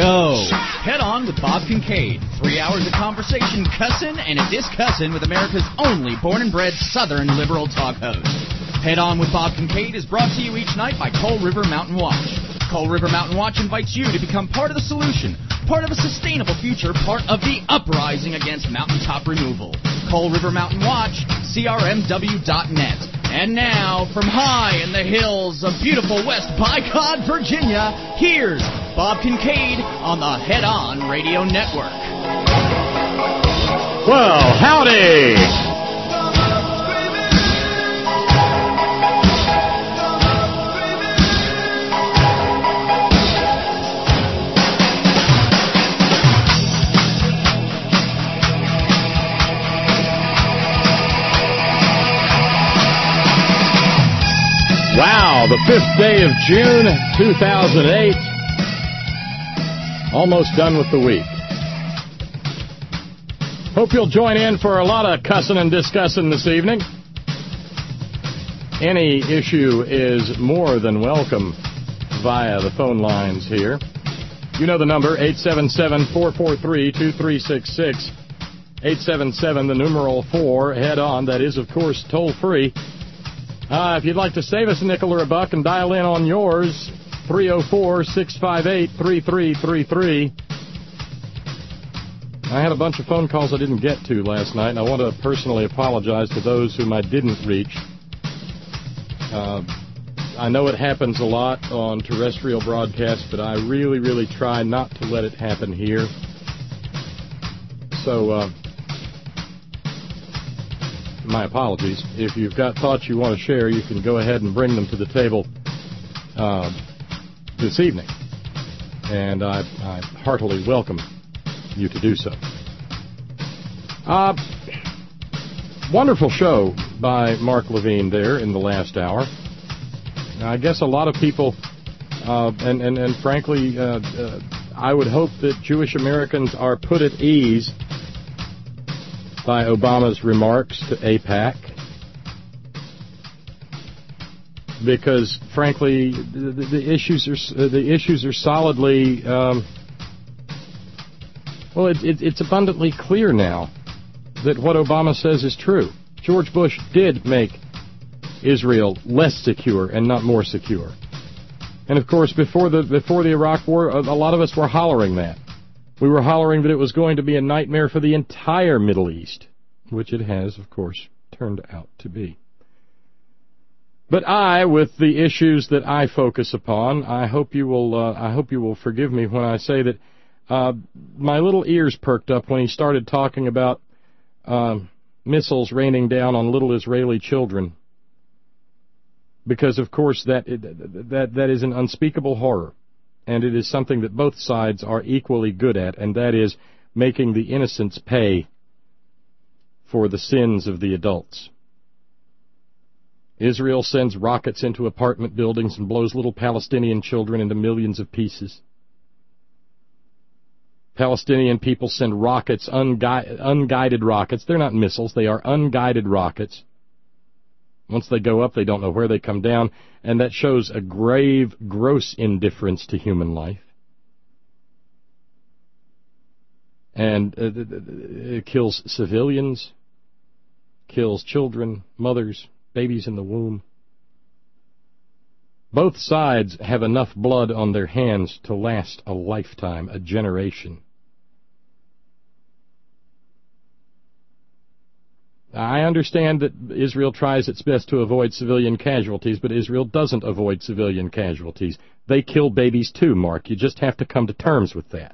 go. Head On with Bob Kincaid. 3 hours of conversation, cussin' and a discussin' with America's only born and bred Southern liberal talk host. Head On with Bob Kincaid is brought to you each night by Coal River Mountain Watch. Coal River Mountain Watch invites you to become part of the solution, part of a sustainable future, part of the uprising against mountaintop removal. Coal River Mountain Watch, crmw.net. And now, from high in the hills of beautiful West Bicod, Virginia, here's Bob Kincaid on the Head On Radio Network. Well, howdy! Wow, the 5th day of June, 2008. Almost done with the week. Hope you'll join in for a lot of cussing and discussing this evening. Any issue is more than welcome via the phone lines here. You know the number, 877-443-2366. 877, the numeral 4, head on. That is, of course, toll free. If you'd like to save us a nickel or a buck and dial in on yours, 304-658-3333. I had a bunch of phone calls I didn't get to last night, and I want to personally apologize to those whom I didn't reach. I know it happens a lot on terrestrial broadcasts, but I really, really try not to let it happen here. So, my apologies. If you've got thoughts you want to share, you can go ahead and bring them to the table this evening. And I heartily welcome you to do so. Wonderful show by Mark Levine there in the last hour. Now, I guess a lot of people, and frankly, I would hope that Jewish Americans are put at ease by Obama's remarks to AIPAC, because frankly the issues are solidly it's abundantly clear now that what Obama says is true. George Bush did make Israel less secure and not more secure, and of course before the Iraq War, a lot of us were hollering that. We were hollering that it was going to be a nightmare for the entire Middle East, which it has, of course, turned out to be. But with the issues that I focus upon, I hope you will forgive me when I say that my little ears perked up when he started talking about missiles raining down on little Israeli children, because, of course, that is an unspeakable horror. And it is something that both sides are equally good at, and that is making the innocents pay for the sins of the adults. Israel sends rockets into apartment buildings and blows little Palestinian children into millions of pieces. Palestinian people send rockets, unguided rockets. They're not missiles, they are unguided rockets. Once they go up, they don't know where they come down, and that shows a grave, gross indifference to human life. And it kills civilians, kills children, mothers, babies in the womb. Both sides have enough blood on their hands to last a lifetime, a generation. I understand that Israel tries its best to avoid civilian casualties, but Israel doesn't avoid civilian casualties. They kill babies too, Mark. You just have to come to terms with that.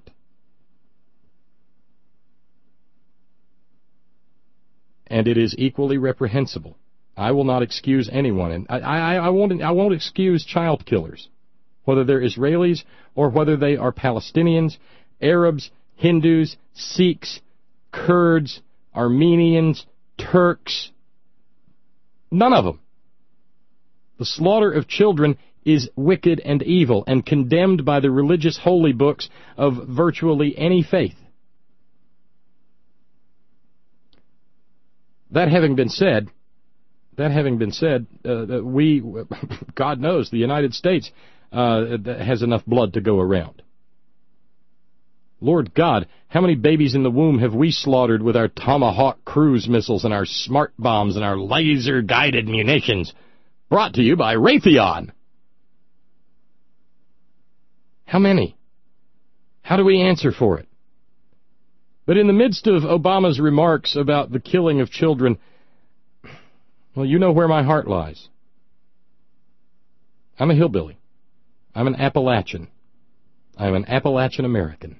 And it is equally reprehensible. I will not excuse anyone, and I won't excuse child killers, whether they're Israelis or whether they are Palestinians, Arabs, Hindus, Sikhs, Kurds, Armenians, Turks. None of them. The slaughter of children is wicked and evil and condemned by the religious holy books of virtually any faith. That having been said, we, God knows, the United States has enough blood to go around. Lord God, how many babies in the womb have we slaughtered with our Tomahawk cruise missiles and our smart bombs and our laser-guided munitions? Brought to you by Raytheon. How many? How do we answer for it? But in the midst of Obama's remarks about the killing of children, well, you know where my heart lies. I'm a hillbilly. I'm an Appalachian. I'm an Appalachian American.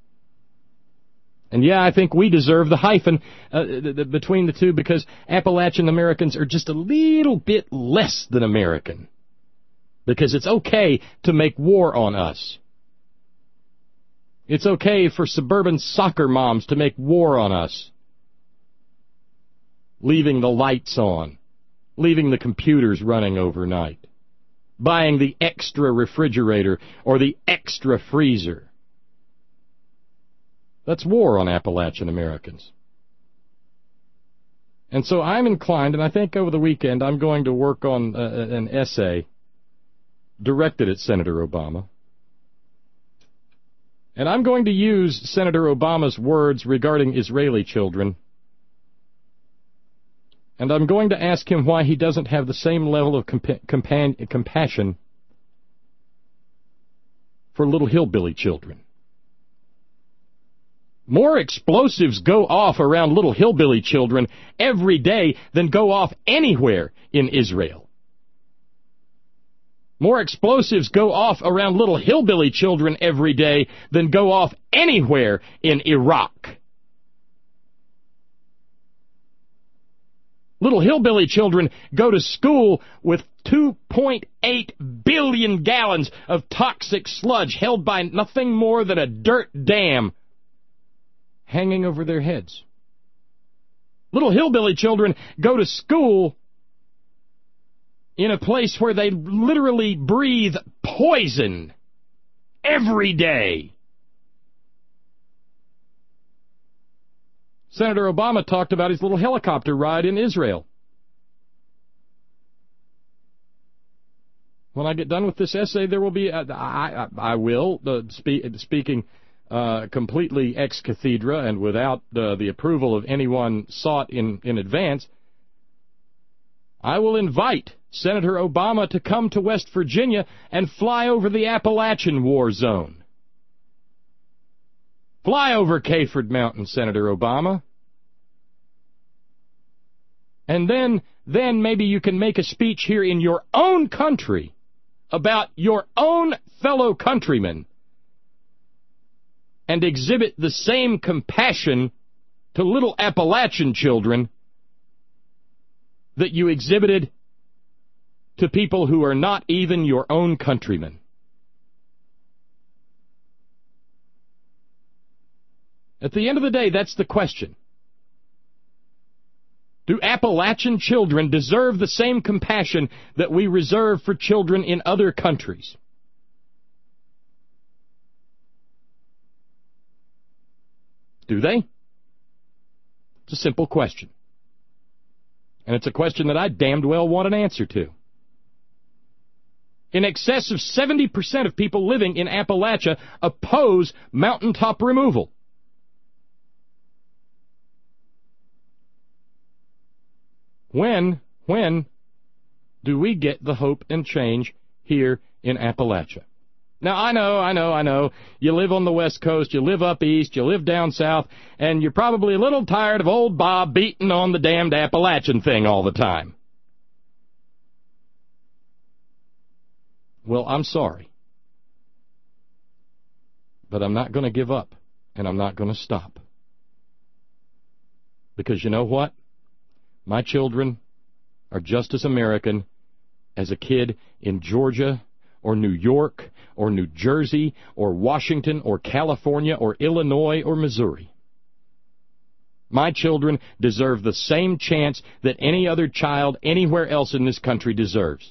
And yeah, I think we deserve the hyphen between the two because Appalachian Americans are just a little bit less than American. Because it's okay to make war on us. It's okay for suburban soccer moms to make war on us. Leaving the lights on. Leaving the computers running overnight. Buying the extra refrigerator or the extra freezer. That's war on Appalachian Americans. And so I'm inclined, and I think over the weekend I'm going to work on an essay directed at Senator Obama. And I'm going to use Senator Obama's words regarding Israeli children. And I'm going to ask him why he doesn't have the same level of compassion for little hillbilly children. More explosives go off around little hillbilly children every day than go off anywhere in Israel. More explosives go off around little hillbilly children every day than go off anywhere in Iraq. Little hillbilly children go to school with 2.8 billion gallons of toxic sludge held by nothing more than a dirt dam hanging over their heads. Little hillbilly children go to school in a place where they literally breathe poison every day. Senator Obama talked about his little helicopter ride in Israel. When I get done with this essay, there will be, speaking completely ex cathedra and without the approval of anyone sought in advance, I will invite Senator Obama to come to West Virginia and fly over the Appalachian War Zone. Fly over Kayford Mountain, Senator Obama. And then maybe you can make a speech here in your own country about your own fellow countrymen and exhibit the same compassion to little Appalachian children that you exhibited to people who are not even your own countrymen. At the end of the day, that's the question. Do Appalachian children deserve the same compassion that we reserve for children in other countries? Do they? It's a simple question. And it's a question that I damned well want an answer to. In excess of 70% of people living in Appalachia oppose mountaintop removal. When do we get the hope and change here in Appalachia? Now, I know. You live on the West Coast, you live up east, you live down south, and you're probably a little tired of old Bob beating on the damned Appalachian thing all the time. Well, I'm sorry. But I'm not going to give up, and I'm not going to stop. Because you know what? My children are just as American as a kid in Georgia or New York or New Jersey or Washington or California or Illinois or Missouri. My children deserve the same chance that any other child anywhere else in this country deserves.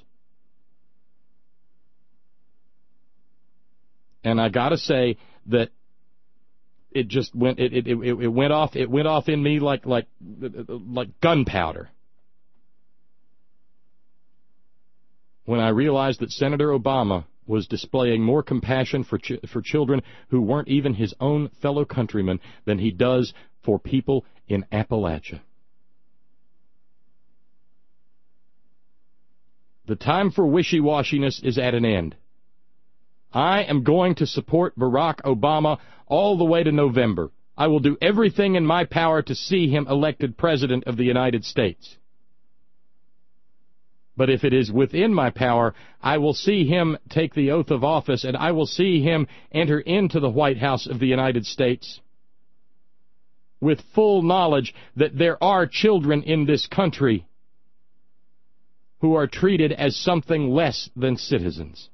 And I got to say that it just went it went off in me like gunpowder when I realized that Senator Obama was displaying more compassion for children who weren't even his own fellow countrymen than he does for people in Appalachia. The time for wishy-washiness is at an end. I am going to support Barack Obama all the way to November. I will do everything in my power to see him elected President of the United States. But if it is within my power, I will see him take the oath of office, and I will see him enter into the White House of the United States with full knowledge that there are children in this country who are treated as something less than citizens.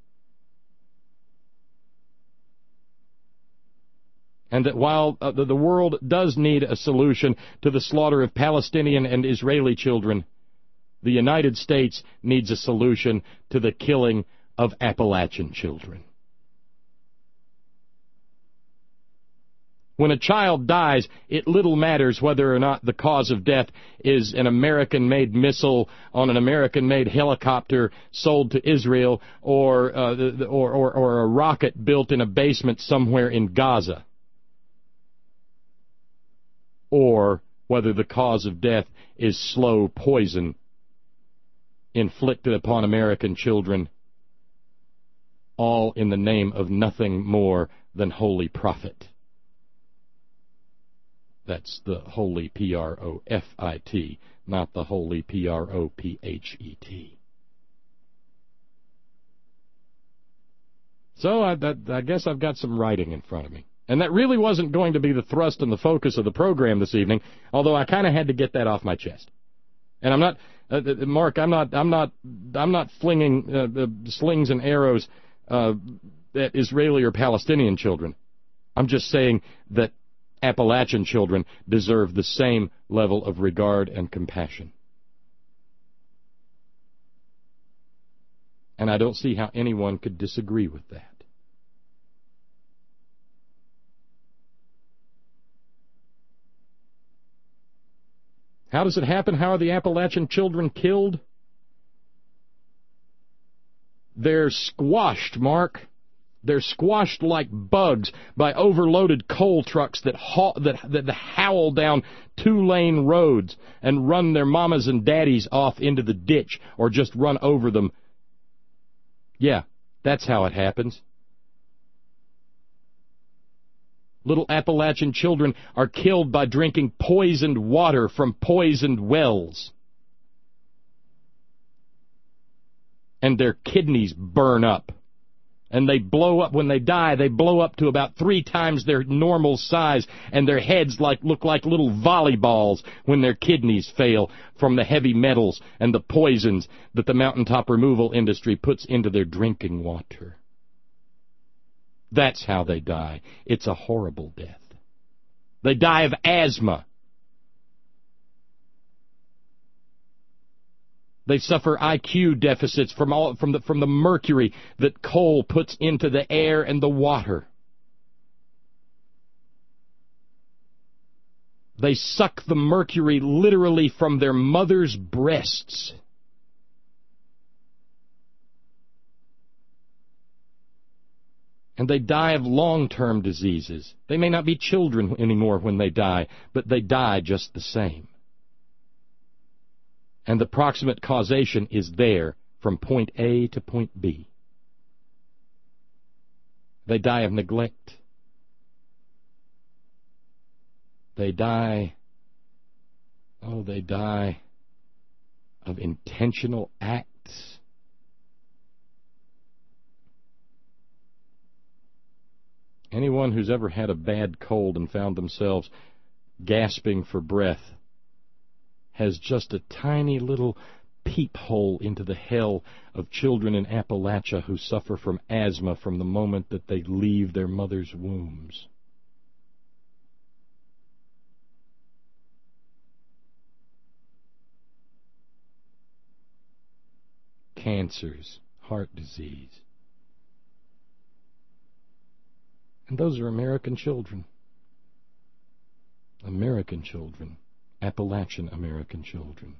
And that while the world does need a solution to the slaughter of Palestinian and Israeli children, the United States needs a solution to the killing of Appalachian children. When a child dies, it little matters whether or not the cause of death is an American-made missile on an American-made helicopter sold to Israel or a rocket built in a basement somewhere in Gaza, or whether the cause of death is slow poison inflicted upon American children, all in the name of nothing more than holy profit. That's the holy P-R-O-F-I-T, not the holy P-R-O-P-H-E-T. So I guess I've got some writing in front of me. And that really wasn't going to be the thrust and the focus of the program this evening, although I kind of had to get that off my chest. And I'm not, Mark, I'm not flinging slings and arrows at Israeli or Palestinian children. I'm just saying that Appalachian children deserve the same level of regard and compassion. And I don't see how anyone could disagree with that. How does it happen? How are the Appalachian children killed? They're squashed, Mark. They're squashed like bugs by overloaded coal trucks that howl down two-lane roads and run their mamas and daddies off into the ditch or just run over them. Yeah, that's how it happens. Little Appalachian children are killed by drinking poisoned water from poisoned wells. And their kidneys burn up. And they blow up. When they die, they blow up to about 3 times their normal size, and their heads look like little volleyballs when their kidneys fail from the heavy metals and the poisons that the mountaintop removal industry puts into their drinking water. That's how they die. It's a horrible death. They die of asthma. They suffer IQ deficits from the mercury that coal puts into the air and the water. They suck the mercury literally from their mother's breasts. And they die of long-term diseases. They may not be children anymore when they die, but they die just the same. And the proximate causation is there from point A to point B. They die of neglect. They die of intentional acts. Anyone who's ever had a bad cold and found themselves gasping for breath has just a tiny little peephole into the hell of children in Appalachia who suffer from asthma from the moment that they leave their mother's wombs. Cancers, heart disease. And those are American children. American children. Appalachian American children.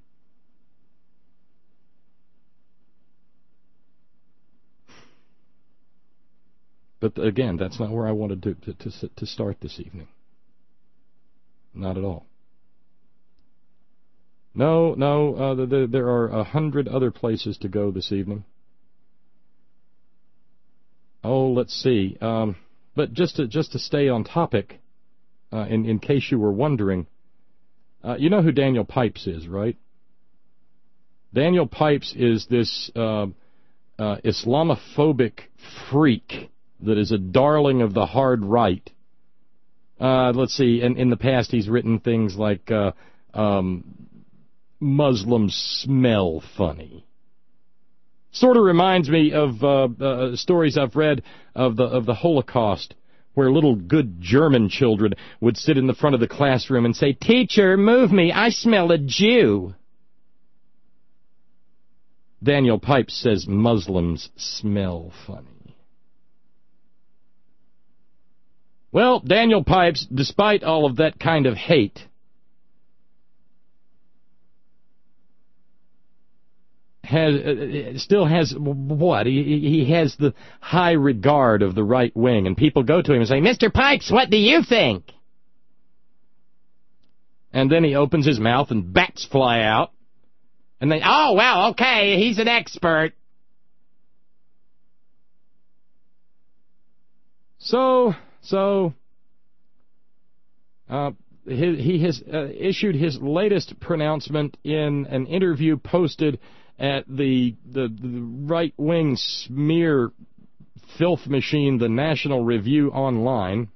But again, that's not where I wanted to start this evening. Not at all. No, there are 100 other places to go this evening. Oh, let's see. But just to stay on topic, in case you were wondering, you know who Daniel Pipes is, right? Daniel Pipes is this Islamophobic freak that is a darling of the hard right. Let's see, in the past he's written things like Muslims smell funny. Sort of reminds me of stories I've read of the Holocaust, where little good German children would sit in the front of the classroom and say, "Teacher, move me, I smell a Jew." Daniel Pipes says Muslims smell funny. Well, Daniel Pipes, despite all of that kind of hate, still has what? He has the high regard of the right wing, and people go to him and say, "Mr. Pipes, what do you think?" And then he opens his mouth and bats fly out. And they, "Oh, well, okay, he's an expert." He has issued his latest pronouncement in an interview posted at the right-wing smear filth machine, the National Review Online.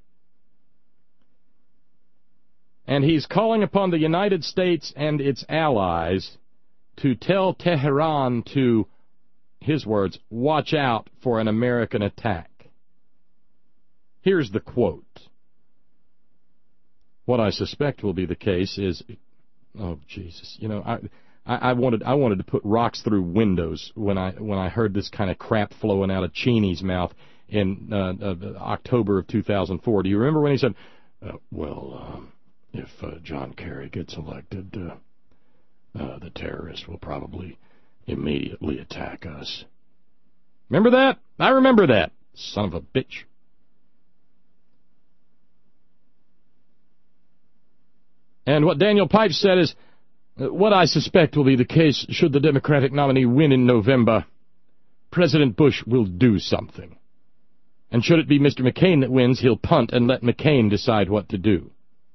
And he's calling upon the United States and its allies to tell Tehran to, his words, watch out for an American attack. Here's the quote. What I suspect will be the case is, oh Jesus, you know, I wanted to put rocks through windows when I heard this kind of crap flowing out of Cheney's mouth in October of 2004. Do you remember when he said, if John Kerry gets elected, the terrorists will probably immediately attack us? Remember that? I remember that. Son of a bitch. And what Daniel Pipes said is, what I suspect will be the case should the Democratic nominee win in November, President Bush will do something. And should it be Mr. McCain that wins, he'll punt and let McCain decide what to do.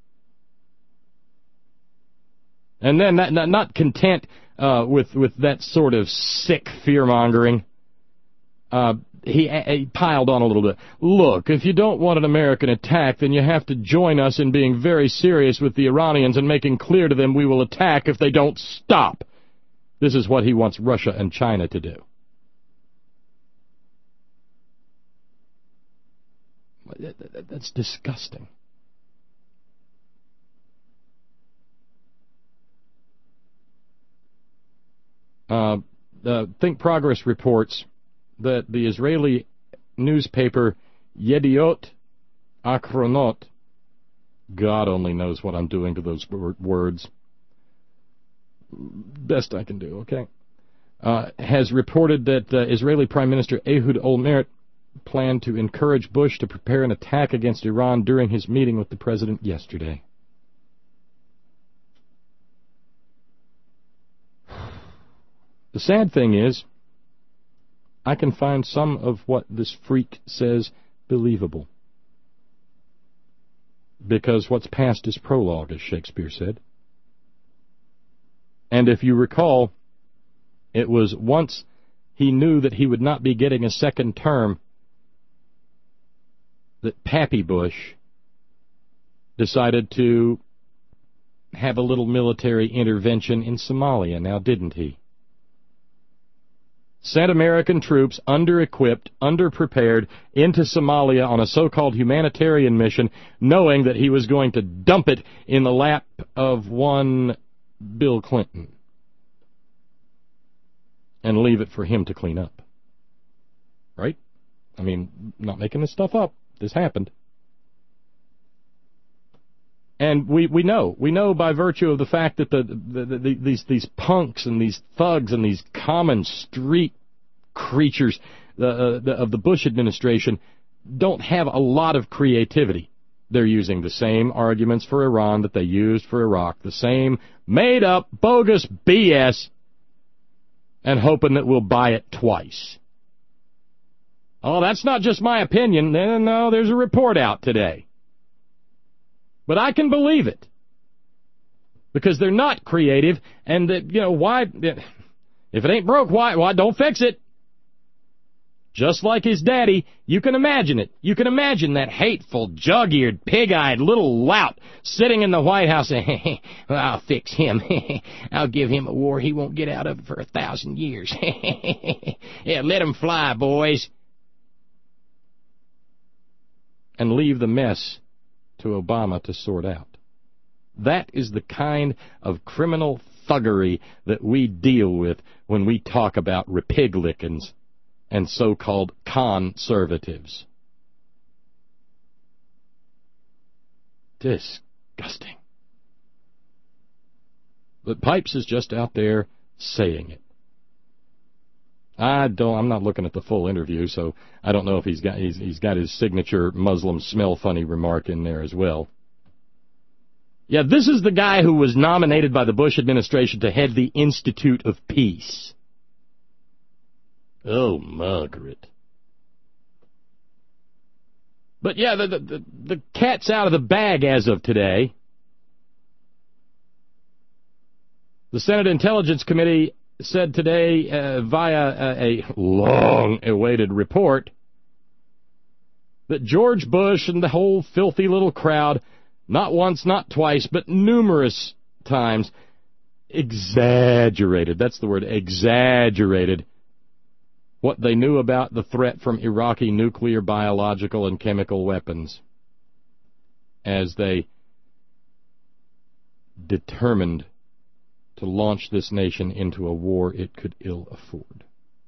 And then, not content with that sort of sick fear-mongering, he piled on a little bit. Look, if you don't want an American attack, then you have to join us in being very serious with the Iranians and making clear to them we will attack if they don't stop. This is what he wants Russia and China to do. That's disgusting. Think Progress reports that the Israeli newspaper Yediot Achronot, God only knows what I'm doing to those words, best I can do, okay, has reported that Israeli Prime Minister Ehud Olmert planned to encourage Bush to prepare an attack against Iran during his meeting with the president yesterday. The sad thing is, I can find some of what this freak says believable. Because what's past is prologue, as Shakespeare said. And if you recall, it was once he knew that he would not be getting a second term that Pappy Bush decided to have a little military intervention in Somalia, now didn't he? Sent American troops, under-equipped, under-prepared, into Somalia on a so-called humanitarian mission, knowing that he was going to dump it in the lap of one Bill Clinton and leave it for him to clean up. Right? I mean, not making this stuff up. This happened. And we know by virtue of the fact that these punks and these thugs and these common street creatures of the Bush administration don't have a lot of creativity. They're using the same arguments for Iran that they used for Iraq, the same made-up, bogus BS, and hoping that we'll buy it twice. Oh, that's not just my opinion. No, there's a report out today. But I can believe it. Because they're not creative, and, why... If it ain't broke, why don't fix it? Just like his daddy, you can imagine it. You can imagine that hateful, jug-eared, pig-eyed little lout sitting in the White House saying, well, I'll fix him. I'll give him a war he won't get out of for 1,000 years. Yeah, let him fly, boys. And leave the mess to Obama to sort out. That is the kind of criminal thuggery that we deal with when we talk about Republicans and so-called conservatives. Disgusting. But Pipes is just out there saying it. I'm not looking at the full interview, so I don't know if he's got his signature Muslim smell funny remark in there as well. Yeah, this is the guy who was nominated by the Bush administration to head the Institute of Peace. Oh, Margaret. But yeah, the cat's out of the bag as of today. The Senate Intelligence Committee said today via a long-awaited report that George Bush and the whole filthy little crowd, not once, not twice, but numerous times, exaggerated, that's the word, exaggerated, what they knew about the threat from Iraqi nuclear, biological, and chemical weapons as they determined to launch this nation into a war it could ill afford.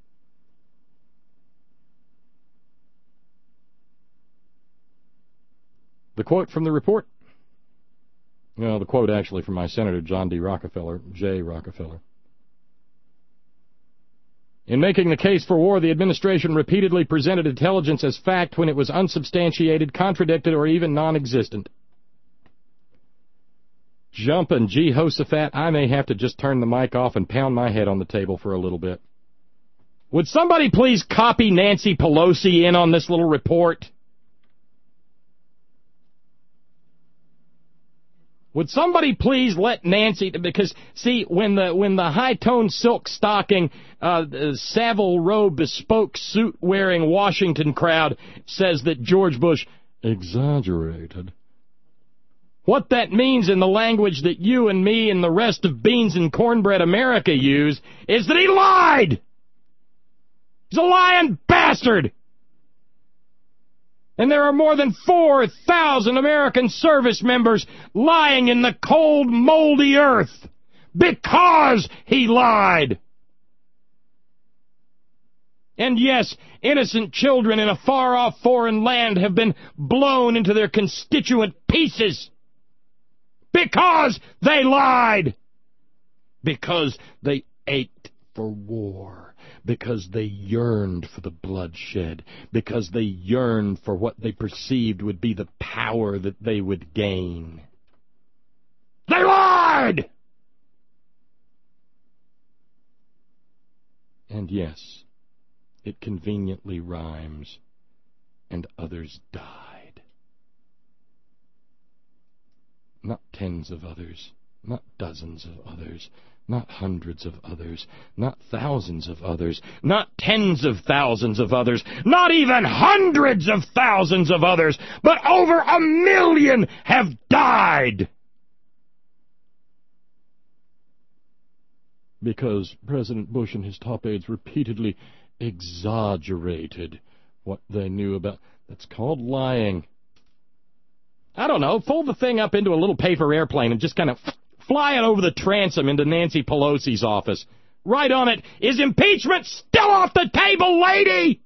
The quote from the report? Well, the quote actually from my Senator John D. Rockefeller, J. Rockefeller. In making the case for war, the administration repeatedly presented intelligence as fact when it was unsubstantiated, contradicted, or even non-existent. Jumpin' Jehoshaphat, I may have to just turn the mic off and pound my head on the table for a little bit. Would somebody please copy Nancy Pelosi in on this little report? Would somebody please let Nancy, because, see, when the high-toned silk stocking, Savile Row bespoke suit-wearing Washington crowd says that George Bush exaggerated, what that means in the language that you and me and the rest of Beans and Cornbread America use is that he lied! He's a lying bastard! And there are more than 4,000 American service members lying in the cold, moldy earth because he lied. And yes, innocent children in a far-off foreign land have been blown into their constituent pieces because they lied. Because they ached for war. Because they yearned for the bloodshed, because they yearned for what they perceived would be the power that they would gain. They lied! And yes, it conveniently rhymes, and others died. Not tens of others, not dozens of others, not hundreds of others, not thousands of others, not tens of thousands of others, not even hundreds of thousands of others, but over 1 million have died. Because President Bush and his top aides repeatedly exaggerated what they knew about. That's called lying. I don't know, fold the thing up into a little paper airplane and just kind of fly it over the transom into Nancy Pelosi's office. Right on it, is impeachment still off the table, lady?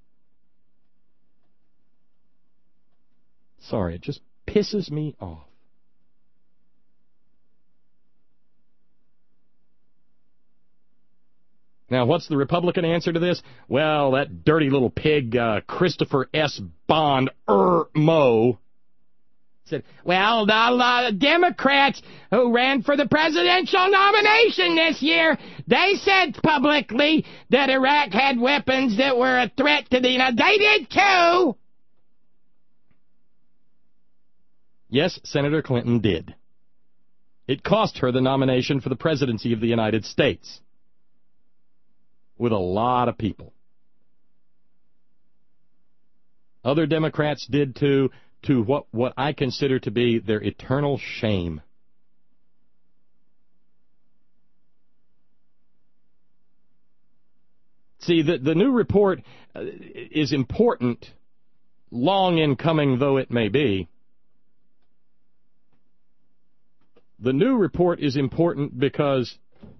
Sorry, it just pisses me off. Now, what's the Republican answer to this? Well, that dirty little pig, Christopher S. Bond, Mo, said, well, the Democrats who ran for the presidential nomination this year, they said publicly that Iraq had weapons that were a threat to the United States. They did too! Yes, Senator Clinton did. It cost her the nomination for the presidency of the United States. With a lot of people. Other Democrats did too, to what I consider to be their eternal shame. See, the new report is important, long in coming though it may be. The new report is important because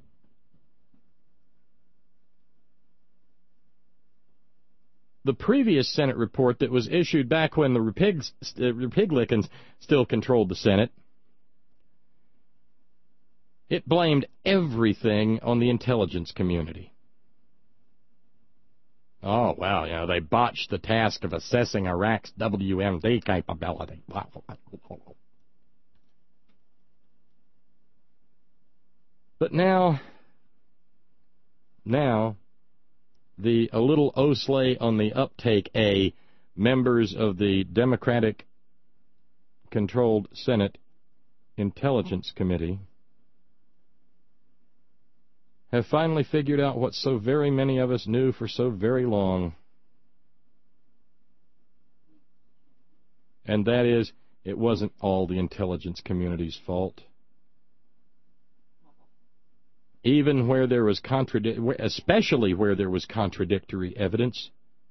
the previous Senate report that was issued back when the Republicans still controlled the Senate, it blamed everything on the intelligence community. Oh, well, they botched the task of assessing Iraq's WMD capability. But now, the a little Osley on the uptake members of the Democratic-controlled Senate Intelligence Committee have finally figured out what so very many of us knew for so very long. And that is, it wasn't all the intelligence community's fault. Even where there was especially where there was contradictory evidence,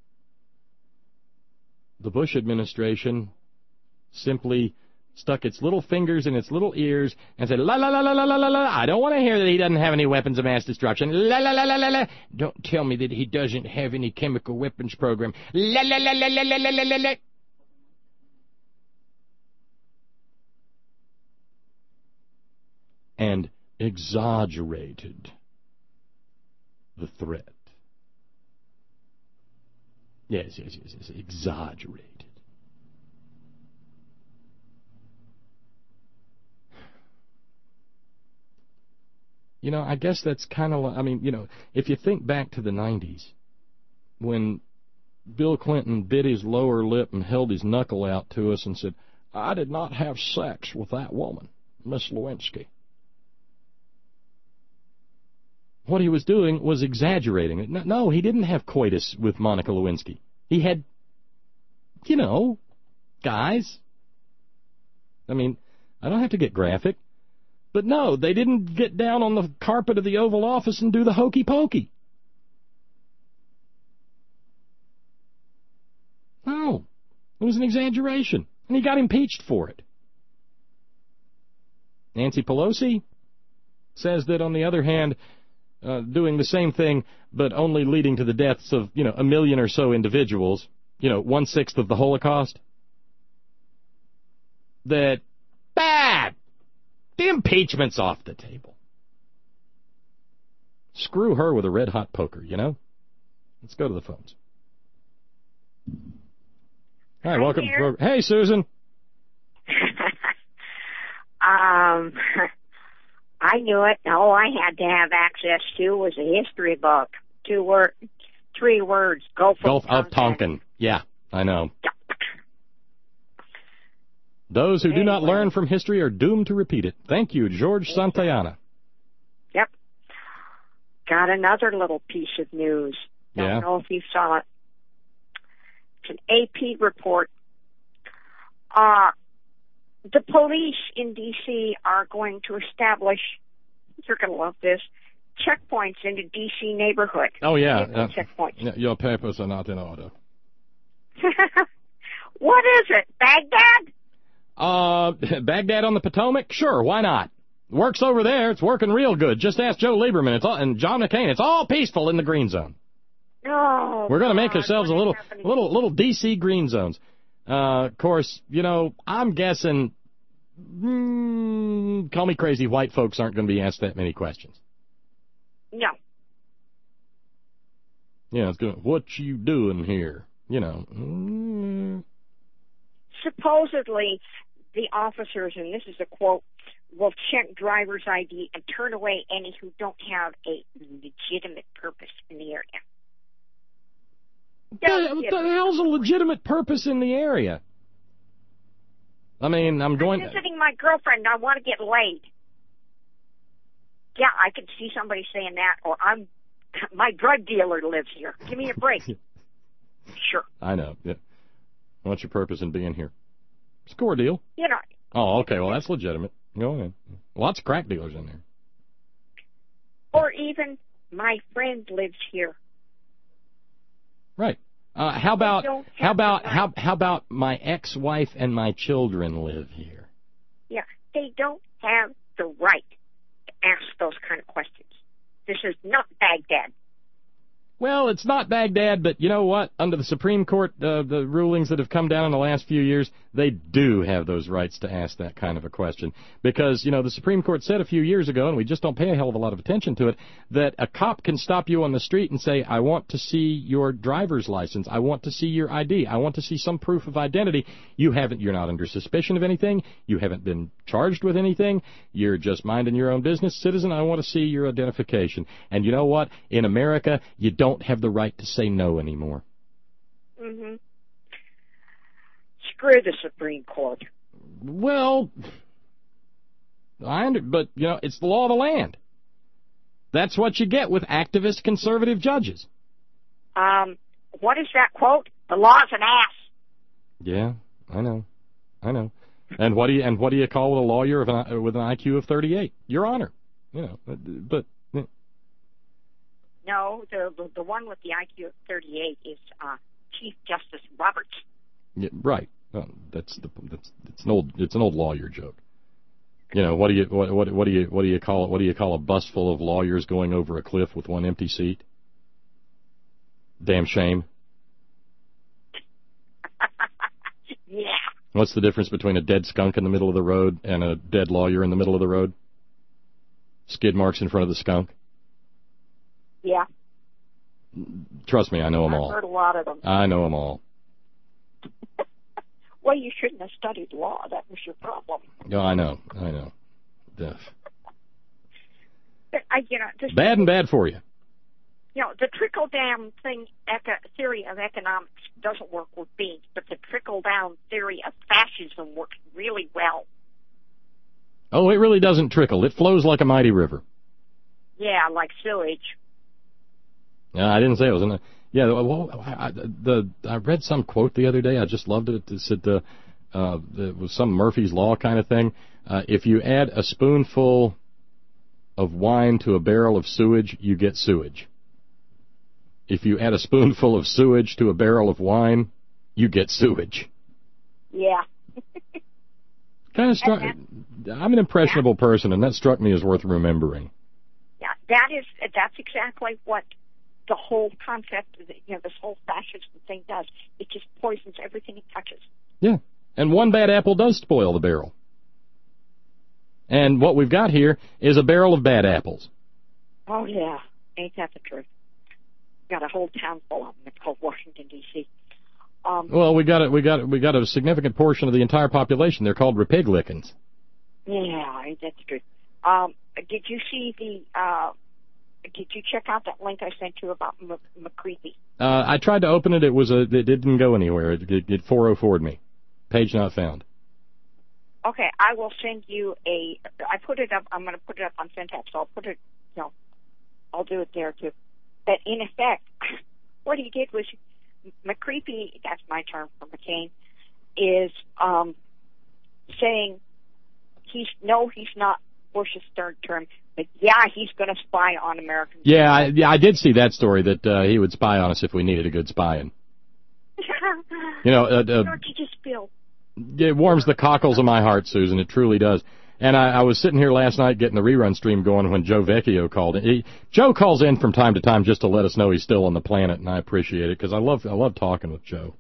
the Bush administration simply stuck its little fingers in its little ears and said, la la la la la la la la, I don't want to hear that he doesn't have any weapons of mass destruction. La la la la la la. Don't tell me that he doesn't have any chemical weapons program. La la la la la la la la la. And exaggerated the threat. Yes, exaggerated. I guess that's kind of, if you think back to the 90s, when Bill Clinton bit his lower lip and held his knuckle out to us and said, I did not have sex with that woman, Miss Lewinsky. What he was doing was exaggerating. No, he didn't have coitus with Monica Lewinsky. He had, guys. I don't have to get graphic. But no, they didn't get down on the carpet of the Oval Office and do the hokey pokey. No, it was an exaggeration, and he got impeached for it. Nancy Pelosi says that, on the other hand, doing the same thing, but only leading to the deaths of, a million or so individuals, 1/6 of the Holocaust, that bad. The impeachment's off the table. Screw her with a red-hot poker, Let's go to the phones. Hi, welcome to the program. Hey, Susan. I knew it. All I had to have access to was a history book. 3 words. Gulf of Tonkin. Yeah, I know. Those who do not learn from history are doomed to repeat it. Thank you, George Santayana. Yep. Got another little piece of news. Don't know if you saw it. It's an AP report. The police in D.C. are going to establish, you're going to love this, checkpoints in the D.C. neighborhood. Oh, yeah. Checkpoints. Your papers are not in order. What is it, Baghdad? Baghdad on the Potomac? Sure, why not? Works over there. It's working real good. Just ask Joe Lieberman and John McCain. It's all peaceful in the green zone. Oh, we're going to make ourselves a little D.C. green zones. Of course, I'm guessing, call me crazy, white folks aren't going to be asked that many questions. No. Yeah, it's going, what you doing here? You know. Supposedly, the officers, and this is a quote, will check driver's ID and turn away any who don't have a legitimate purpose in the area. What the hell's a legitimate purpose in the area? I mean, I'm visiting my girlfriend. I want to get laid. Yeah, I could see somebody saying that, or my drug dealer lives here. Give me a break. Sure. I know. Yeah. What's your purpose in being here? Score deal. You know. Oh, okay. Well, that's legitimate. Go ahead. Lots of crack dealers in there. Or even my friend lives here. Right. How about my ex-wife and my children live here? Yeah, they don't have the right to ask those kind of questions. This is not Baghdad. Well, it's not Baghdad, but you know what? Under the Supreme Court, the rulings that have come down in the last few years, they do have those rights to ask that kind of a question. Because, you know, the Supreme Court said a few years ago, and we just don't pay a hell of a lot of attention to it, that a cop can stop you on the street and say, I want to see your driver's license. I want to see your ID. I want to see some proof of identity. You're not under suspicion of anything. You haven't been charged with anything. You're just minding your own business. Citizen, I want to see your identification. And you know what? In America, you don't have the right to say no anymore. Mm-hmm. Screw the Supreme Court. Well, but, you know, it's the law of the land. That's what you get with activist conservative judges. What is that quote? The law's an ass. Yeah, I know. And what do you call a lawyer with an IQ of 38? Your Honor. You know, but... No, the one with the IQ of 38 is Chief Justice Roberts. Yeah, right. It's an old lawyer joke. You know, what do you call it? What do you call a bus full of lawyers going over a cliff with one empty seat? Damn shame. Yeah. What's the difference between a dead skunk in the middle of the road and a dead lawyer in the middle of the road? Skid marks in front of the skunk. Yeah. Trust me, I know them all. I've heard a lot of them. I know them all. Well, you shouldn't have studied law. That was your problem. No, I know. Deaf. But, bad and bad for you. You know, the trickle-down theory of economics doesn't work with beans, but the trickle-down theory of fascism works really well. Oh, it really doesn't trickle. It flows like a mighty river. Yeah, like sewage. I didn't say it was in a... Yeah, well, I read some quote the other day. I just loved it. It said it was some Murphy's Law kind of thing. If you add a spoonful of wine to a barrel of sewage, you get sewage. If you add a spoonful of sewage to a barrel of wine, you get sewage. Yeah. Kind of struck... I'm an impressionable person, and that struck me as worth remembering. Yeah, that's exactly what the whole concept, this whole fascism thing does. It just poisons everything it touches. Yeah, and one bad apple does spoil the barrel. And what we've got here is a barrel of bad apples. Oh yeah, ain't that the truth? Got a whole town full of them. It's called Washington D.C. Well, we got a significant portion of the entire population. They're called Republicans. Yeah, ain't that the truth? Did you see Did you check out that link I sent you about McCreepy? I tried to open it. It didn't go anywhere. It 404'd me. Page not found. Okay, I will send you I put it up. I'm going to put it up on Syntax. So I'll put it. I'll do it there too. But in effect, what he did was McCreepy. That's my term for McCain. Is saying he's not Bush's third term, but yeah, he's going to spy on Americans. Yeah, I did see that story that he would spy on us if we needed a good spying. Don't you just feel? It warms the cockles of my heart, Susan. It truly does. And I was sitting here last night getting the rerun stream going when Joe Vecchio called in. Joe calls in from time to time just to let us know he's still on the planet, and I appreciate it because I love talking with Joe.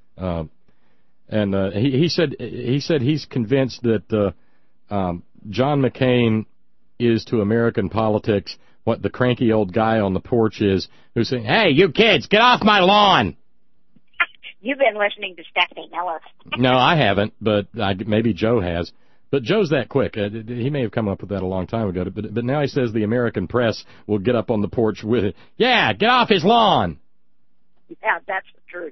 He said he's convinced that John McCain is to American politics what the cranky old guy on the porch is who's saying, "Hey, you kids, get off my lawn." You've been listening to Stephanie Miller. No, I haven't, but maybe Joe has. But Joe's that quick. He may have come up with that a long time ago. But now he says the American press will get up on the porch with it. Yeah, get off his lawn. Yeah, that's the truth.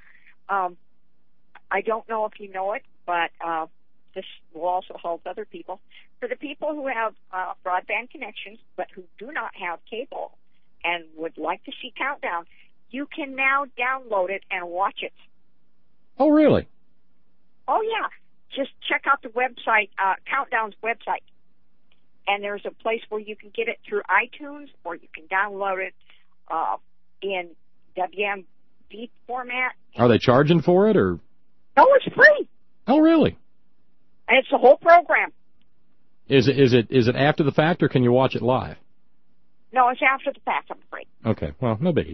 I don't know if you know it, but this will also help other people. For the people who have broadband connections but who do not have cable and would like to see Countdown, you can now download it and watch it. Oh, really? Oh, yeah. Just check out the website, Countdown's website. And there's a place where you can get it through iTunes, or you can download it in WMV format. Are they charging for it, or? No, it's free. Oh, really? And it's the whole program. Is it after the fact, or can you watch it live? No, it's after the fact, I'm afraid. Okay, well, no biggie.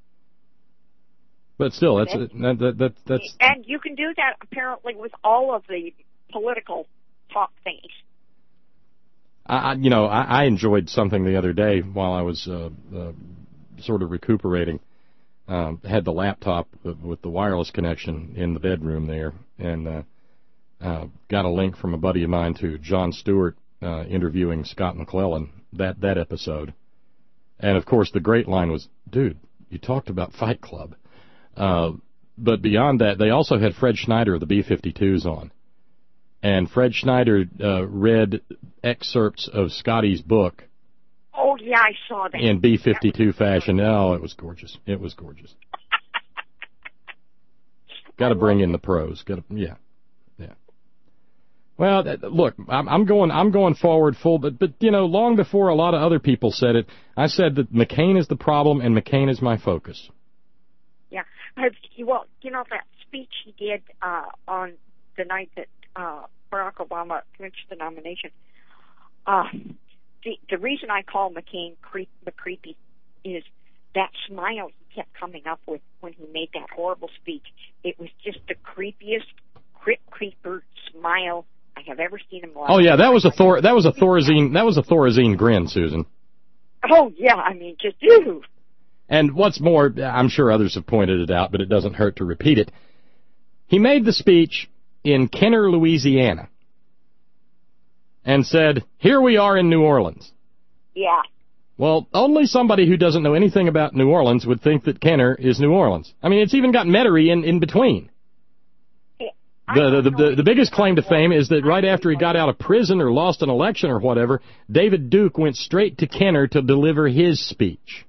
But still, that's. And you can do that apparently with all of the political talk thingies. I enjoyed something the other day while I was sort of recuperating. Had the laptop with the wireless connection in the bedroom there, and got a link from a buddy of mine to Jon Stewart interviewing Scott McClellan, that episode. And, of course, the great line was, "Dude, you talked about Fight Club." But beyond that, they also had Fred Schneider of the B-52s on. And Fred Schneider read excerpts of Scotty's book. Oh, yeah, I saw that. In B-52 fashion. Oh, it was gorgeous. It was gorgeous. Got to bring in the pros. Yeah. Well, look, I'm going forward full, but long before a lot of other people said it, I said that McCain is the problem and McCain is my focus. Yeah. Well, that speech he did on the night that Barack Obama clinched the nomination, the reason I call McCain creepy is that smile he kept coming up with when he made that horrible speech. It was just the creepiest creeper smile I have ever seen him. Oh yeah, that was a Thorazine grin, Susan. Oh yeah, I mean, just ew. And what's more, I'm sure others have pointed it out, but it doesn't hurt to repeat it. He made the speech in Kenner, Louisiana, and said, "Here we are in New Orleans." Yeah. Well, only somebody who doesn't know anything about New Orleans would think that Kenner is New Orleans. I mean, it's even got Metairie in between. The biggest claim to fame is that right after he got out of prison or lost an election or whatever, David Duke went straight to Kenner to deliver his speech.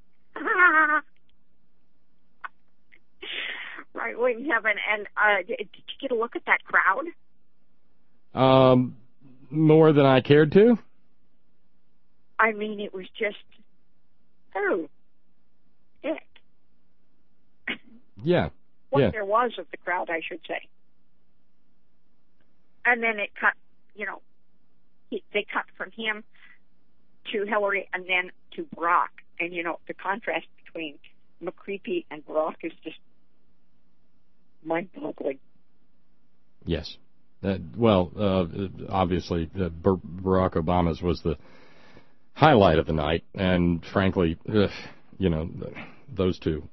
Right, wait in heaven. And did you get a look at that crowd? More than I cared to. I mean, it was just, it. Yeah. What there was of the crowd, I should say. And then it cut, they cut from him to Hillary and then to Barack. And, the contrast between McCreepy and Barack is just mind-boggling. Yes. Obviously, Barack Obama's was the highlight of the night, and frankly, those two.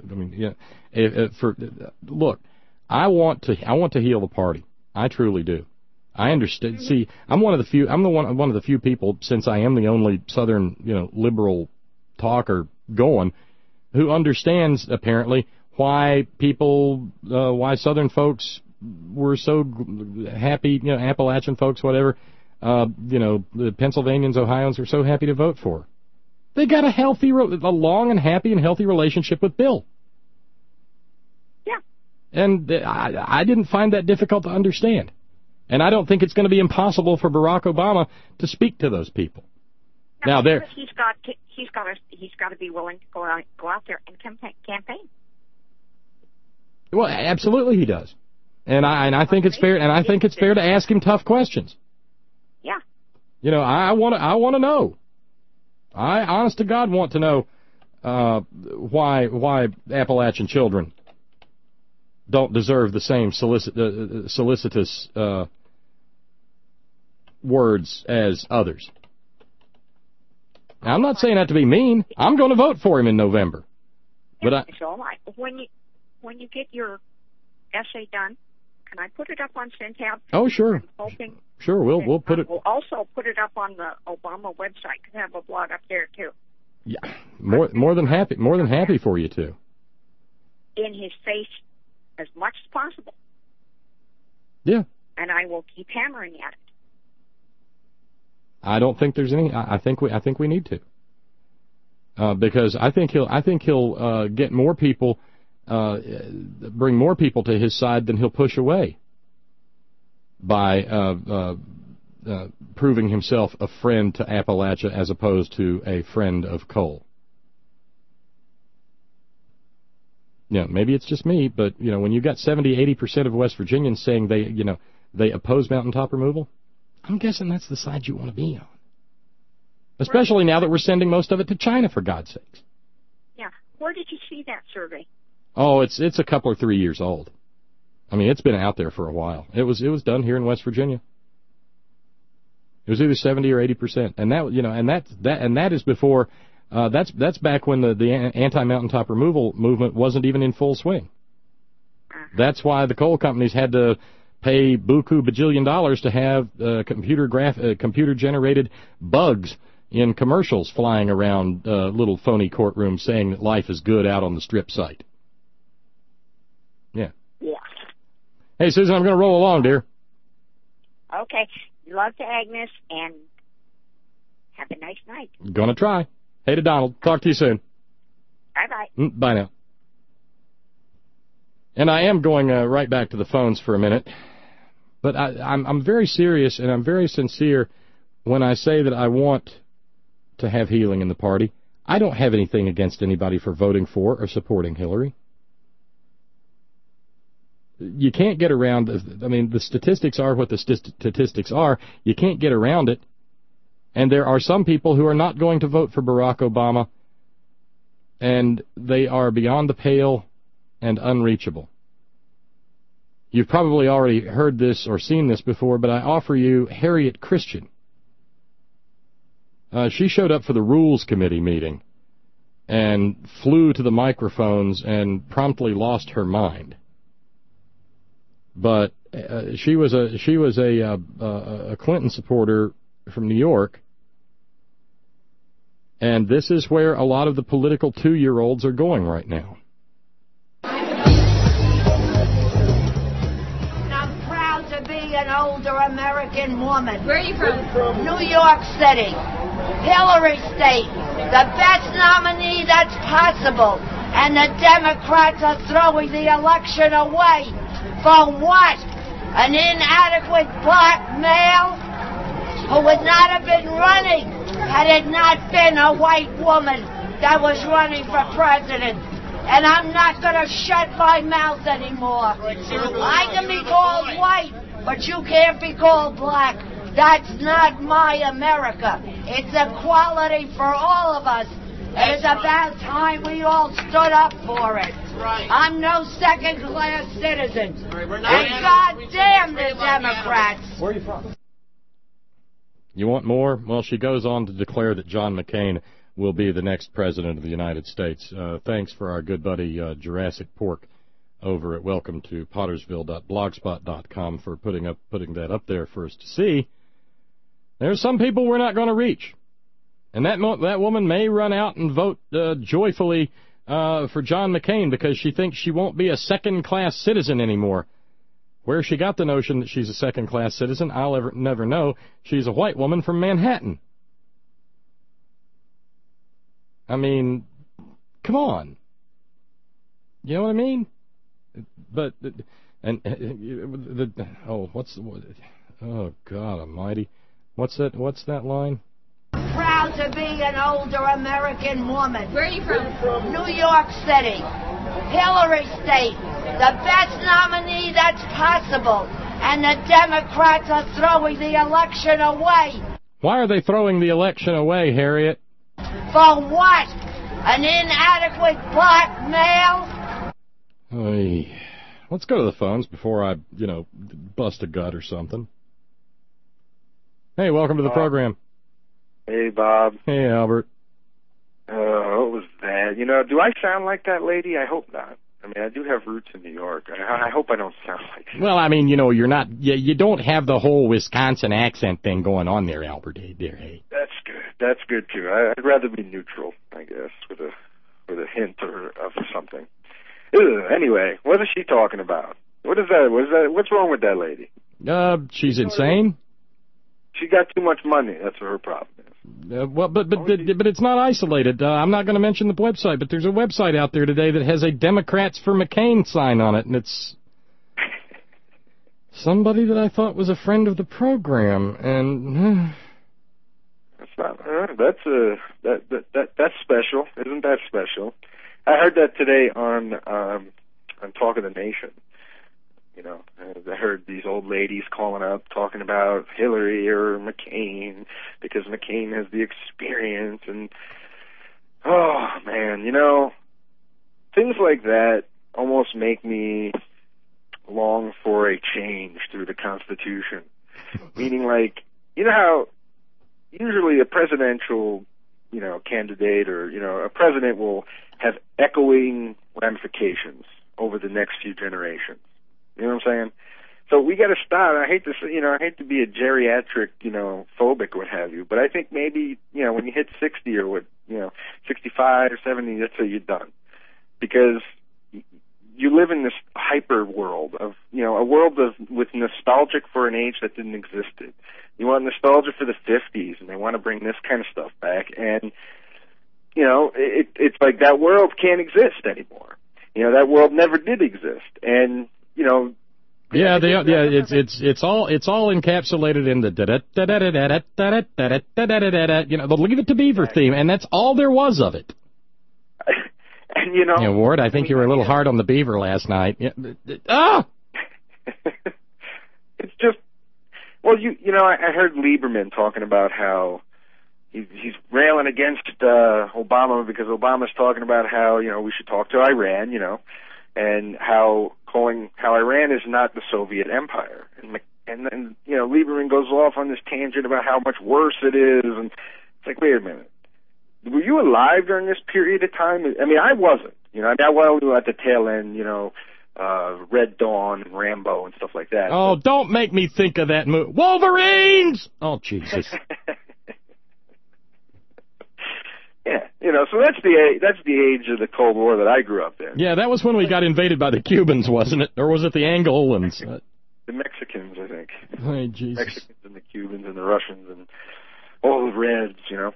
Look, I want to heal the party. I truly do. I understand. Mm-hmm. See, I'm one of the few. I'm one of the few people, since I am the only Southern, liberal talker going, who understands apparently why Southern folks were so happy. Appalachian folks, whatever. The Pennsylvanians, Ohioans were so happy to vote for. They got a long and happy and healthy relationship with Bill. Yeah. And I didn't find that difficult to understand. And I don't think it's going to be impossible for Barack Obama to speak to those people. Now he's got to be willing to go out there and campaign. Well, absolutely he does. And I think it's fair. And I think it's fair to ask him tough questions. Yeah. I want to know. I, honest to God, want to know why Appalachian children don't deserve the same solicitous words as others. Now, I'm not saying that to be mean. I'm going to vote for him in November. But so am I. When you get your essay done, can I put it up on Syntab? Oh, sure. I'm hoping. Sure, we'll put it. We'll also put it up on the Obama website because I have a blog up there too. Yeah, more than happy for you to. In his face as much as possible. Yeah. And I will keep hammering at it. I don't think there's any. I think we need to. Because I think he'll get more people, bring more people to his side than he'll push away by proving himself a friend to Appalachia as opposed to a friend of coal. Yeah, maybe it's just me, but when you got 70-80% of West Virginians saying they oppose mountaintop removal, I'm guessing that's the side you want to be on. Especially now that we're sending most of it to China, for God's sakes. Yeah. Where did you see that survey? Oh, it's a couple or 3 years old. I mean, it's been out there for a while. It was done here in West Virginia. It was either 70 or 80%, and that is before. That's back when the anti-mountaintop removal movement wasn't even in full swing. That's why the coal companies had to pay buku bajillion dollars to have computer-generated bugs in commercials flying around little phony courtrooms saying that life is good out on the strip site. Yeah. Yeah. Hey, Susan, I'm going to roll along, dear. Okay. Love to Agnes, and have a nice night. Gonna try. Hey to Donald. Talk to you soon. Bye-bye. Bye now. And I am going right back to the phones for a minute. But I'm very serious and I'm very sincere when I say that I want to have healing in the party. I don't have anything against anybody for voting for or supporting Hillary. You can't get around, the statistics are what the statistics are. You can't get around it. And there are some people who are not going to vote for Barack Obama, and they are beyond the pale and unreachable. You've probably already heard this or seen this before, but I offer you Harriet Christian. She showed up for the Rules Committee meeting and flew to the microphones and promptly lost her mind. But she was a Clinton supporter from New York, and this is where a lot of the political 2-year-olds are going right now. I'm proud to be an older American woman. Where are you from? New York City. Hillary State. The best nominee that's possible. And the Democrats are throwing the election away. For what? An inadequate black male who would not have been running had it not been a white woman that was running for president. And I'm not going to shut my mouth anymore. I can be called white, but you can't be called black. That's not my America. It's equality for all of us. It's about time we all stood up for it. Right. I'm no second-class citizen. And goddamn the Democrats. Where are you from? You want more? Well, she goes on to declare that John McCain will be the next president of the United States. Thanks for our good buddy Jurassic Pork over at welcome to pottersville.blogspot.com for putting that up there for us to see. There's some people we're not going to reach. And that woman may run out and vote joyfully for John McCain because she thinks she won't be a second-class citizen anymore. Where she got the notion that she's a second-class citizen, I'll never know. She's a white woman from Manhattan. I mean, come on. You know what I mean? But, oh, God almighty. What's that line? Proud to be an older American woman. Where are you from? New York City. Hillary State. The best nominee that's possible. And the Democrats are throwing the election away. Why are they throwing the election away, Harriet? For what? An inadequate black male? Oy. Let's go to the phones before I, bust a gut or something. Hey, welcome to the program. Hey, Bob. Hey, Albert. What was that? You know, do I sound like that lady? I hope not. I mean, I do have roots in New York. I hope I don't sound like her. Well, I mean, you know, you're not. You don't have the whole Wisconsin accent thing going on there, Albert. Hey. That's good. That's good too. I'd rather be neutral, I guess, with a hint of something. Anyway, what is she talking about? What is that? What's wrong with that lady? She's insane. She got too much money. That's what her problem is. Well, but it's not isolated. I'm not going to mention the website, but there's a website out there today that has a Democrats for McCain sign on it, and it's somebody that I thought was a friend of the program, and that's not. That's special, isn't that special? I heard that today on Talk of the Nation. You know, I heard these old ladies calling up talking about Hillary or McCain because McCain has the experience, and oh man, you know, things like that almost make me long for a change through the Constitution. Meaning, like, you know how usually a presidential, you know, candidate or, you know, a president will have echoing ramifications over the next few generations. You know what I'm saying? So we got to stop. I hate to say, you know, I hate to be a geriatric, you know, phobic, what have you, but I think maybe, you know, when you hit 60 or what, you know, 65 or 70, that's how you're done. Because you live in this hyper world of, you know, a world with nostalgic for an age that didn't exist. You want nostalgia for the 50s, and they want to bring this kind of stuff back, and, you know, it's like that world can't exist anymore. You know, that world never did exist, and, you know. Yeah, it's all encapsulated in the you know, the Leave It to Beaver theme, and that's all there was of it. And you know, yeah, Ward, I think you were a little hard on the beaver last night. Yeah. It's just, well, you know, I heard Lieberman talking about how he's railing against Obama because Obama's talking about how, you know, we should talk to Iran, you know, and how Iran is not the Soviet Empire, and then, you know, Lieberman goes off on this tangent about how much worse it is, and it's like, wait a minute. Were you alive during this period of time? I mean, I wasn't. You know, I was at the tail end, you know, Red Dawn and Rambo and stuff like that. Oh, but don't make me think of that movie. Wolverines! Oh, Jesus. Yeah, you know, so that's the age of the Cold War that I grew up in. Yeah, that was when we got invaded by the Cubans, wasn't it? Or was it the Angolans? The Mexicans, I think. Oh, Jesus. Mexicans and the Cubans and the Russians and all the Reds, you know.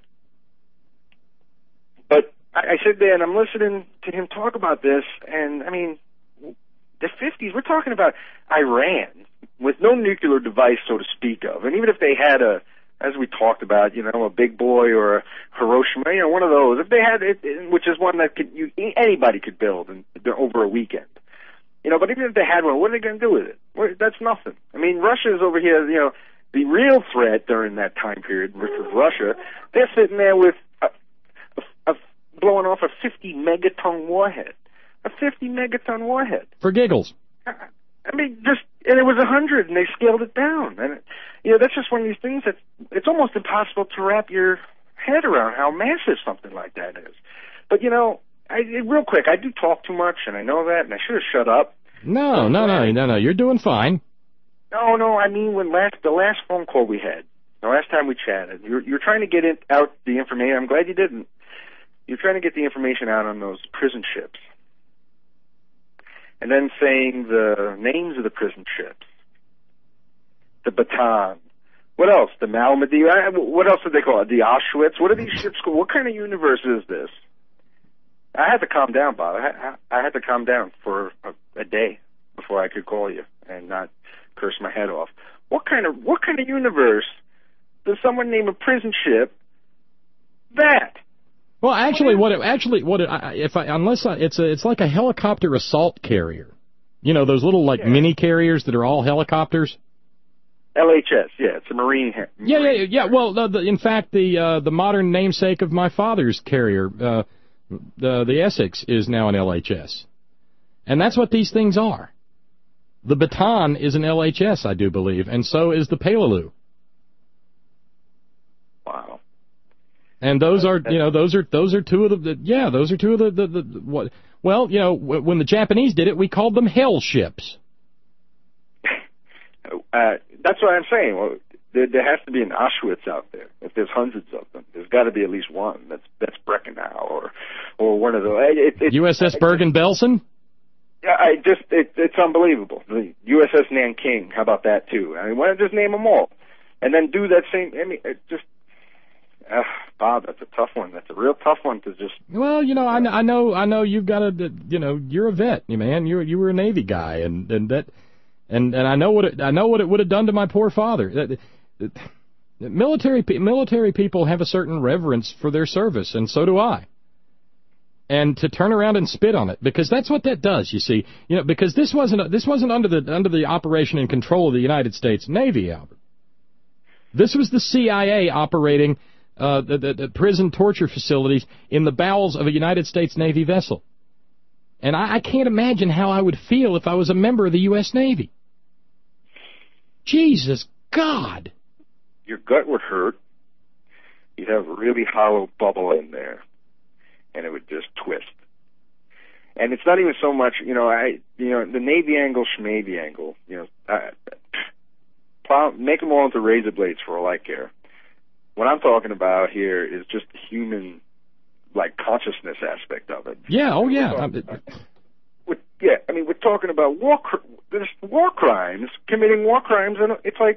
But I sit there and I'm listening to him talk about this, and, I mean, the 50s, we're talking about Iran with no nuclear device, so to speak of. And even if they had as we talked about, you know, a Big Boy or a Hiroshima, you know, one of those, if they had it, which is one that anybody could build over a weekend. You know, but even if they had one, what are they going to do with it? That's nothing. I mean, Russia is over here, you know, the real threat during that time period versus Russia. They're sitting there with blowing off a 50-megaton warhead. A 50-megaton warhead. For giggles. I mean, and it was 100, and they scaled it down. And, you know, that's just one of these things that it's almost impossible to wrap your head around how massive something like that is. But, you know, real quick, I do talk too much, and I know that, and I should have shut up. No, you're doing fine. No, I mean, the last phone call we had, the last time we chatted, you're trying to get out the information. I'm glad you didn't. You're trying to get the information out on those prison ships. And then saying the names of the prison ships. The Bataan. What else? The Malmedy. What else did they call it? The Auschwitz. What are these ships called? What kind of universe is this? I had to calm down, Bob. I had to calm down for a day before I could call you and not curse my head off. What kind of universe does someone name a prison ship that? Well, it's like a helicopter assault carrier. You know, those little mini carriers that are all helicopters. LHS, yeah, it's a marine. Yeah. Well, in fact, the modern namesake of my father's carrier, the Essex, is now an LHS, and that's what these things are. The Bataan is an LHS, I do believe, and so is the Peleliu. Wow. And those are, you know, those are two of the what? Well, you know, when the Japanese did it, we called them hell ships. That's what I'm saying. Well, there has to be an Auschwitz out there. If there's hundreds of them, there's got to be at least one. That's Birkenau or one of those. USS Bergen-Belsen. Yeah, it's unbelievable. The USS Nanking. How about that too? I mean, why not just name them all, and then do that same? I mean, it just. Bob, that's a tough one. That's a real tough one to just. Well, you know, I know you've got a, you know, you're a vet, man. You were a Navy guy, and I know what it would have done to my poor father. Military people have a certain reverence for their service, and so do I. And to turn around and spit on it, because that's what that does. You see, you know, because this wasn't under the operation and control of the United States Navy, Albert. This was the CIA operating the prison torture facilities in the bowels of a United States Navy vessel. And I can't imagine how I would feel if I was a member of the U.S. Navy. Jesus God! Your gut would hurt. You'd have a really hollow bubble in there, and it would just twist. And it's not even so much, you know, the Navy angle, Schmavy angle, you know, make them all into razor blades for all I care. What I'm talking about here is just the human, like, consciousness aspect of it. Yeah, oh yeah. I mean, we're talking about there's war crimes, committing war crimes, and it's like...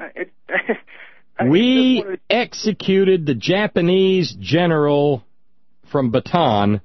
We executed the Japanese general from Bataan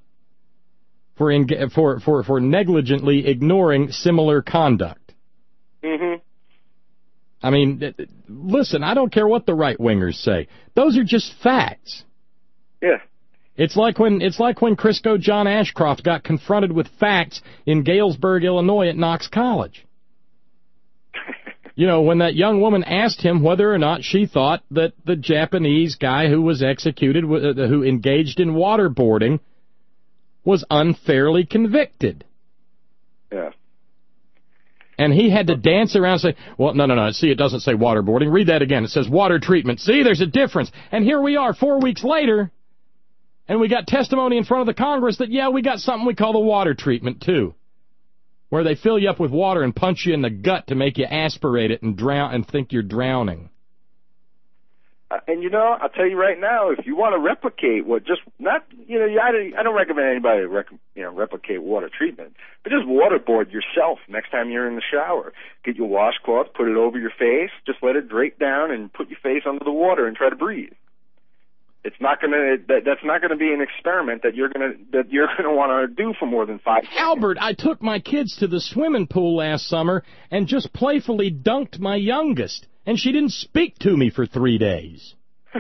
for negligently ignoring similar conduct. Mm-hmm. I mean, listen, I don't care what the right-wingers say. Those are just facts. Yeah. It's like when Crisco John Ashcroft got confronted with facts in Galesburg, Illinois at Knox College. You know, when that young woman asked him whether or not she thought that the Japanese guy who was executed, who engaged in waterboarding, was unfairly convicted. Yeah. And he had to dance around and say, well, no, see, it doesn't say waterboarding. Read that again. It says water treatment. See, there's a difference. And here we are 4 weeks later, and we got testimony in front of the Congress that, yeah, we got something we call the water treatment, too, where they fill you up with water and punch you in the gut to make you aspirate it and drown and think you're drowning. And, you know, I'll tell you right now, if you want to replicate I don't recommend anybody replicate water treatment, but just waterboard yourself next time you're in the shower. Get your washcloth, put it over your face, just let it drape down, and put your face under the water and try to breathe. It's not that's not gonna be an experiment that you're gonna want to do for more than 5 seconds. Albert, I took my kids to the swimming pool last summer and just playfully dunked my youngest, and she didn't speak to me for 3 days.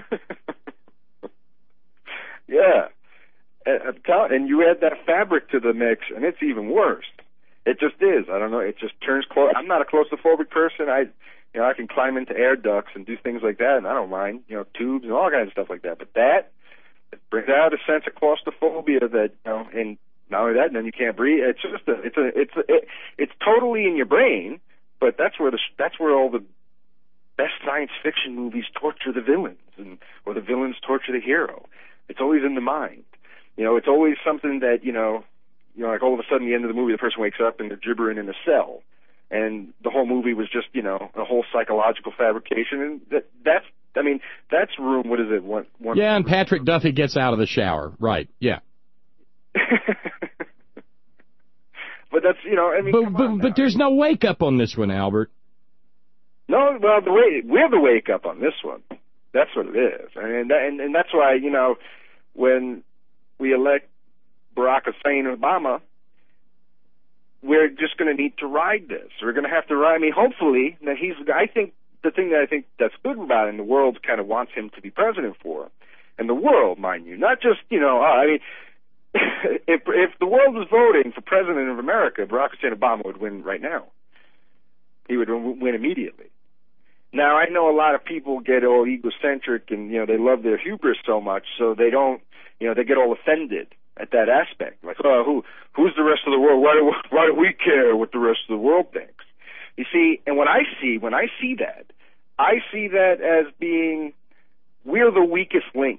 Yeah, and you add that fabric to the mix, and it's even worse. It just is. I don't know. It just turns close. I'm not a claustrophobic person. I can climb into air ducts and do things like that, and I don't mind, tubes and all kinds of stuff like that. But it brings out a sense of claustrophobia that, and not only that, and then you can't breathe. It's just it's totally in your brain, but that's where all the best science fiction movies torture the villains, or the villains torture the hero. It's always in the mind. It's always something that, like all of a sudden, the end of the movie, the person wakes up and they're gibbering in a cell. And the whole movie was just, a whole psychological fabrication. And that's room, what is it? One yeah, and Patrick Duffy gets out of the shower. Right, yeah. But that's, But there's no wake-up on this one, Albert. No, well, we're the wake-up on this one. That's what it is. And that's why, when we elect Barack Hussein Obama, we're just going to need to ride this. We're going to have to ride. I mean, hopefully, that I think the thing that I think that's good about him, the world kind of wants him to be president for, and the world, mind you, not just if the world was voting for president of America, Barack Hussein Obama would win right now. He would win immediately. Now, I know a lot of people get all egocentric and they love their hubris so much, so they don't, they get all offended at that aspect. Like, who's the rest of the world? Why do we care what the rest of the world thinks? You see, and when I see that as being, we're the weakest link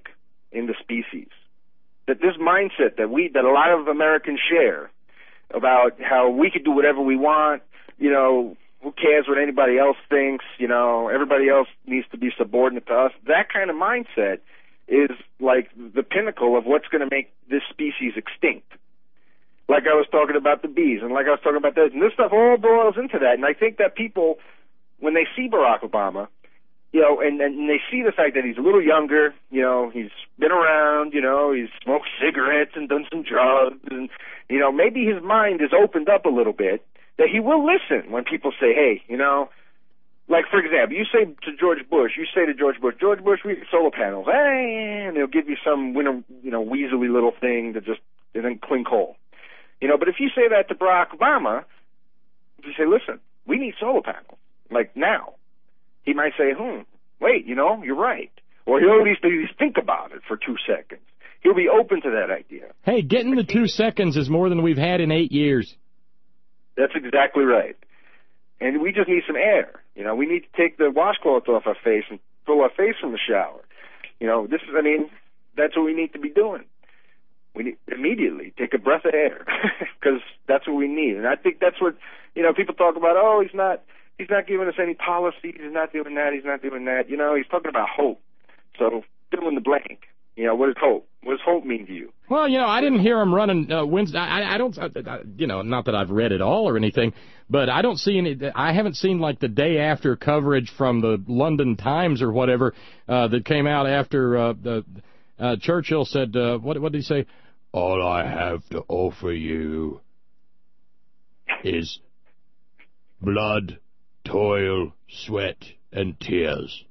in the species. That this mindset that a lot of Americans share about how we could do whatever we want, you know, who cares what anybody else thinks, you know, everybody else needs to be subordinate to us. That kind of mindset is like the pinnacle of what's going to make this species extinct. Like I was talking about the bees, and like I was talking about this, and this stuff all boils into that. And I think that people, when they see Barack Obama, you know, and they see the fact that he's a little younger, you know, he's been around, you know, he's smoked cigarettes and done some drugs, and, you know, maybe his mind is opened up a little bit, that he will listen when people say, hey, you know, like, for example, you say to George Bush, George Bush, we need solar panels, hey, and they'll give you some, you know, weaselly little thing to just, and then clean coal. You know, but if you say that to Barack Obama, if you say, listen, we need solar panels, like now, he might say, wait, you know, you're right. Or he'll at least think about it for 2 seconds. He'll be open to that idea. Hey, getting the 2 seconds is more than we've had in 8 years. That's exactly right. And we just need some air. You know, we need to take the washcloth off our face and pull our face from the shower. You know, that's what we need to be doing. We need immediately take a breath of air because that's what we need. And I think that's what, you know, people talk about, oh, he's not giving us any policies, he's not doing that. You know, he's talking about hope. So fill in the blank. You know, what is hope? What does hope mean to you? Well, you know, I didn't hear him running Wednesday. I don't, you know, not that I've read it all or anything, but I don't see any. I haven't seen like the day after coverage from the London Times or whatever that came out after Churchill said, what did he say? All I have to offer you is blood, toil, sweat, and tears.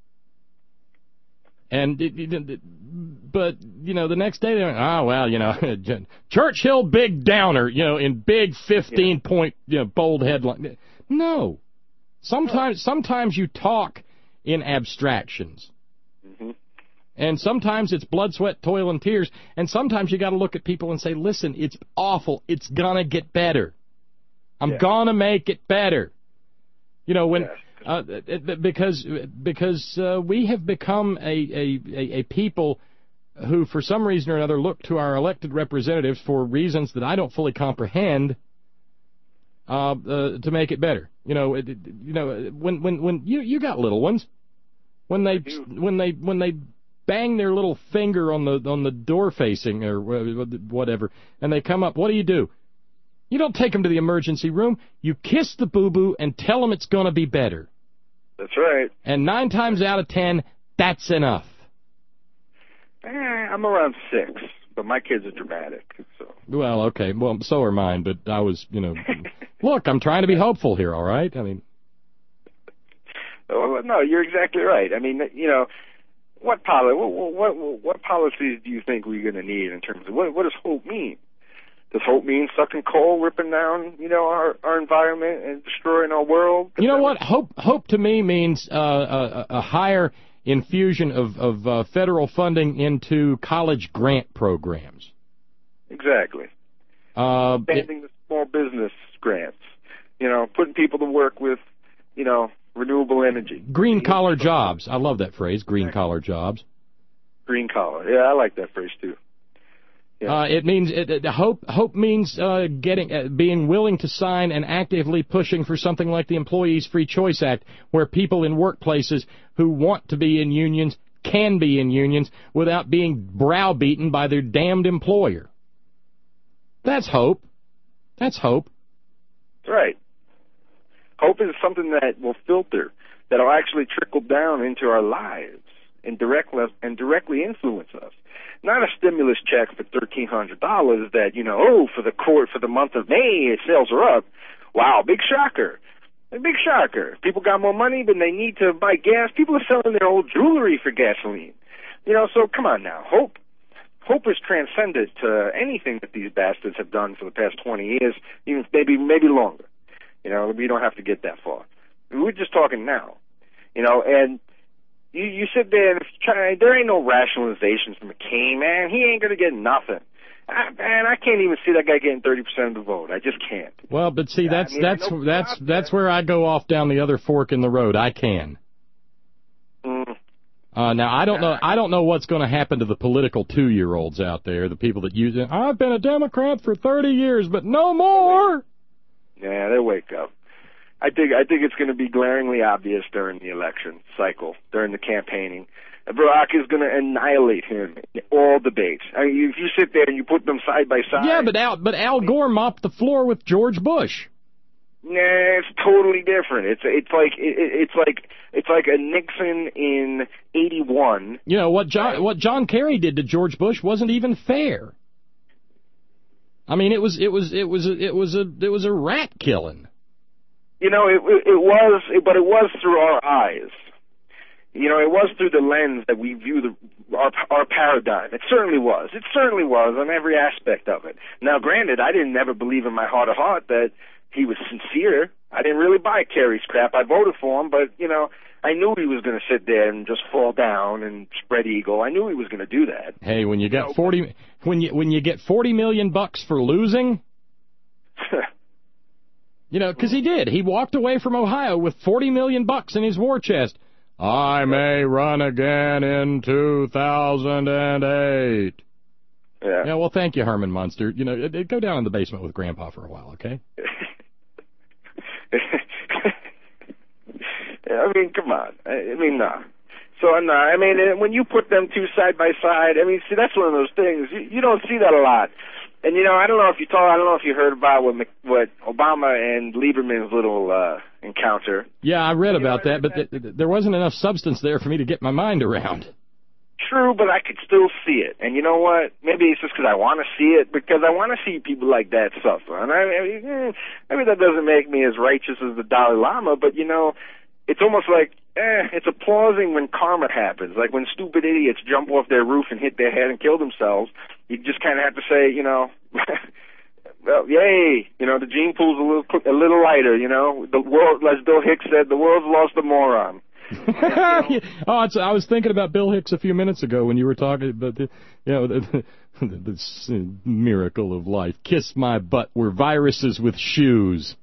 And but you know, the next day they went, well, you know, Churchill big downer, you know, in big 15-point, you know, bold headline. No, sometimes you talk in abstractions, and sometimes it's blood, sweat, toil, and tears, and sometimes you got to look at people and say, listen, it's awful, it's gonna get better. I'm gonna make it better. You know, when. Because we have become a people who, for some reason or another, look to our elected representatives for reasons that I don't fully comprehend to make it better. You know, when you got little ones, when they bang their little finger on the door facing or whatever, and they come up, what do? You don't take them to the emergency room. You kiss the boo-boo and tell them it's going to be better. That's right. And 9 times out of 10, that's enough. I'm around 6, but my kids are dramatic. So. Well, okay. Well, so are mine, but I was, you know... Look, I'm trying to be hopeful here, all right? I mean... Well, no, you're exactly right. I mean, you know, what policies do you think we're going to need in terms of... What does hope mean? Does hope mean sucking coal, ripping down, you know, our environment and destroying our world? You know what? Hope to me means a higher infusion of federal funding into college grant programs. Exactly. Expanding the small business grants. You know, putting people to work with, you know, renewable energy. Green collar jobs. I love that phrase, green collar jobs. Green collar. Yeah, I like that phrase too. Yeah. It means hope means being willing to sign and actively pushing for something like the Employees Free Choice Act, where people in workplaces who want to be in unions can be in unions without being browbeaten by their damned employer. That's hope. That's hope. That's right. Hope is something that will filter, that will actually trickle down into our lives and directly influence us. Not a stimulus check for $1,300 that, you know, for the month of May, sales are up. Wow, big shocker. A big shocker. People got more money, but they need to buy gas. People are selling their old jewelry for gasoline. You know, so come on now. Hope is transcended to anything that these bastards have done for the past 20 years, even maybe longer. You know, we don't have to get that far. We're just talking now. You know, and you sit there and there ain't no rationalizations from McCain, man. He ain't gonna get nothing. Man, I can't even see that guy getting 30% of the vote. I just can't. Well, but see, that's where I go off down the other fork in the road. I can. Now, I don't know what's going to happen to the political 2-year-olds out there, the people that use it. I've been a Democrat for 30 years, but no more. Yeah, they'll wake up. I think it's going to be glaringly obvious during the election cycle, during the campaigning. Barack is going to annihilate him in all debates. I mean, if you sit there and you put them side by side. Yeah, but Al Gore mopped the floor with George Bush. Nah, it's totally different. It's like a Nixon in '81. You know what John Kerry did to George Bush wasn't even fair. I mean, it was a rat killing. You know, it was through our eyes. You know, it was through the lens that we view our paradigm. It certainly was. It certainly was on every aspect of it. Now, granted, I didn't ever believe in my heart of heart that he was sincere. I didn't really buy Kerry's crap. I voted for him, but, you know, I knew he was going to sit there and just fall down and spread eagle. I knew he was going to do that. Hey, when you get when you get $40 million for losing, you know, because he did. He walked away from Ohio with $40 million in his war chest. I may run again in 2008. Yeah, well, thank you, Herman Munster. You know, go down in the basement with Grandpa for a while, okay? I mean, come on. I mean, no. So, no, I mean, when you put them two side by side, I mean, see, that's one of those things. You don't see that a lot. And, you know, I don't know if you heard about what Obama and Lieberman's little encounter. Yeah, I read about that, but there wasn't enough substance there for me to get my mind around. True, but I could still see it. And you know what? Maybe it's just because I want to see it, because I want to see people like that suffer. And maybe that doesn't make me as righteous as the Dalai Lama, but, you know, it's almost like, it's applauding when karma happens. Like when stupid idiots jump off their roof and hit their head and kill themselves, you just kind of have to say, you know, well, yay, you know, the gene pool's a little lighter, you know. The world, as Bill Hicks said, the world's lost a moron. I was thinking about Bill Hicks a few minutes ago when you were talking about the miracle of life. Kiss my butt. We're viruses with shoes.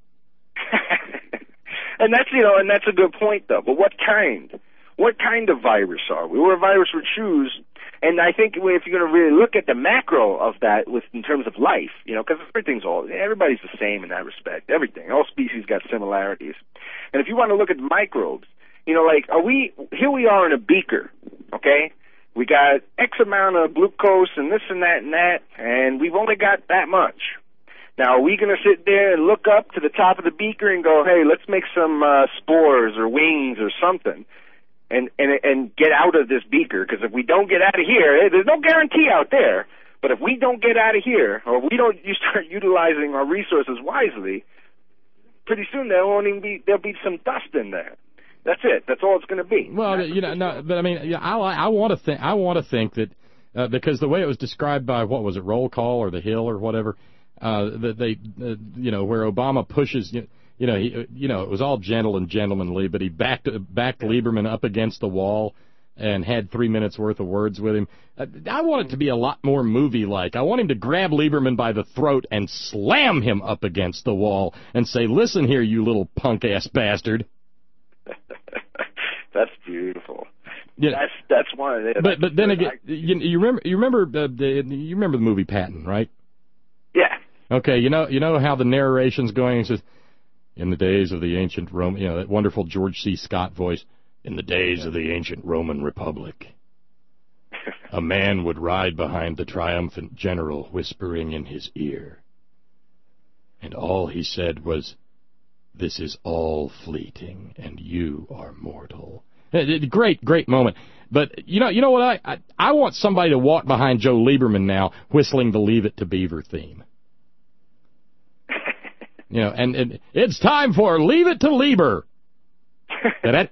And that's a good point though. But what kind? What kind of virus are we? We're a virus with shoes. And I think if you're going to really look at the macro of that in terms of life, you know, because everybody's the same in that respect. Everything. All species got similarities. And if you want to look at microbes, you know, like, here we are in a beaker, okay? We got X amount of glucose and this and that, and we've only got that much. Now, are we going to sit there and look up to the top of the beaker and go, hey, let's make some spores or wings or something and get out of this beaker? Because if we don't get out of here, there's no guarantee out there, but if we don't get out of here or you start utilizing our resources wisely, pretty soon there'll be some dust in there. That's it. That's all it's going to be. Well, you know, no, but I mean, yeah, I want to think that because the way it was described by what was it, Roll Call or The Hill or whatever, that they, you know, where Obama pushes, it was all gentle and gentlemanly, but he backed Lieberman up against the wall and had 3 minutes worth of words with him. I want it to be a lot more movie-like. I want him to grab Lieberman by the throat and slam him up against the wall and say, "Listen here, you little punk-ass bastard." That's beautiful. Yeah. That's one of it. But then again, you remember the movie Patton, right? Yeah. Okay, you know how the narration's going. It says, "In the days of the ancient Rome," you know, that wonderful George C. Scott voice. "In the days of the ancient Roman Republic, a man would ride behind the triumphant general, whispering in his ear, and all he said was, 'This is all fleeting, and you are mortal.'" Great moment. But you know what? I want somebody to walk behind Joe Lieberman now, whistling the "Leave It to Beaver" theme. You know, and it's time for "Leave It to Lieber." Yeah.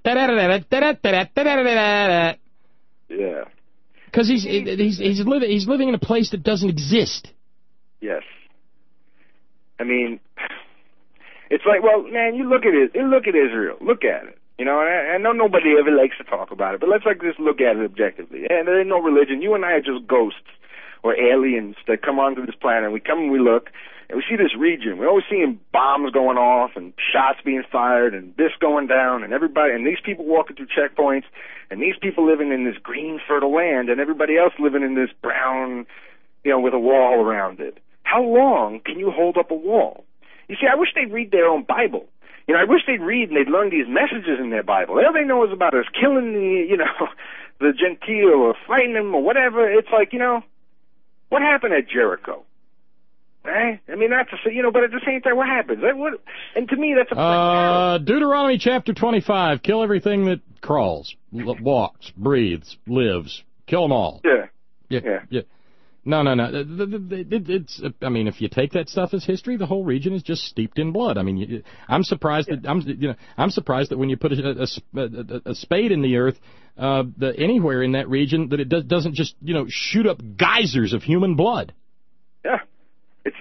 Because he's living in a place that doesn't exist. Yes. I mean, it's like, well, man, you look at it. Look at Israel. Look at it. You know, I know nobody ever likes to talk about it, but let's just look at it objectively. And there ain't no religion. You and I are just ghosts or aliens that come onto this planet. We come and we look, and we see this region. We're always seeing bombs going off and shots being fired and this going down and everybody, and these people walking through checkpoints, and these people living in this green, fertile land, and everybody else living in this brown, with a wall around it. How long can you hold up a wall? You see, I wish they'd read their own Bible. I wish they'd read and they'd learn these messages in their Bible. All they know is about us killing the Gentile or fighting them or whatever. It's like, what happened at Jericho? Right? I mean, not to say, but at the same time, what happens? And to me, that's a Deuteronomy chapter 25. Kill everything that crawls, walks, breathes, lives. Kill them all. Yeah. No. It's. I mean, if you take that stuff as history, the whole region is just steeped in blood. I mean, I'm surprised that I'm surprised that when you put a spade in the earth, anywhere in that region, that it doesn't just shoot up geysers of human blood. Yeah, it's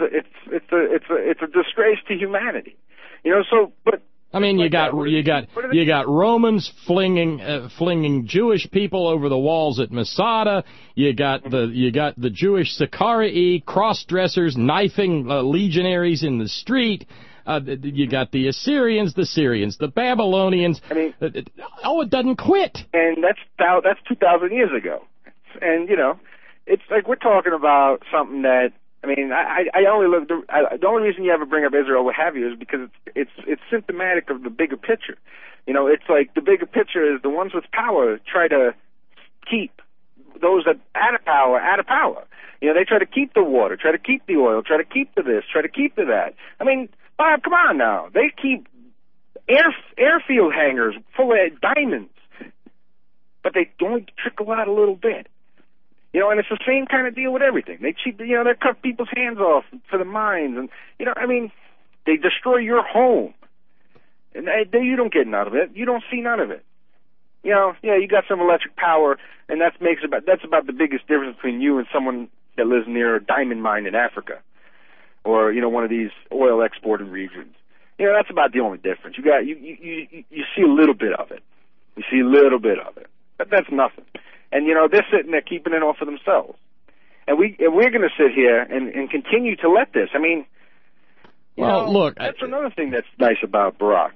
a disgrace to humanity. But. I mean, you got Romans flinging Jewish people over the walls at Masada. You got the Jewish Sicarii, cross-dressers knifing legionaries in the street. You got the Assyrians, the Syrians, the Babylonians. I mean, it doesn't quit. And that's 2,000 years ago. And it's like we're talking about something that. I mean, I only look. The only reason you ever bring up Israel, what have you, is because it's symptomatic of the bigger picture. It's like the bigger picture is the ones with power try to keep those that out of power. They try to keep the water, try to keep the oil, try to keep the this, try to keep the that. I mean, Bob, come on now. They keep airfield hangars full of diamonds, but they only trickle out a little bit. And it's the same kind of deal with everything. They they cut people's hands off for the mines, and they destroy your home, and you don't get none of it. You don't see none of it. You got some electric power, and that's about the biggest difference between you and someone that lives near a diamond mine in Africa, or one of these oil exporting regions. That's about the only difference. You see a little bit of it. You see a little bit of it, but that's nothing. And, they're sitting there keeping it all for themselves. And we're going to sit here and continue to let this. I mean, look. That's another thing that's nice about Barack.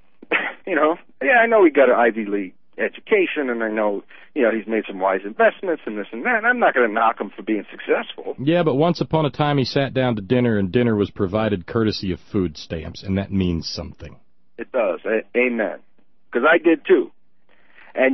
I know he got an Ivy League education, and I know, he's made some wise investments and this and that. And I'm not going to knock him for being successful. Yeah, but once upon a time he sat down to dinner, and dinner was provided courtesy of food stamps, and that means something. It does. Amen. Because I did, too. And,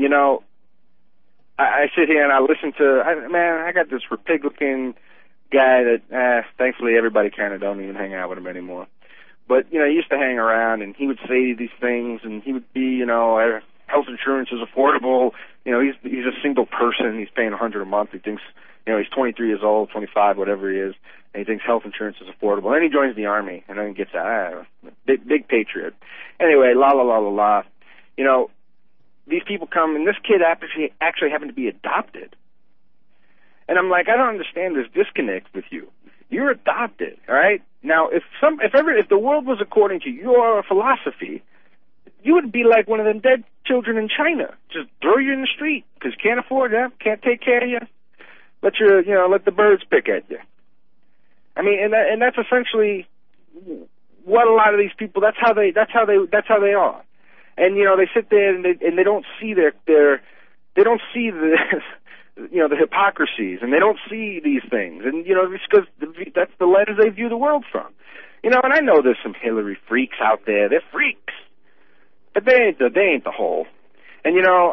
I sit here and I listen to, I got this Republican guy that, thankfully everybody kind of don't even hang out with him anymore. But, he used to hang around and he would say these things and he would be, health insurance is affordable. He's a single person. He's paying $100 a month. He thinks, he's 23 years old, 25, whatever he is, and he thinks health insurance is affordable. And then he joins the Army and then he gets big patriot. Anyway, la. These people come, and this kid actually happened to be adopted. And I'm like, I don't understand this disconnect with you. You're adopted, all right? Now, if the world was according to your philosophy, you would be like one of them dead children in China. Just throw you in the street because you can't afford that, can't take care of you. Let the birds pick at you. I mean, and that's essentially what a lot of these people. That's how they are. And they sit there and they don't see they don't see the hypocrisies, and they don't see these things, and it's because that's the lens they view the world from. And I know there's some Hillary freaks out there. They're freaks, but they ain't the whole. And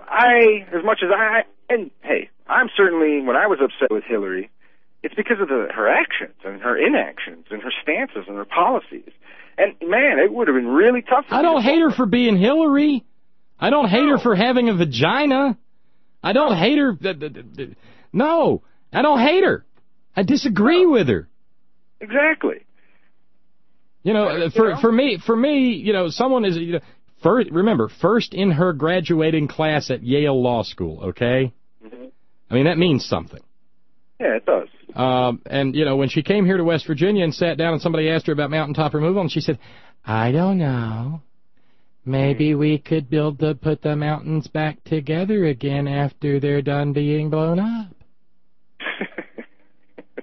I'm certainly, when I was upset with Hillary, it's because of her actions and her inactions and her stances and her policies. And, man, it would have been really tough. I don't hate her for being Hillary. I don't hate her for having a vagina. I don't hate her. No, I don't hate her. I disagree with her. Exactly. For me, someone is, first in her graduating class at Yale Law School, okay? Mm-hmm. I mean, that means something. Yeah, it does. And, when she came here to West Virginia and sat down and somebody asked her about mountaintop removal, and she said, I don't know. Maybe we could put the mountains back together again after they're done being blown up.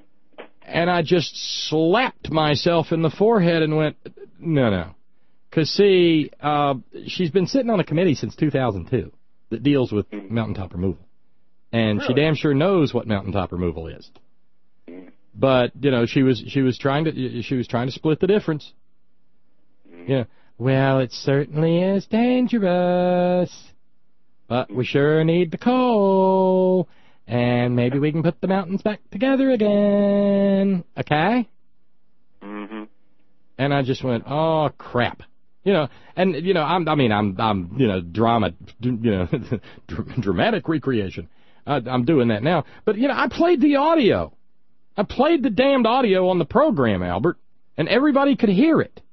And I just slapped myself in the forehead and went, no. Because, see, she's been sitting on a committee since 2002 that deals with mountaintop removal. And she damn sure knows what mountaintop removal is. But, you know, she was trying to split the difference. Yeah. Well, it certainly is dangerous. But we sure need the coal. And maybe we can put the mountains back together again. Okay? Mm-hmm. And I just went, oh, crap. You know, and, you know, I'm dramatic recreation. I'm doing that now. But, you know, I played the audio. I played the damned audio on the program, Albert, and everybody could hear it.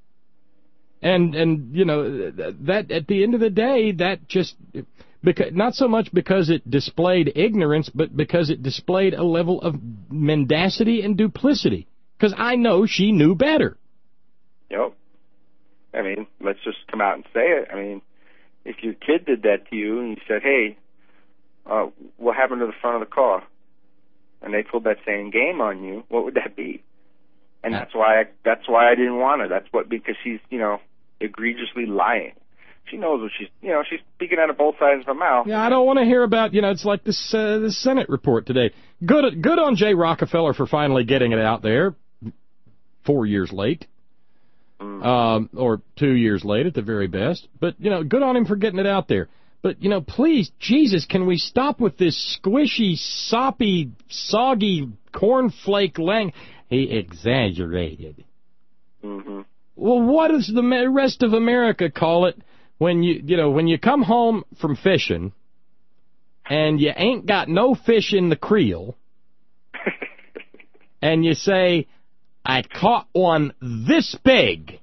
And you know, that at the end of the day, that just, because, not so much because it displayed ignorance, but because it displayed a level of mendacity and duplicity. Because I know she knew better. Yep. I mean, let's just come out and say it. I mean, if your kid did that to you and you said, hey, what happened to the front of the car? And they pulled that same game on you, what would that be? And that's why I didn't want her. Because she's, you know, egregiously lying. She knows what she's speaking out of both sides of her mouth. Yeah, I don't want to hear about, you know, it's like this Senate report today. Good on Jay Rockefeller for finally getting it out there 4 years late. Or 2 years late at the very best. But, you know, good on him for getting it out there. But, you know, please, Jesus, can we stop with this squishy, soppy, soggy cornflake He exaggerated. Mm-hmm. Well, what does the rest of America call it when you come home from fishing and you ain't got no fish in the creel and you say, I caught one this big,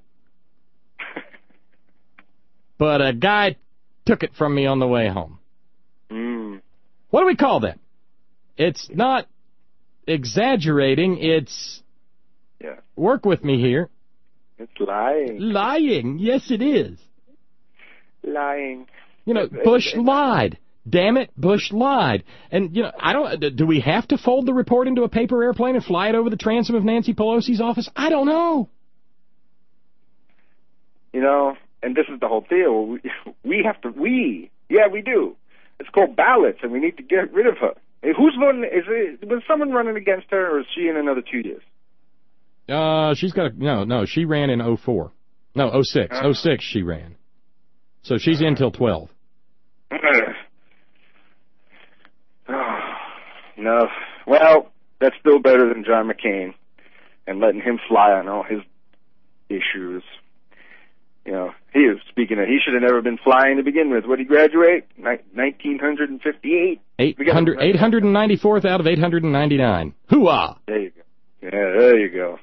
but a guy took it from me on the way home. What do we call that? It's not exaggerating, it's... Yeah. Work with me here. It's lying. Lying, yes it is. Lying. You know, Bush lied. Damn it, Bush lied. And, you know, do we have to fold the report into a paper airplane and fly it over the transom of Nancy Pelosi's office? I don't know. You know, and this is the whole deal. We do. It's called ballots, and we need to get rid of her. Who's voting? Was someone running against her, or is she in another 2 years? She's got no, she ran in 04. No, 06. 06 she ran. So she's in till 12. No. Well, that's still better than John McCain and letting him fly on all his issues. You know, he should have never been flying to begin with. What did he graduate? 1958. 894th out of 899. Hoo-ah! There you go. Yeah, there you go.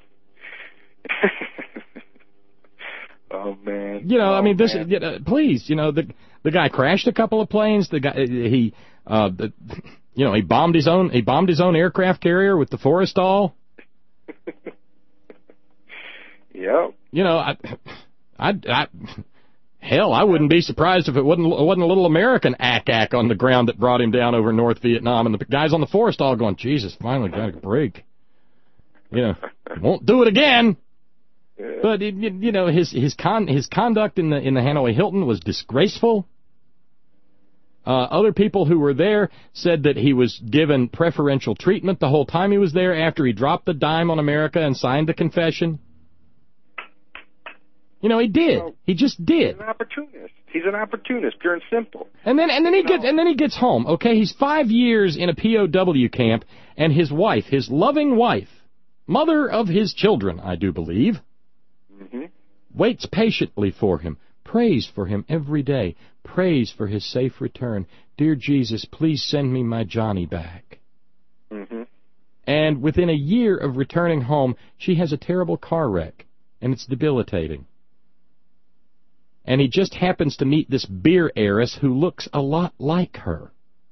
Oh man. You know, I mean, please, you know, the guy crashed a couple of planes. The guy, he bombed his own aircraft carrier with the Forrestal. Yep. You know, I wouldn't be surprised if it wasn't a little American ack on the ground that brought him down over North Vietnam, and the guys on the Forrestal going, Jesus, finally got a break. You know, won't do it again. Yeah. But you know, his conduct in the Hanoi Hilton was disgraceful. Other people who were there said that he was given preferential treatment the whole time he was there after he dropped the dime on America and signed the confession. You know, he did. He just did. He's an opportunist, pure and simple. And then he gets home. Okay, he's 5 years in a POW camp, and his wife, his loving wife, mother of his children, I do believe, waits patiently for him, prays for him every day, prays for his safe return. Dear Jesus, please send me my Johnny back. And within a year of returning home, she has a terrible car wreck, and it's debilitating. And he just happens to meet this beer heiress who looks a lot like her.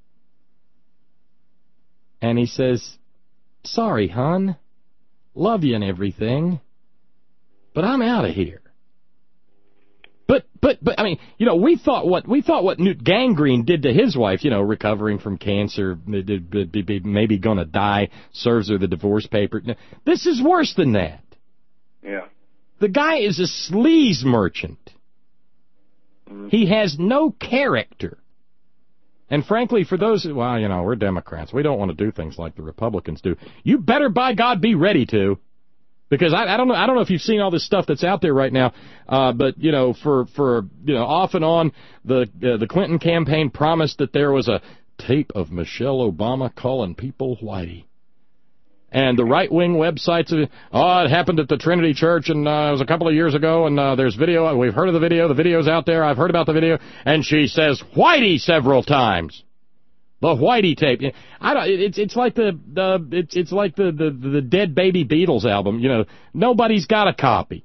And he says, sorry, hon. Love you and everything. But I'm out of here. But I mean, we thought what Newt Gingrich did to his wife, recovering from cancer, maybe going to die, serves her the divorce paper. This is worse than that. Yeah. The guy is a sleaze merchant. Mm-hmm. He has no character. And frankly, for those, we're Democrats. We don't want to do things like the Republicans do. You better, by God, be ready to. Because I don't know if you've seen all this stuff that's out there right now, but for off and on, the Clinton campaign promised that there was a tape of Michelle Obama calling people whitey, and the right-wing websites, it happened at the Trinity Church, and it was a couple of years ago, and there's video. We've heard of the video's out there. I've heard about the video, and she says whitey several times. The Whitey tape. It's like the Dead Baby Beatles album. Nobody's got a copy.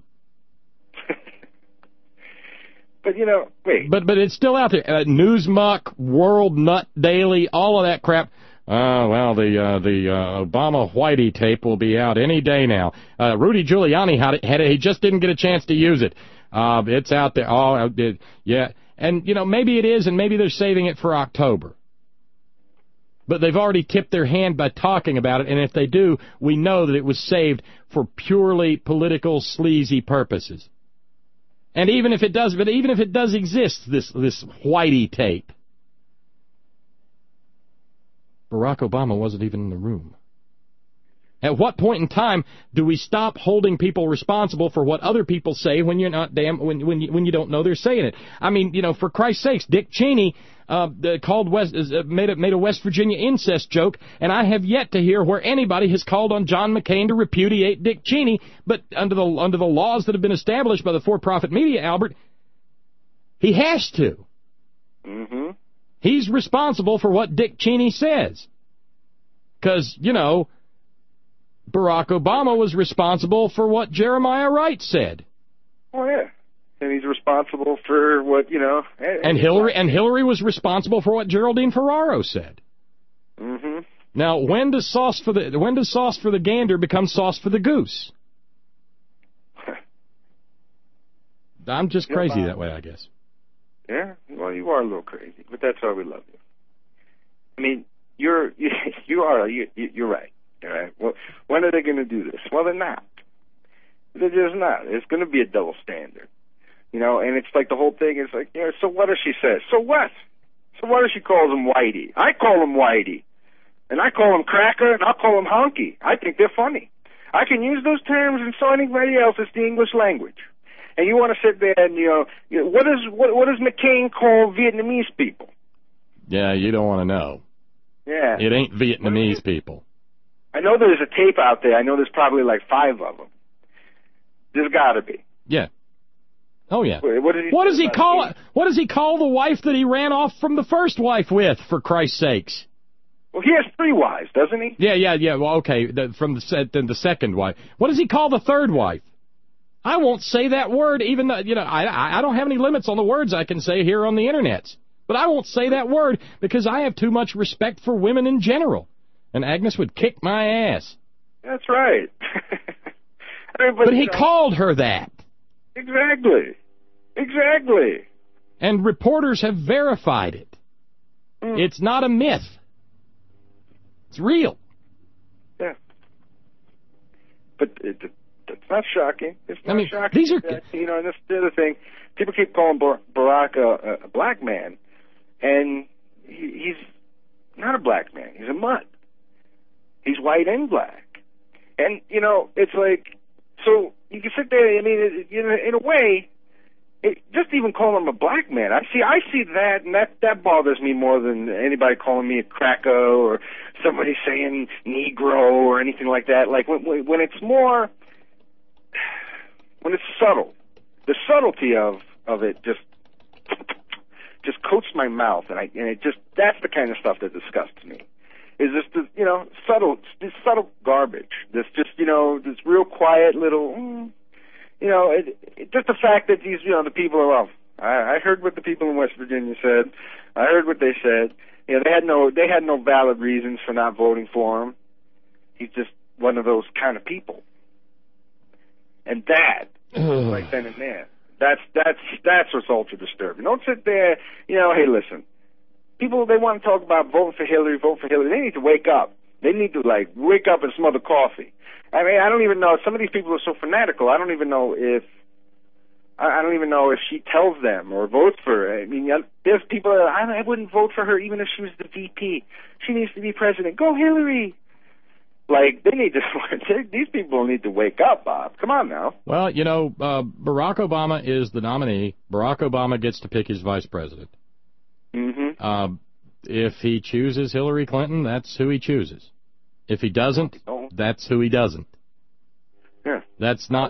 But wait. But it's still out there. Newsmuck, World Nut Daily, all of that crap. The Obama Whitey tape will be out any day now. Rudy Giuliani had it. He just didn't get a chance to use it. It's out there. Yeah. And maybe it is, and maybe they're saving it for October. But they've already tipped their hand by talking about it, and if they do, we know that it was saved for purely political, sleazy purposes. And even if it does exist, this Whitey tape, Barack Obama wasn't even in the room. At what point in time do we stop holding people responsible for what other people say when you're not when you don't know they're saying it? I mean, for Christ's sakes, Dick Cheney made a West Virginia incest joke, and I have yet to hear where anybody has called on John McCain to repudiate Dick Cheney. But under the laws that have been established by the for-profit media, Albert, he has to. Mm-hmm. He's responsible for what Dick Cheney says, because Barack Obama was responsible for what Jeremiah Wright said. Oh, yeah. And he's responsible for what, And Hillary was responsible for what Geraldine Ferraro said. Mm-hmm. Now, when does sauce for the gander become sauce for the goose? I'm just crazy that way, I guess. Yeah, well, you are a little crazy, but that's why we love you. I mean, you're right. All right. Well, when are they going to do this? Well, they're not. They're just not. It's going to be a double standard, And it's like the whole thing is like, so what if she says? So what? So what if she calls him Whitey? I call him Whitey, and I call him Cracker, and I'll call him Honky. I think they're funny. I can use those terms, and so anybody else. It's the English language. And you want to sit there and what does McCain call Vietnamese people? Yeah, you don't want to know. Yeah, it ain't Vietnamese people. I know there's a tape out there. I know there's probably like 5 of them. There's got to be. Yeah. Oh yeah. What does he call the wife that he ran off from the first wife with? For Christ's sakes. Well, he has 3 wives, doesn't he? Yeah. Well, okay. From the second wife. What does he call the third wife? I won't say that word, even though, I don't have any limits on the words I can say here on the internet. But I won't say that word because I have too much respect for women in general. And Agnes would kick my ass. That's right. But he called her that. Exactly. And reporters have verified it. It's not a myth. It's real. Yeah. But it's not shocking. It's not shocking. These are... and that's the other thing. People keep calling Barack a black man, and he's not a black man. He's a mutt. He's white and black. And, it's like, so you can sit there, I mean, in a way, just even calling him a black man, I see that, and that bothers me more than anybody calling me a cracker or somebody saying Negro or anything like that. Like, when it's more, when it's subtle, the subtlety of it just coats my mouth, and it just, that's the kind of stuff that disgusts me. Is this subtle garbage? This just, this real quiet little, just the fact that these, the people are, well, I heard what the people in West Virginia said. I heard what they said. They had no valid reasons for not voting for him. He's just one of those kind of people. And that, right then and there, That's what's ultra disturbing. Don't sit there, hey, listen. People, they want to talk about vote for Hillary. They need to wake up. They need to, wake up and smother coffee. I mean, I don't even know. Some of these people are so fanatical. I don't even know if she tells them or votes for her. I mean, there's people that I wouldn't vote for her even if she was the VP. She needs to be president. Go Hillary. They need to. These people need to wake up, Bob. Come on now. Well, Barack Obama is the nominee. Barack Obama gets to pick his vice president. Mm-hmm. If he chooses Hillary Clinton, that's who he chooses. If he doesn't, that's who he doesn't. Yeah. That's not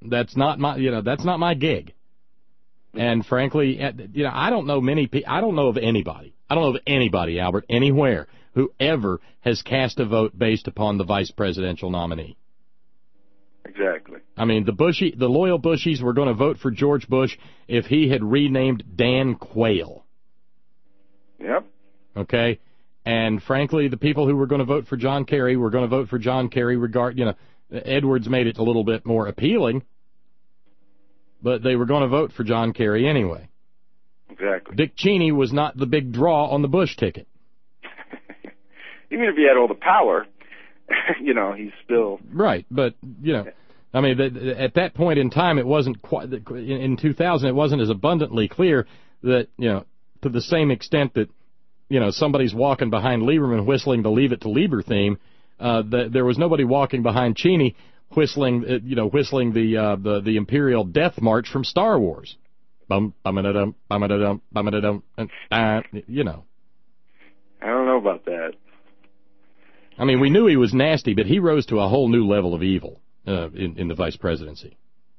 my gig. And frankly, I don't know of anybody, Albert, anywhere who ever has cast a vote based upon the vice presidential nominee. Exactly. I mean, the loyal Bushies were going to vote for George Bush if he had renamed Dan Quayle. Yep. Okay? And frankly, the people who were going to vote for John Kerry were going to vote for John Kerry Edwards made it a little bit more appealing, but they were going to vote for John Kerry anyway. Exactly. Dick Cheney was not the big draw on the Bush ticket. Even if he had all the power, he's still... Right, but, I mean, at that point in time, it wasn't quite... In 2000, it wasn't as abundantly clear that, to the same extent that, somebody's walking behind Lieberman whistling the Leave It to Lieber theme, there was nobody walking behind Cheney whistling the Imperial Death March from Star Wars. Bum bum-a-da-dum, bum-a-da-dum, bum-a-da-dum, I don't know about that. I mean, we knew he was nasty, but he rose to a whole new level of evil in the vice presidency.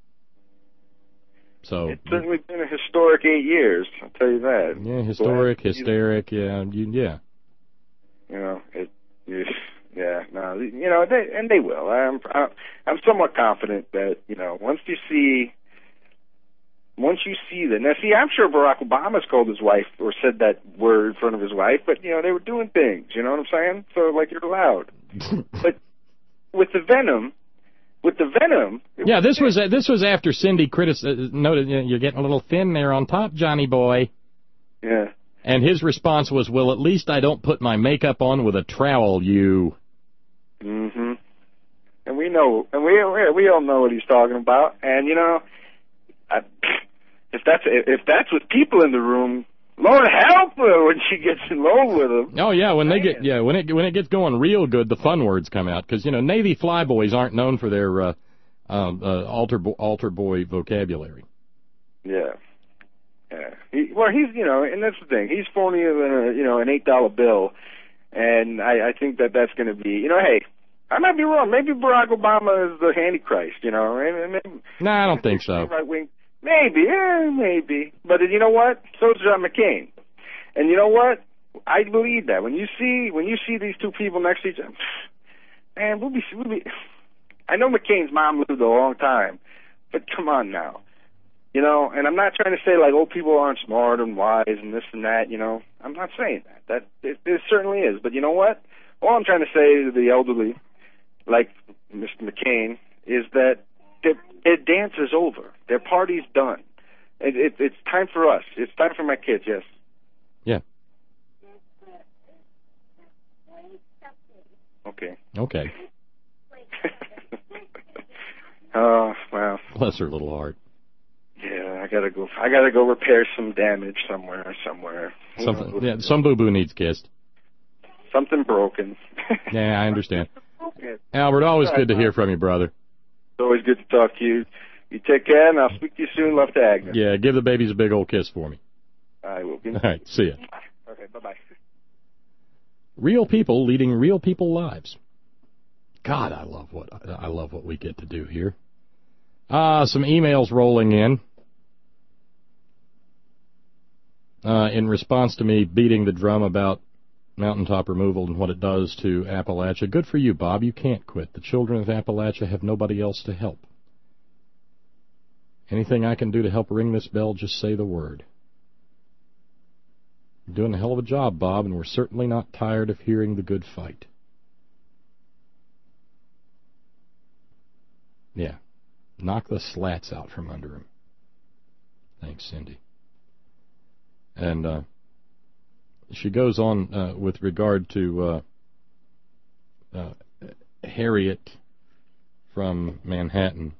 So it's certainly been a historic 8 years, I'll tell you that. Yeah, hysteric, yeah. They will. I'm somewhat confident that once you see that. Now, see, I'm sure Barack Obama's called his wife or said that word in front of his wife, but they were doing things. You know what I'm saying? So you're allowed. But with the venom. Yeah, this was after Cindy noted you're getting a little thin there on top, Johnny boy. Yeah. And his response was, "Well, at least I don't put my makeup on with a trowel, you." Mm-hmm. And we know, and we all know what he's talking about. And if that's with people in the room, Lord help her when she gets in love with him. Oh yeah, when it gets going real good, the fun words come out because Navy flyboys aren't known for their altar boy vocabulary. Yeah. Yeah. He's and that's the thing. He's phonier than an $8 bill, and I think that's going to be hey. I might be wrong. Maybe Barack Obama is the Antichrist. No, I don't think so. Right wing. Maybe. But you know what? So is John McCain. And you know what? I believe that. When you see these two people next to each other, man, we'll be. I know McCain's mom lived a long time, but come on now. And I'm not trying to say old people aren't smart and wise and this and that, I'm not saying that. It certainly is. But you know what? All I'm trying to say to the elderly, like Mr. McCain, is that their dance is over. Their party's done. It's time for us. It's time for my kids, yes. Yeah. Okay. Oh, well. Bless her little heart. Yeah, I gotta go repair some damage somewhere. Something. Yeah, some boo-boo needs kissed. Something broken. Yeah, I understand. Albert, always good to hear from you, brother. It's always good to talk to you. You take care, and I'll speak to you soon. Love to Agnes. Yeah, give the babies a big old kiss for me. I will. All right, see ya. Okay, bye-bye. Real people leading real people lives. God, I love what we get to do here. Some emails rolling in response to me beating the drum about mountaintop removal and what it does to Appalachia. Good for you, Bob. You can't quit. The children of Appalachia have nobody else to help. Anything I can do to help ring this bell, just say the word. You're doing a hell of a job, Bob, and we're certainly not tired of hearing the good fight. Yeah. Knock the slats out from under him. Thanks, Cindy. And she goes on with regard to Harriet from Manhattan.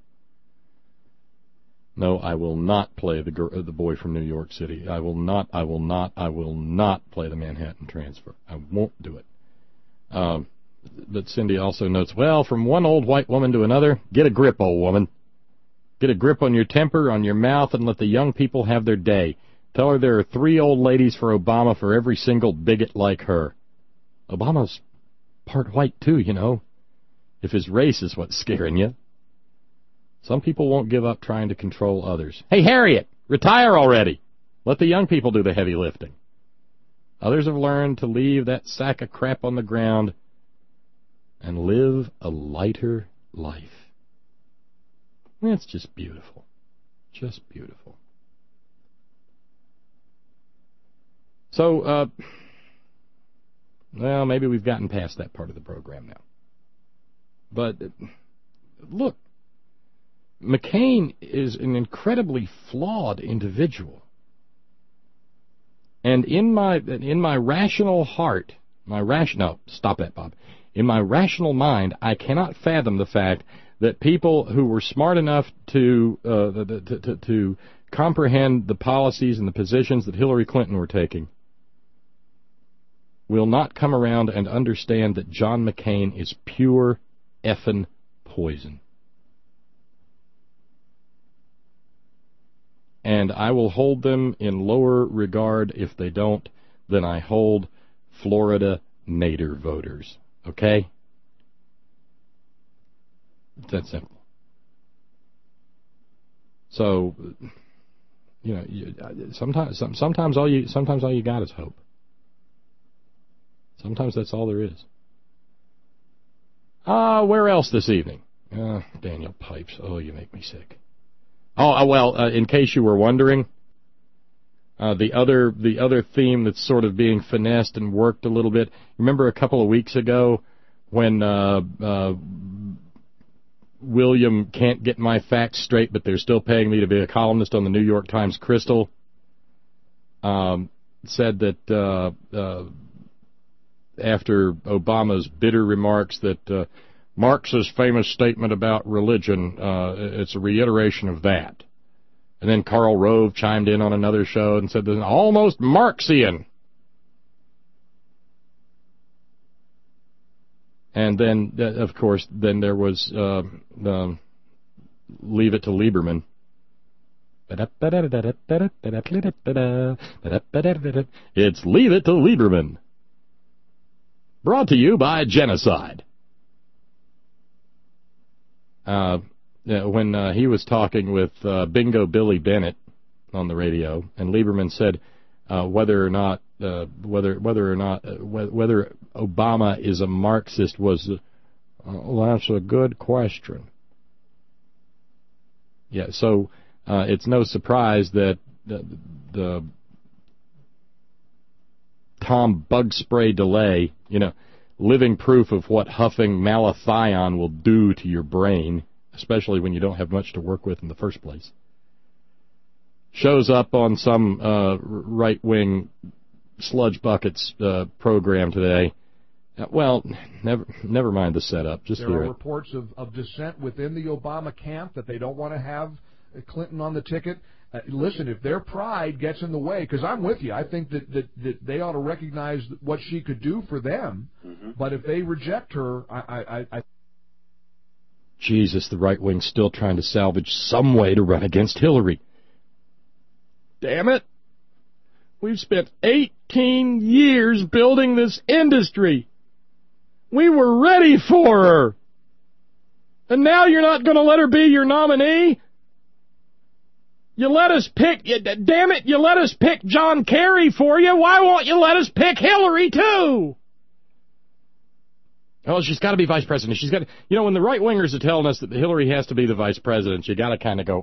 No, I will not play the boy from New York City. I will not play the Manhattan Transfer. I won't do it. But Cindy also notes, well, from one old white woman to another, get a grip, old woman. Get a grip on your temper, on your mouth, and let the young people have their day. Tell her there are 3 old ladies for Obama for every single bigot like her. Obama's part white, too, you know, if his race is what's scaring you. Some people won't give up trying to control others. Hey, Harriet, retire already. Let the young people do the heavy lifting. Others have learned to leave that sack of crap on the ground and live a lighter life. That's just beautiful. Just beautiful. So, well, maybe we've gotten past that part of the program now. But, look, McCain is an incredibly flawed individual. And in my rational heart, stop that, Bob. In my rational mind, I cannot fathom the fact that people who were smart enough to comprehend the policies and the positions that Hillary Clinton were taking will not come around and understand that John McCain is pure effing poison. And I will hold them in lower regard if they don't than I hold Florida Nader voters. Okay? It's that simple. So, you know, sometimes all you got is hope. Sometimes that's all there is. Where else this evening? Daniel Pipes. Oh, you make me sick. Oh, well, in case you were wondering, the other theme that's sort of being finessed and worked a little bit. Remember a couple of weeks ago when William can't get my facts straight, but they're still paying me to be a columnist on the New York Times Crystal, said that after Obama's bitter remarks that Marx's famous statement about religion, it's a reiteration of that. And then Karl Rove chimed in on another show and said that almost Marxian. And then, of course, then there was Leave It to Lieberman. It's Leave It to Lieberman. Brought to you by Genocide. When he was talking with Bingo Billy Bennett on the radio, and Lieberman said whether Obama is a Marxist was that's a good question. Yeah, so it's no surprise that the Tom Bugspray delay, living proof of what huffing malathion will do to your brain, especially when you don't have much to work with in the first place, shows up on some right-wing sludge buckets program today. Well, never mind the setup. Just there hear are it. Reports of dissent within the Obama camp that they don't want to have Clinton on the ticket. Listen, if their pride gets in the way, because I'm with you, I think that they ought to recognize what she could do for them. Mm-hmm. But if they reject her, I Jesus, the right wing's still trying to salvage some way to run against Hillary. Damn it! We've spent 18 years building this industry. We were ready for her. And now you're not going to let her be your nominee? You let us pick, damn it, you let us pick John Kerry for you. Why won't you let us pick Hillary, too? Oh, she's got to be vice president. She's got to, when the right-wingers are telling us that Hillary has to be the vice president, you got to kind of go,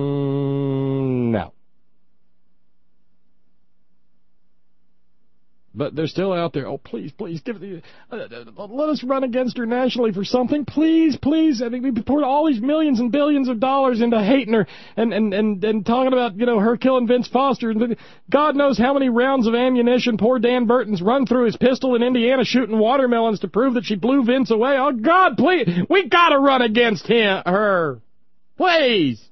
no. But they're still out there. Oh, please, give let us run against her nationally for something. Please. I mean, we poured all these millions and billions of dollars into hating her and talking about, her killing Vince Foster. And God knows how many rounds of ammunition poor Dan Burton's run through his pistol in Indiana shooting watermelons to prove that she blew Vince away. Oh, God, please. We got to run against her. Please.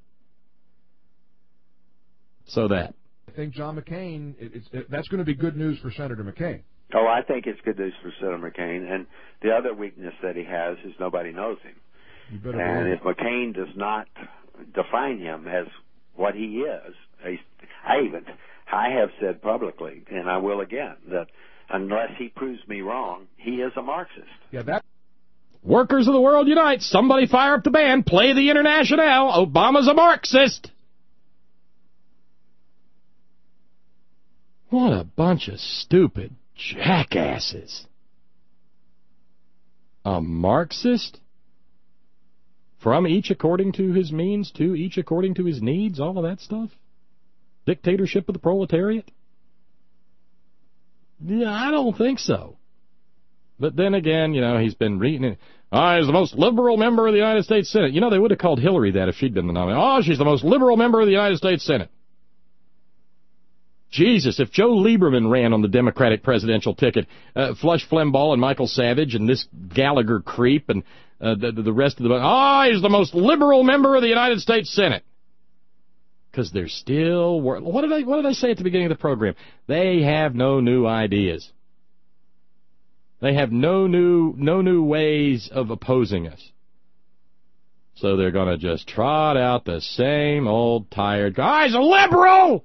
So that. I think John McCain, that's going to be good news for Senator McCain. Oh, I think it's good news for Senator McCain. And the other weakness that he has is nobody knows him. And if McCain does not define him as what he is, I have said publicly, and I will again, that unless he proves me wrong, he is a Marxist. Yeah, that. Workers of the world unite. Somebody fire up the band. Play the Internationale. Obama's a Marxist. What a bunch of stupid jackasses. A Marxist? From each according to his means, to each according to his needs, all of that stuff? Dictatorship of the proletariat? Yeah, I don't think so. But then again, he's been reading it. He's the most liberal member of the United States Senate. They would have called Hillary that if she'd been the nominee. She's the most liberal member of the United States Senate. Jesus, if Joe Lieberman ran on the Democratic presidential ticket, Flush Flembaugh and Michael Savage and this Gallagher creep and the rest of he's the most liberal member of the United States Senate. Because they're still what did I say at the beginning of the program? They have no new ideas. They have no new ways of opposing us. So they're going to just trot out the same old tired guy. He's a liberal!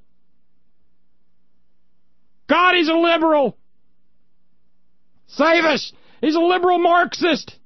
God, he's a liberal! Save us! He's a liberal Marxist!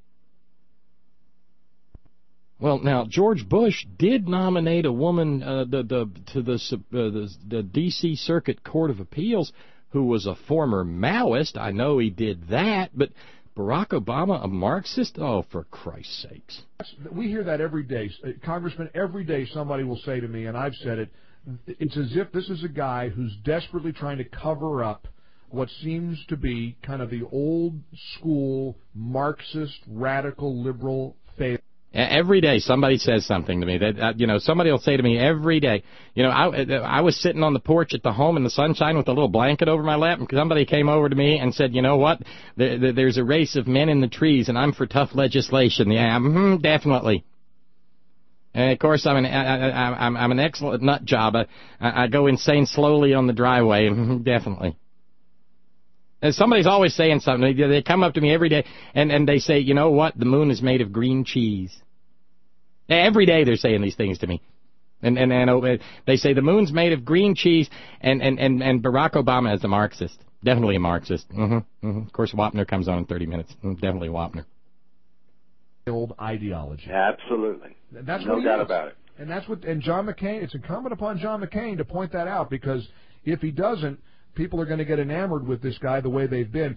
Well, now, George Bush did nominate a woman to the D.C. Circuit Court of Appeals who was a former Maoist. I know he did that, but Barack Obama, a Marxist? Oh, for Christ's sakes. We hear that every day. Congressman, every day somebody will say to me, and I've said it, it's as if this is a guy who's desperately trying to cover up what seems to be kind of the old-school Marxist, radical, liberal faith. Every day somebody says something to me. That somebody will say to me every day, I was sitting on the porch at the home in the sunshine with a little blanket over my lap, and somebody came over to me and said, you know what, there's a race of men in the trees, and I'm for tough legislation. Yeah, definitely. And of course, I'm an excellent nut job. I go insane slowly on the driveway. Definitely. And somebody's always saying something. They come up to me every day and they say, you know what? The moon is made of green cheese. Every day they're saying these things to me. And they say the moon's made of green cheese. And Barack Obama is a Marxist. Definitely a Marxist. Of course, Wapner comes on in 30 minutes. Definitely Wapner. Old ideology. Absolutely. That's no doubt about it. And John McCain, it's incumbent upon John McCain to point that out, because if he doesn't, people are going to get enamored with this guy the way they've been.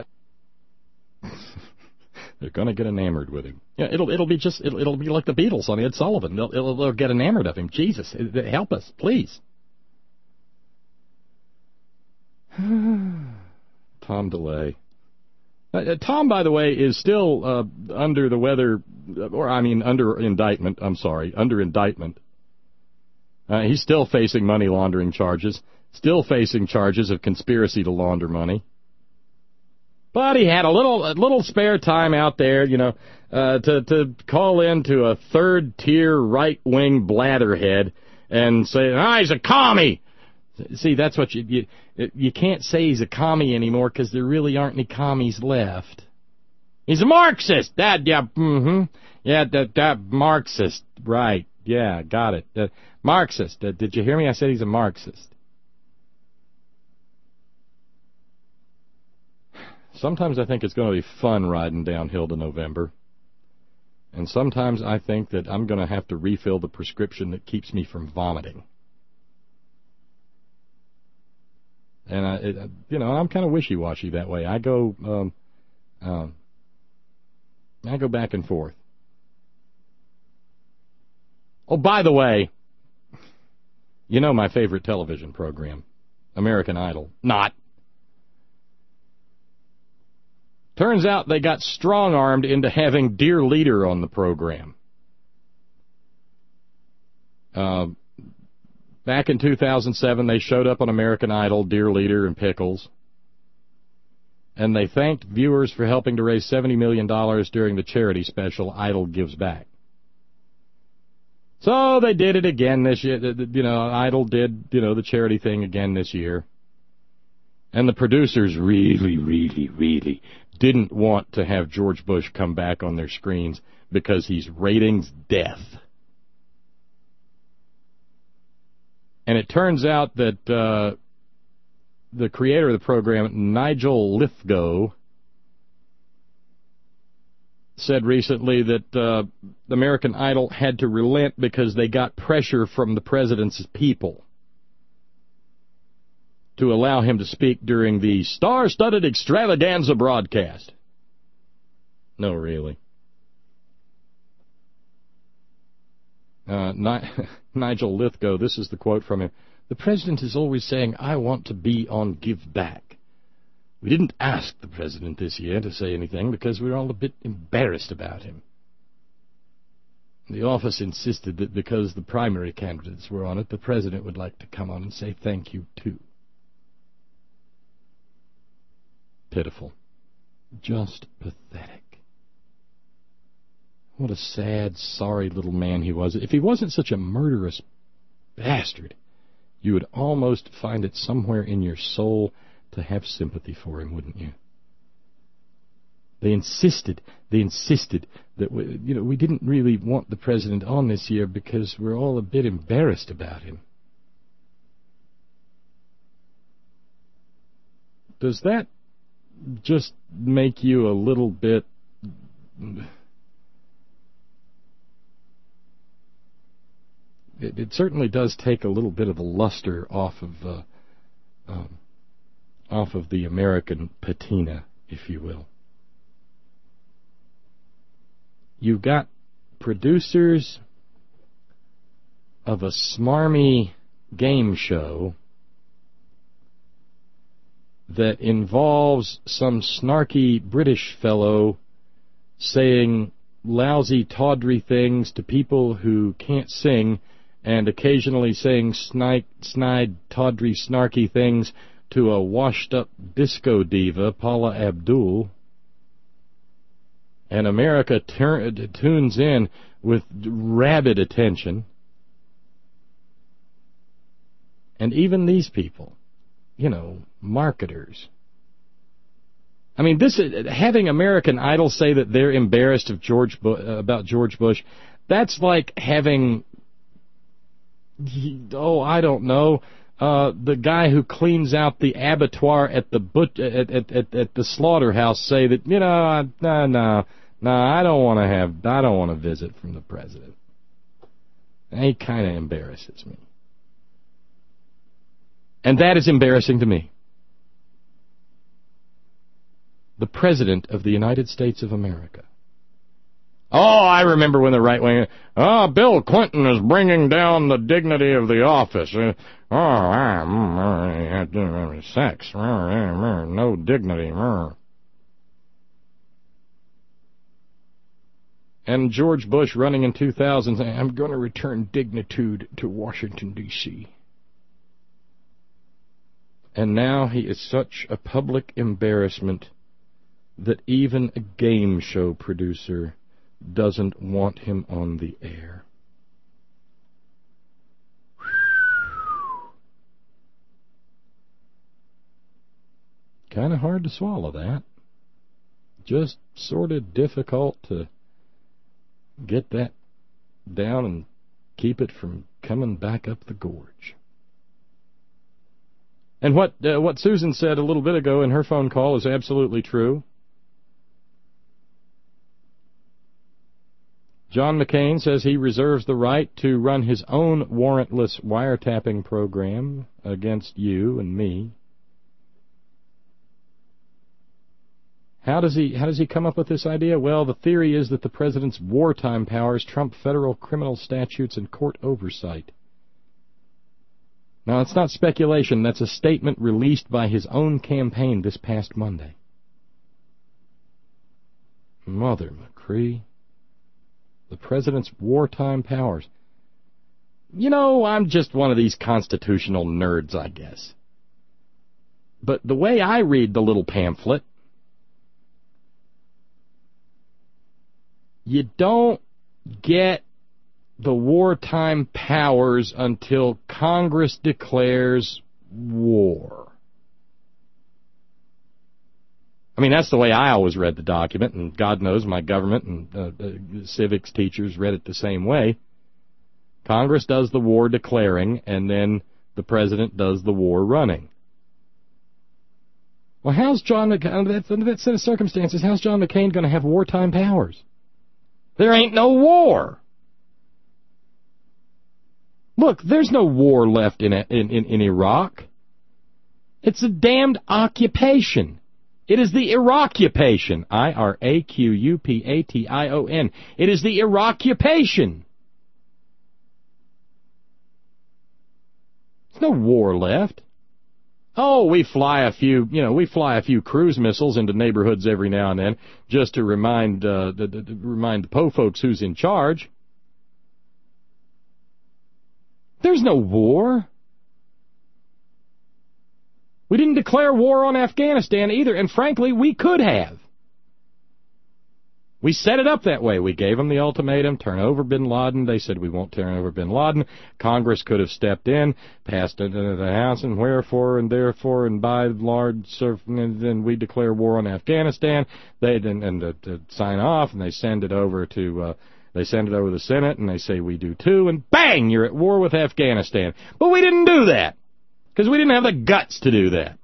They're going to get enamored with him. Yeah, it'll be like the Beatles on Ed Sullivan. They'll get enamored of him. Jesus, help us, please. Tom DeLay. Tom, by the way, is still under the weather, under indictment. I'm sorry, under indictment. He's still facing money laundering charges, still facing charges of conspiracy to launder money. But he had a little spare time out there, to call in to a third-tier right-wing blatherhead and say, he's a commie. See, that's what you can't say he's a commie anymore, because there really aren't any commies left. He's a Marxist. That Marxist. Right. Yeah, got it. Marxist. Did you hear me? I said he's a Marxist. Sometimes I think it's going to be fun riding downhill to November. And sometimes I think that I'm going to have to refill the prescription that keeps me from vomiting. And I'm kind of wishy-washy that way. I go back and forth. Oh, by the way, my favorite television program, American Idol. Not. Turns out they got strong-armed into having Dear Leader on the program. Back in 2007, they showed up on American Idol, Dear Leader and Pickles, and they thanked viewers for helping to raise $70 million during the charity special, Idol Gives Back. So they did it again this year. Idol did, the charity thing again this year. And the producers really didn't want to have George Bush come back on their screens because he's ratings death. And it turns out that the creator of the program, Nigel Lithgow, said recently that American Idol had to relent because they got pressure from the president's people to allow him to speak during the star-studded extravaganza broadcast. No, really. Nigel Lithgow, this is the quote from him. The president is always saying, I want to be on Give Back. We didn't ask the president this year to say anything because we were all a bit embarrassed about him. The office insisted that because the primary candidates were on it, the president would like to come on and say thank you, too. Pitiful. Just pathetic. What a sad, sorry little man he was. If he wasn't such a murderous bastard, you would almost find it somewhere in your soul to have sympathy for him, wouldn't you? They insisted that we didn't really want the president on this year because we're all a bit embarrassed about him. Does that just make you a little bit... It certainly does take a little bit of the luster off of the American patina, if you will. You've got producers of a smarmy game show that involves some snarky British fellow saying lousy, tawdry things to people who can't sing, and occasionally saying snide, tawdry, snarky things to a washed-up disco diva, Paula Abdul. And America tunes in with rabid attention. And even these people, marketers. I mean, having American Idol say that they're embarrassed of about George Bush, that's like having, I don't know, the guy who cleans out the abattoir at the at the slaughterhouse say that, I don't want to visit from the president. He kind of embarrasses me. And that is embarrassing to me. The President of the United States of America. Oh, I remember when the right wing, Bill Clinton is bringing down the dignity of the office. Sex, no dignity. And George Bush running in 2000 saying, I'm going to return dignitude to Washington, D.C. And now he is such a public embarrassment that even a game show producer doesn't want him on the air. Kind of hard to swallow that. Just sort of difficult to get that down and keep it from coming back up the gorge. And what Susan said a little bit ago in her phone call is absolutely true. John McCain says he reserves the right to run his own warrantless wiretapping program against you and me. How does he come up with this idea? Well, the theory is that the president's wartime powers trump federal criminal statutes and court oversight. Now, it's not speculation. That's a statement released by his own campaign this past Monday. Mother McCree. The president's wartime powers. You know, I'm just one of these constitutional nerds, I guess. But the way I read the little pamphlet, you don't get the wartime powers until Congress declares war. I mean, that's the way I always read the document, and God knows my government and civics teachers read it the same way. Congress does the war declaring, and then the president does the war running. Well, how's John McCain, under that set of circumstances, how's John McCain going to have wartime powers? There ain't no war. Look, there's no war left in Iraq. It's a damned occupation. It is the Iraqupation. Iraqupation. It is the Iraqupation. There's no war left. Oh, we fly a few cruise missiles into neighborhoods every now and then, just to remind the po folks who's in charge. There's no war. We didn't declare war on Afghanistan either, and frankly, we could have. We set it up that way. We gave them the ultimatum, turn over bin Laden. They said we won't turn over bin Laden. Congress could have stepped in, passed it into the House, and wherefore and therefore and by large, and then we declare war on Afghanistan. They sign off, and they send it over to the Senate, and they say we do too, and bang, you're at war with Afghanistan. But we didn't do that, because we didn't have the guts to do that.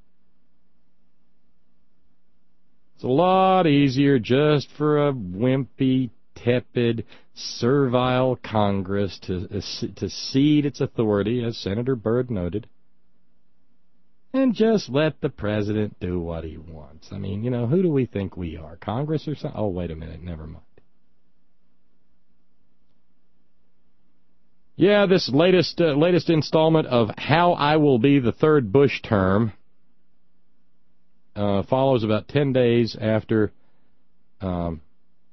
It's a lot easier just for a wimpy, tepid, servile Congress to cede its authority, as Senator Byrd noted, and just let the president do what he wants. I mean, who do we think we are, Congress or something? Oh, wait a minute, never mind. Yeah, this latest installment of How I Will Be the Third Bush Term follows about 10 days after one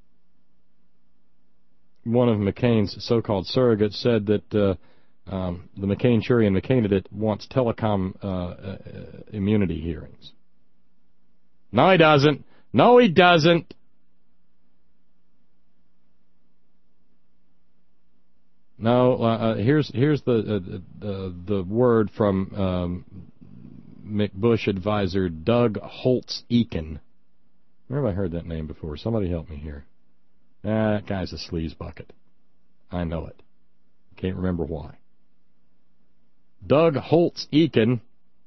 of McCain's so-called surrogates said that the McCain-Churian candidate wants telecom immunity hearings. No, he doesn't. No, he doesn't. No, here's the word from McBush advisor Doug Holtz-Eakin. Where have I heard that name before? Somebody help me here. That guy's a sleaze bucket. I know it. Can't remember why. Doug Holtz-Eakin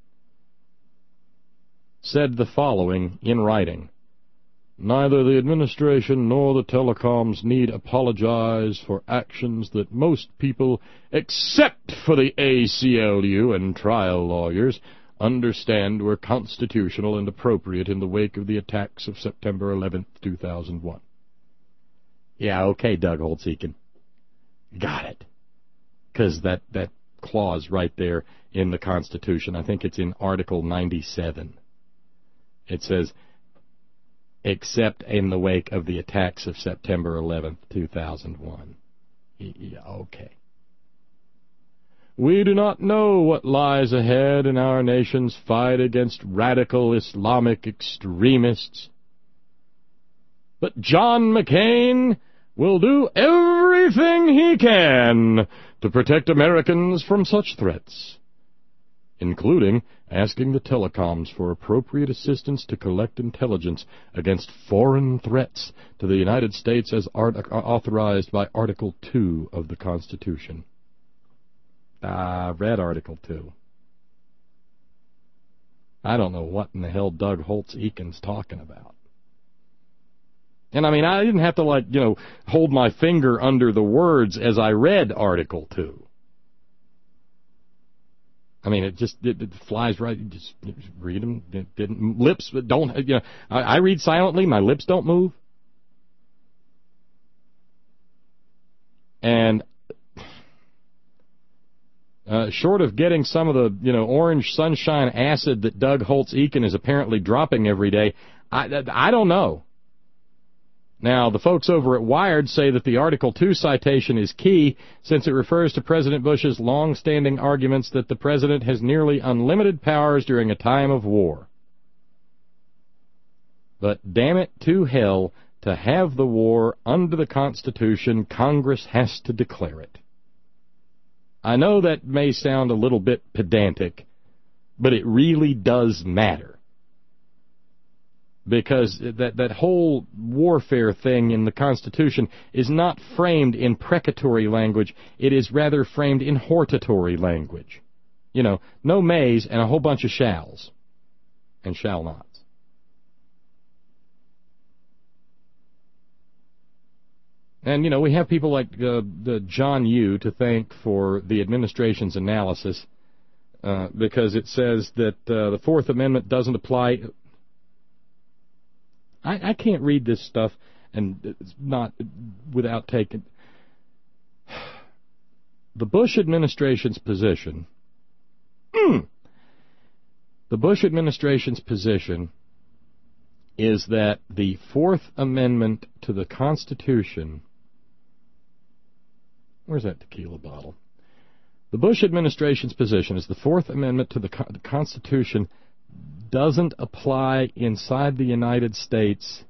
said the following in writing. Neither the administration nor the telecoms need apologize for actions that most people, except for the ACLU and trial lawyers, understand were constitutional and appropriate in the wake of the attacks of September 11th, 2001. Yeah, okay, Doug Holtz-Eakin. Got it. Because that clause right there in the Constitution, I think it's in Article 97. It says, except in the wake of the attacks of September 11th, 2001. Yeah, okay. We do not know what lies ahead in our nation's fight against radical Islamic extremists. But John McCain will do everything he can to protect Americans from such threats, including asking the telecoms for appropriate assistance to collect intelligence against foreign threats to the United States as authorized by Article 2 of the Constitution. Read Article 2. I don't know what in the hell Doug Holtz-Eakin's talking about. And I mean, I didn't have to, hold my finger under the words as I read Article 2. I mean, it flies right. You just read them. Lips don't. I read silently. My lips don't move. And short of getting some of the orange sunshine acid that Doug Holtz-Eakin is apparently dropping every day, I don't know. Now, the folks over at Wired say that the Article 2 citation is key since it refers to President Bush's long-standing arguments that the president has nearly unlimited powers during a time of war. But damn it to hell, to have the war under the Constitution, Congress has to declare it. I know that may sound a little bit pedantic, but it really does matter. Because that whole warfare thing in the Constitution is not framed in precatory language. It is rather framed in hortatory language. You know, no mays and a whole bunch of shalls and shall nots. And, you know, we have people like John Yoo to thank for the administration's analysis because it says that the Fourth Amendment doesn't apply. I can't read this stuff and it's not without taking the Bush administration's position. The Bush administration's position is that the Fourth Amendment to the Constitution. Where's that tequila bottle? The Bush administration's position is the Fourth Amendment to the Constitution doesn't apply inside the United States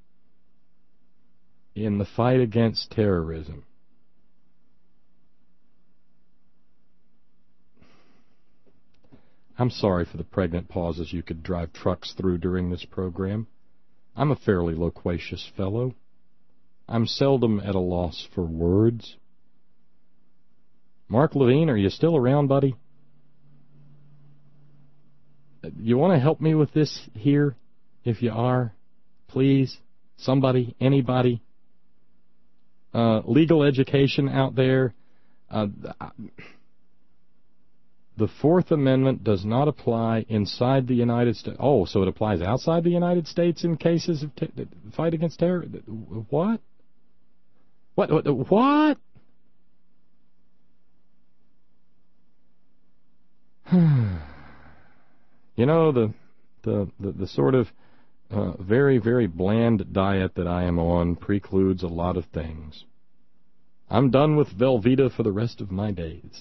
in the fight against terrorism. I'm sorry for the pregnant pauses you could drive trucks through during this program. I'm a fairly loquacious fellow. I'm seldom at a loss for words. Mark Levine, are you still around, buddy? You want to help me with this here? If you are, please, somebody, anybody. Legal education out there. The Fourth Amendment does not apply inside the United States. Oh, so it applies outside the United States in cases of fight against terror? What? What? You know, the sort of very, very bland diet that I am on precludes a lot of things. I'm done with Velveeta for the rest of my days.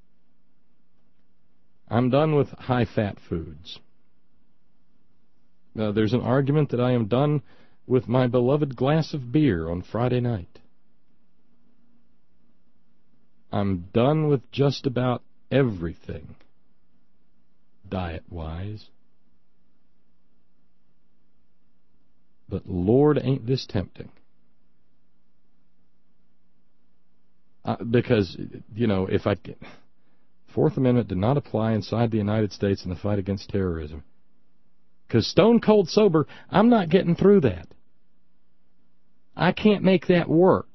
I'm done with high-fat foods. There's an argument that I am done with my beloved glass of beer on Friday night. I'm done with just about everything, diet-wise. But Lord, ain't this tempting. Because, you know, if I... Fourth Amendment did not apply inside the United States in the fight against terrorism. Because stone cold sober, I'm not getting through that. I can't make that work.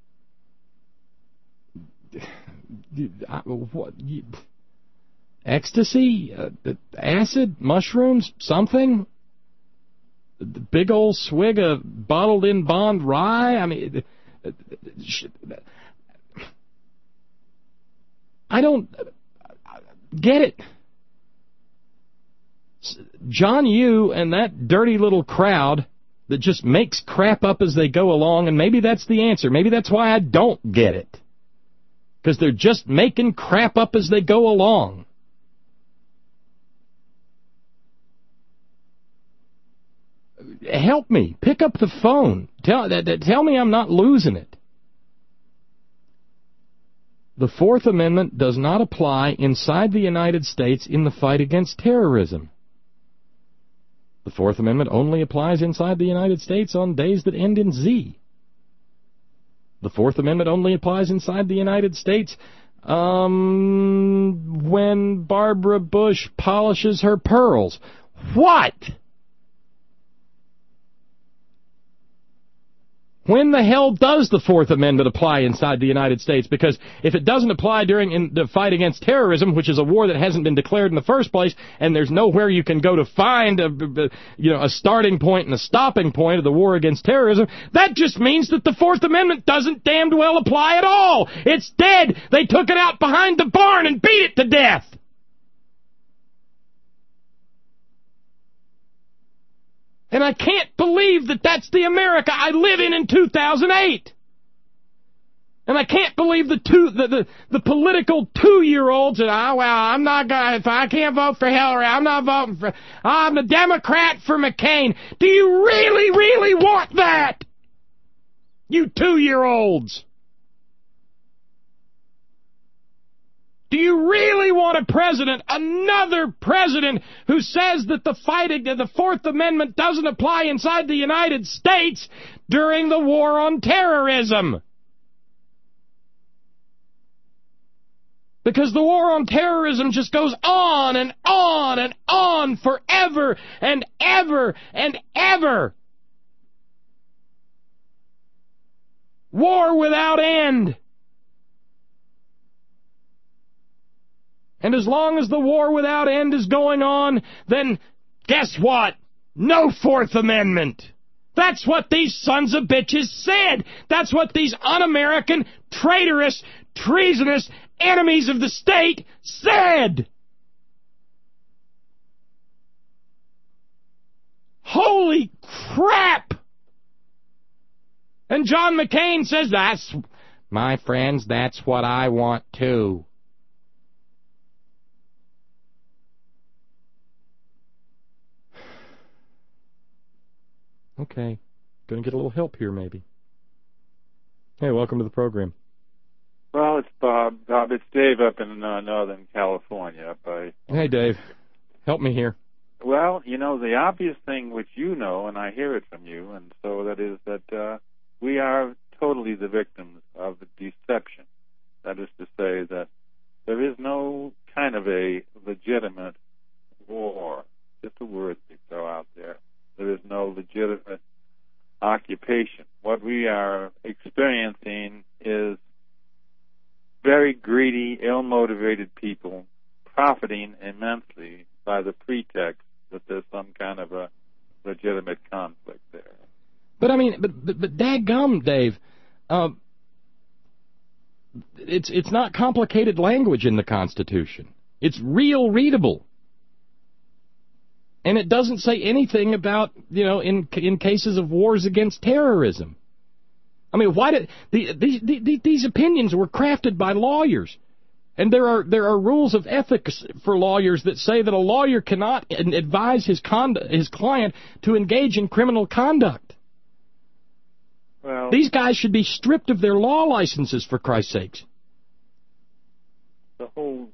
Ecstasy? Acid? Mushrooms? Something? Big old swig of bottled-in Bond rye? I mean... I don't get it. John Yoo and that dirty little crowd that just makes crap up as they go along, and maybe that's the answer. Maybe that's why I don't get it. Because they're just making crap up as they go along. Help me. Pick up the phone. Tell me I'm not losing it. The Fourth Amendment does not apply inside the United States in the fight against terrorism. The Fourth Amendment only applies inside the United States on days that end in Z. The Fourth Amendment only applies inside the United States when Barbara Bush polishes her pearls. What? When the hell does the Fourth Amendment apply inside the United States? Because if it doesn't apply during the fight against terrorism, which is a war that hasn't been declared in the first place, and there's nowhere you can go to find a starting point and a stopping point of the war against terrorism, that just means that the Fourth Amendment doesn't damned well apply at all. It's dead. They took it out behind the barn and beat it to death. And I can't believe that that's the America I live in 2008. And I can't believe the political 2-year-olds that, I'm not gonna, if I can't vote for Hillary, I'm not voting for, I'm a Democrat for McCain. Do you really, really want that? You 2-year-olds. Do you really want a president, another president, who says that the Fourth Amendment doesn't apply inside the United States during the war on terrorism? Because the war on terrorism just goes on and on and on forever and ever and ever. War without end. And as long as the war without end is going on, then guess what? No Fourth Amendment. That's what these sons of bitches said. That's what these un-American, traitorous, treasonous enemies of the state said. Holy crap! And John McCain says, my friends, that's what I want too. Okay, gonna get a little help here, maybe. Hey, welcome to the program. Well, it's Bob. Bob, it's Dave up in Northern California. Hey, Dave. Help me here. Well, the obvious thing which you know, and I hear it from you, and so that is that we are totally the victims of deception. That is to say that there is no kind of a legitimate war, just a word to throw out there. There is no legitimate occupation. What we are experiencing is very greedy, ill-motivated people profiting immensely by the pretext that there's some kind of a legitimate conflict there. But I mean, but dadgum, Dave, it's not complicated language in the Constitution. It's real readable. And it doesn't say anything about, in cases of wars against terrorism. I mean, why did these opinions were crafted by lawyers, and there are rules of ethics for lawyers that say that a lawyer cannot advise his client to engage in criminal conduct. Well, these guys should be stripped of their law licenses, for Christ's sakes. The whole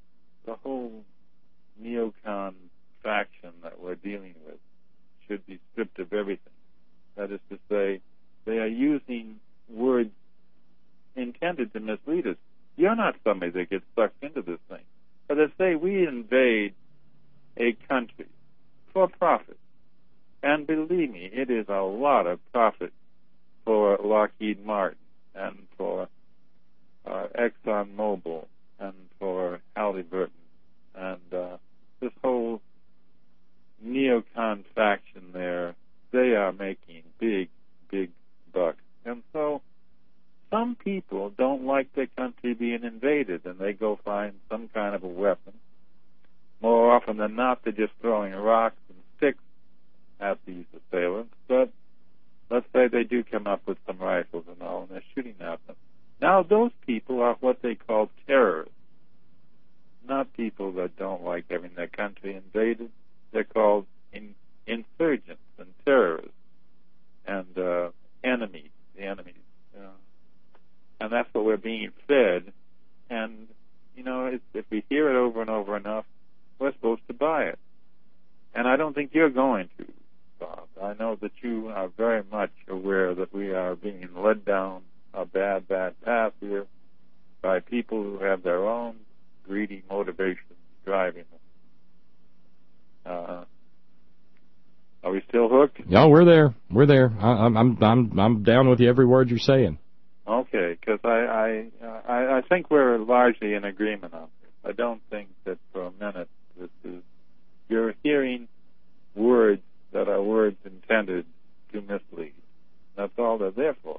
neocon faction that we're dealing with should be stripped of everything. That is to say, they are using words intended to mislead us. You're not somebody that gets sucked into this thing. But let's say we invade a country for profit. And believe me, it is a lot of profit for Lockheed Martin and for ExxonMobil and for Halliburton and this whole neocon faction there. They are making big, big bucks. And so some people don't like their country being invaded, and they go find some kind of a weapon. More often than not, they're just throwing rocks and sticks at these assailants. But let's say they do come up with some rifles and all, and they're shooting at them. Now, those people are what they call terrorists, not people that don't like having their country invaded. They're called insurgents and terrorists and enemies, the enemies. And that's what we're being fed. And, if we hear it over and over enough, we're supposed to buy it. And I don't think you're going to, Bob. I know that you are very much aware that we are being led down a bad, bad path here by people who have their own greedy motivations driving them. Are we still hooked? Yeah, we're there. We're there. I'm down with you every word you're saying. Okay, because I think we're largely in agreement on this. I don't think that for a minute you're hearing words that are words intended to mislead. That's all they're there for,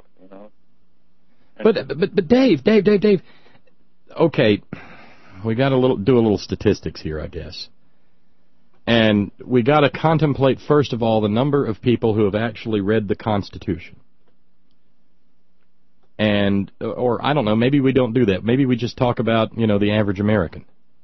But Dave. Okay, we got do a little statistics here, I guess. And we got to contemplate, first of all, the number of people who have actually read the Constitution. And, or I don't know, maybe we don't do that. Maybe we just talk about, the average American.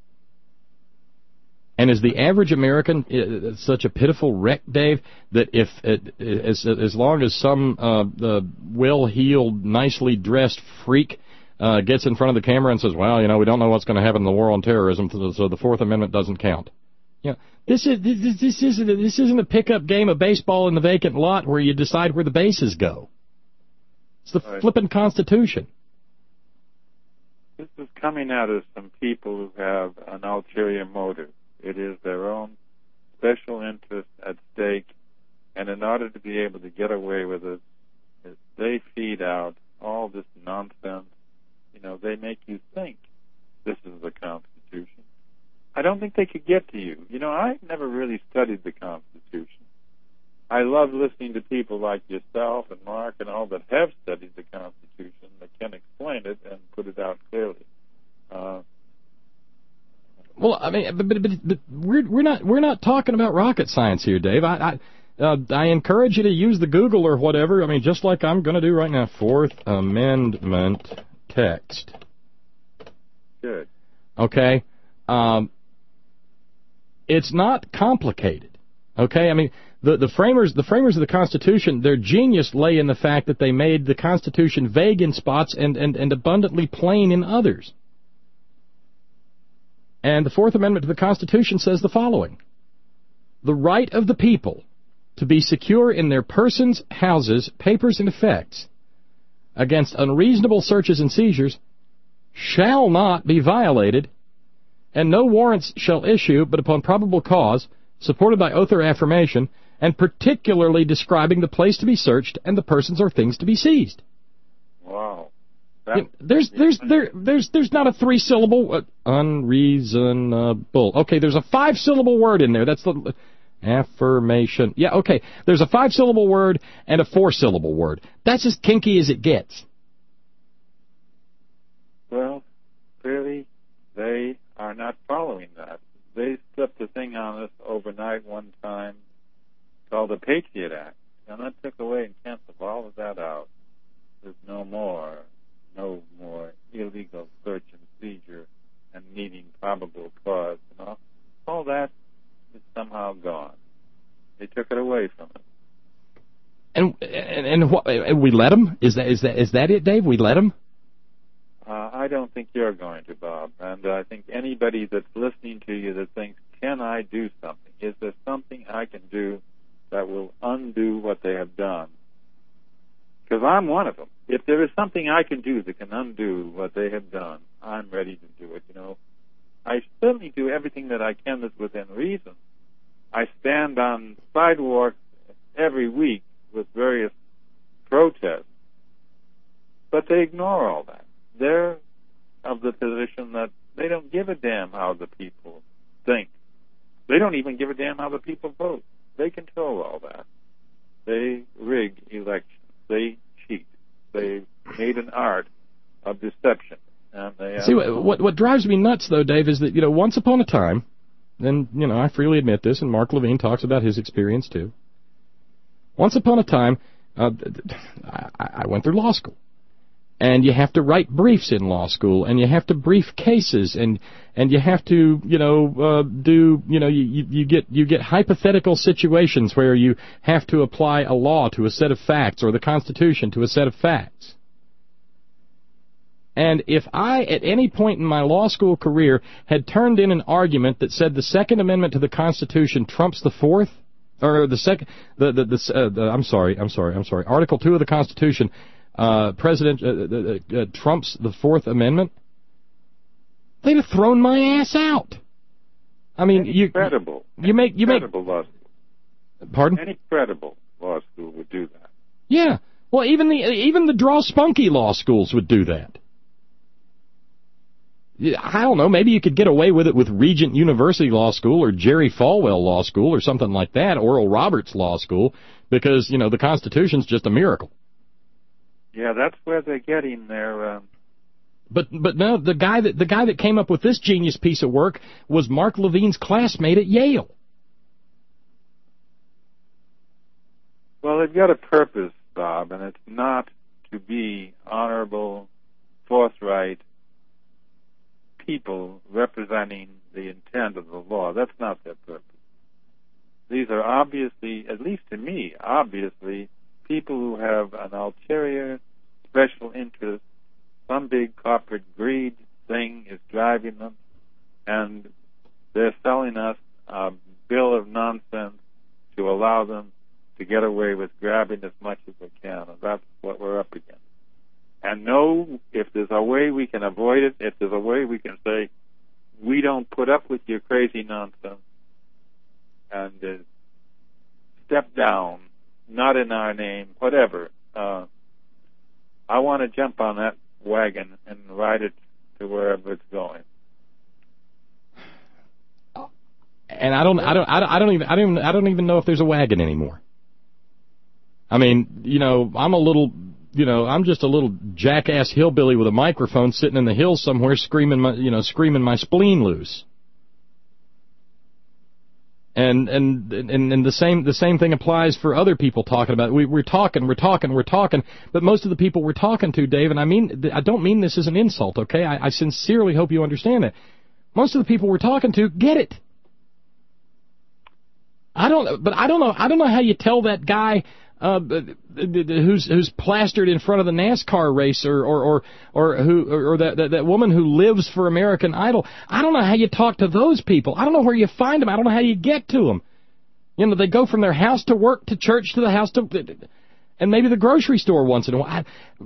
And is the average American such a pitiful wreck, Dave, that if as long as some well-heeled, nicely dressed freak gets in front of the camera and says, well, we don't know what's going to happen in the war on terrorism, so the Fourth Amendment doesn't count. This isn't a pickup game of baseball in the vacant lot where you decide where the bases go. It's the flippin' Constitution. This is coming out of some people who have an ulterior motive. It is their own special interest at stake, and in order to be able to get away with it, they feed out all this nonsense. They make you think this is the Constitution. I don't think they could get to you. I've never really studied the Constitution. I love listening to people like yourself and Mark and all that have studied the Constitution that can explain it and put it out clearly. Well, I mean, but we're not talking about rocket science here, Dave. I encourage you to use the Google or whatever. I mean, just like I'm going to do right now. Fourth Amendment text. Good. Okay. It's not complicated. Okay. I mean, the framers of the Constitution, their genius lay in the fact that they made the Constitution vague in spots and abundantly plain in others. And the Fourth Amendment to the Constitution says the following: the right of the people to be secure in their persons, houses, papers, and effects against unreasonable searches and seizures shall not be violated, and no warrants shall issue but upon probable cause, supported by oath or affirmation, and particularly describing the place to be searched and the persons or things to be seized. Wow. There's not a 3-syllable unreasonable. Okay, there's a 5-syllable word in there. That's the affirmation. Yeah, okay. There's a 5-syllable word and a 4-syllable word. That's as kinky as it gets. Well, clearly they are not following that. They slipped a thing on us overnight one time called the Patriot Act, and that took away and canceled all of that out. There's no more illegal search and seizure and needing probable cause. All that is somehow gone. They took it away from us. And we let them? Is that it, Dave? We let them? I don't think you're going to, Bob. And I think anybody that's listening to you that thinks, can I do something? Is there something I can do that will undo what they have done? Because I'm one of them. If there is something I can do that can undo what they have done, I'm ready to do it. I certainly do everything that I can that's within reason. I stand on sidewalks every week with various protests, but they ignore all that. They're of the position that they don't give a damn how the people think. They don't even give a damn how the people vote. They control all that. They rig elections. They cheat. They made an art of deception. And they see, what drives me nuts, though, Dave, is that, once upon a time, and, I freely admit this, and Mark Levine talks about his experience, too. Once upon a time, I went through law school. And you have to write briefs in law school, and you have to brief cases, and you have to, you get hypothetical situations where you have to apply a law to a set of facts or the Constitution to a set of facts. And if I, at any point in my law school career, had turned in an argument that said the Second Amendment to the Constitution trumps the Fourth, or I'm sorry, Article 2 of the Constitution, President trumps the Fourth Amendment, they'd have thrown my ass out. I mean, you make law school. Pardon? Any credible law school would do that. Yeah. Well, even the draw spunky law schools would do that. I don't know. Maybe you could get away with it with Regent University Law School or Jerry Falwell Law School or something like that, Oral Roberts Law School, because the Constitution's just a miracle. Yeah, that's where they're getting their. But no, the guy that came up with this genius piece of work was Mark Levine's classmate at Yale. Well, they've got a purpose, Bob, and it's not to be honorable, forthright people representing the intent of the law. That's not their purpose. These are obviously, at least to me, obviously, people who have an ulterior special interest. Some big corporate greed thing is driving them, and they're selling us a bill of nonsense to allow them to get away with grabbing as much as they can, and that's what we're up against. And no, if there's a way we can avoid it, if there's a way we can say, we don't put up with your crazy nonsense, and step down, not in our name, whatever. I want to jump on that wagon and ride it to wherever it's going. And I don't even know if there's a wagon anymore. I mean, I'm just a little jackass hillbilly with a microphone sitting in the hills somewhere screaming my spleen loose. And the same thing applies for other people talking about it. We're talking, but most of the people we're talking to, Dave, and I don't mean this as an insult, okay? I sincerely hope you understand that. Most of the people we're talking to get it. I don't know how you tell that guy who's plastered in front of the NASCAR race or that woman who lives for American Idol. I don't know how you talk to those people. I don't know where you find them. I don't know how you get to them. They go from their house to work to church to the house to and maybe the grocery store once in a while.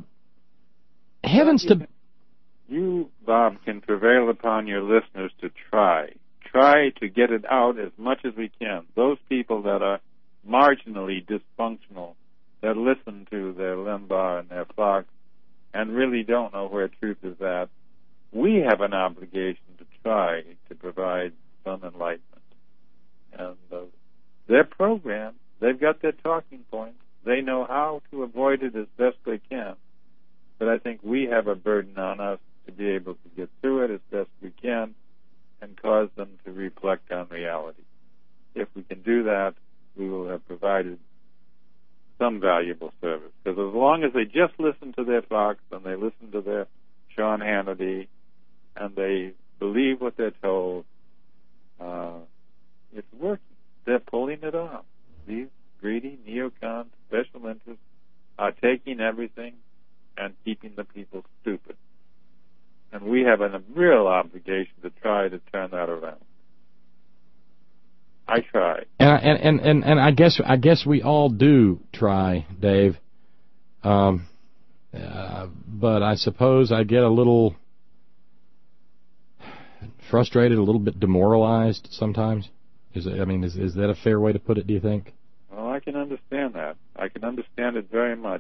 You, Bob, can prevail upon your listeners to try to get it out as much as we can. Those people that are marginally dysfunctional, that listen to their Limbaugh and their Fox and really don't know where truth is at, we have an obligation to try to provide some enlightenment. And their program, they've got their talking points. They know how to avoid it as best they can. But I think we have a burden on us to be able to get through it as best we can and cause them to reflect on reality. If we can do that, we will have provided some valuable service. Because as long as they just listen to their Fox and they listen to their Sean Hannity and they believe what they're told, it's working. They're pulling it off. These greedy neocon special interests are taking everything and keeping the people stupid. And we have a real obligation to try to turn that around. I try. And I guess we all do try, Dave. But I suppose I get a little frustrated, a little bit demoralized sometimes. Is that a fair way to put it, do you think? Well, I can understand that. I can understand it very much.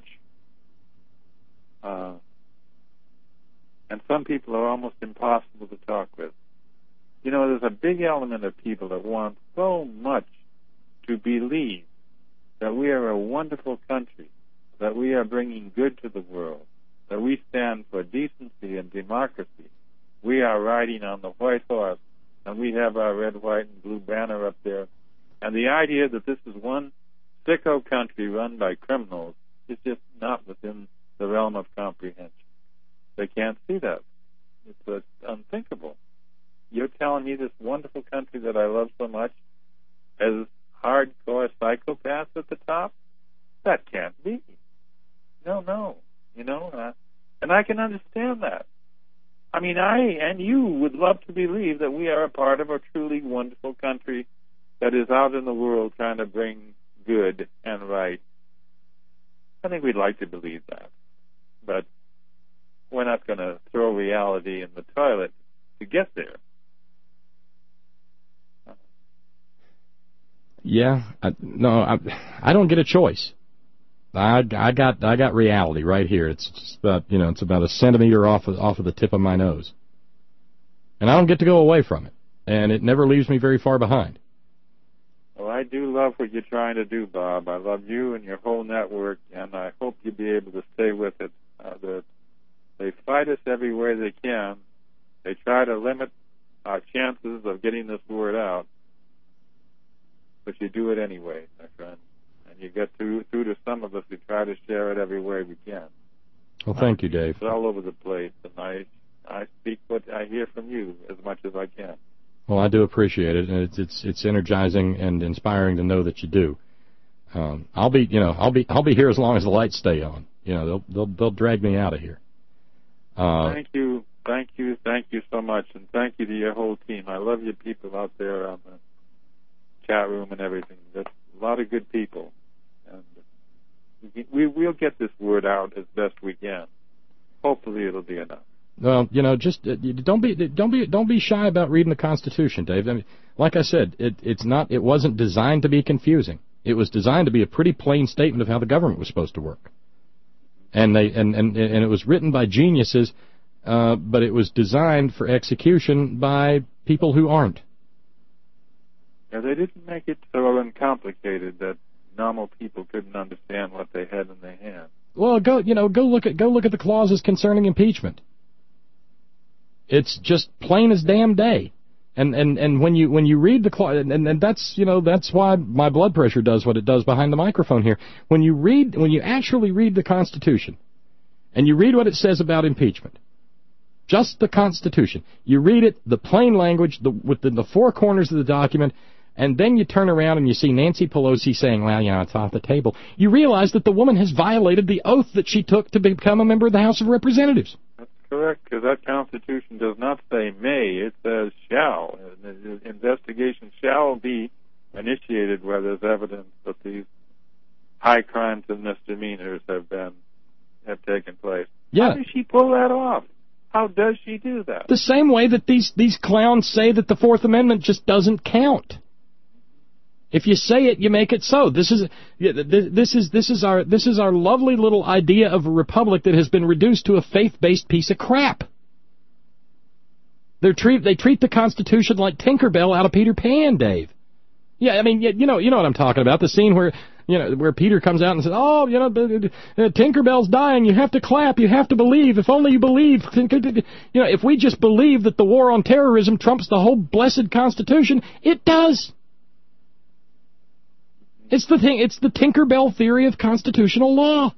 And some people are almost impossible to talk with. There's a big element of people that want so much to believe that we are a wonderful country, that we are bringing good to the world, that we stand for decency and democracy. We are riding on the white horse, and we have our red, white, and blue banner up there. And the idea that this is one sicko country run by criminals is just not within the realm of comprehension. They can't see that. It's unthinkable. You're telling me this wonderful country that I love so much has hardcore psychopaths at the top? That can't be. No. And I can understand that. I mean, I and you would love to believe that we are a part of a truly wonderful country that is out in the world trying to bring good and right. I think we'd like to believe that. But we're not going to throw reality in the toilet to get there. Yeah, I don't get a choice. I got reality right here. It's just about a centimeter off of the tip of my nose, and I don't get to go away from it, and it never leaves me very far behind. Well, I do love what you're trying to do, Bob. I love you and your whole network, and I hope you'll be able to stay with it. They fight us every way they can. They try to limit our chances of getting this word out. But you do it anyway, my friend. And and you get through to some of us who try to share it every way we can. Well, thank you, Dave. It's all over the place, and I speak what I hear from you as much as I can. Well, I do appreciate it, and it's energizing and inspiring to know that you do. I'll be here as long as the lights stay on. They'll drag me out of here. Thank you so much, and thank you to your whole team. I love you people out there on the chat room and everything. That's a lot of good people, and we'll get this word out as best we can. Hopefully, it'll be enough. Well, just don't be shy about reading the Constitution, Dave. I mean, like I said, it wasn't designed to be confusing. It was designed to be a pretty plain statement of how the government was supposed to work. And it was written by geniuses, but it was designed for execution by people who aren't. Yeah, they didn't make it so uncomplicated that normal people couldn't understand what they had in their hands. Well, go look at the clauses concerning impeachment. It's just plain as damn day. And when you read the clause, and that's why my blood pressure does what it does behind the microphone here. When you actually read the Constitution, and you read what it says about impeachment, just the Constitution, you read it, the plain language, within the four corners of the document, and then you turn around and you see Nancy Pelosi saying, well, it's off the table. You realize that the woman has violated the oath that she took to become a member of the House of Representatives. Correct, because that Constitution does not say may, it says shall. The investigation shall be initiated where there's evidence that these high crimes and misdemeanors have taken place. Yeah. How does she pull that off? How does she do that? The same way that these clowns say that the Fourth Amendment just doesn't count. If you say it, you make it so. This is our lovely little idea of a republic that has been reduced to a faith-based piece of crap. They treat the Constitution like Tinkerbell out of Peter Pan, Dave. Yeah, I mean, you know what I'm talking about. The scene where Peter comes out and says, "Oh, Tinkerbell's dying. You have to clap. You have to believe. If only you believe." If we just believe that the war on terrorism trumps the whole blessed Constitution, it does. It's the Tinkerbell theory of constitutional law.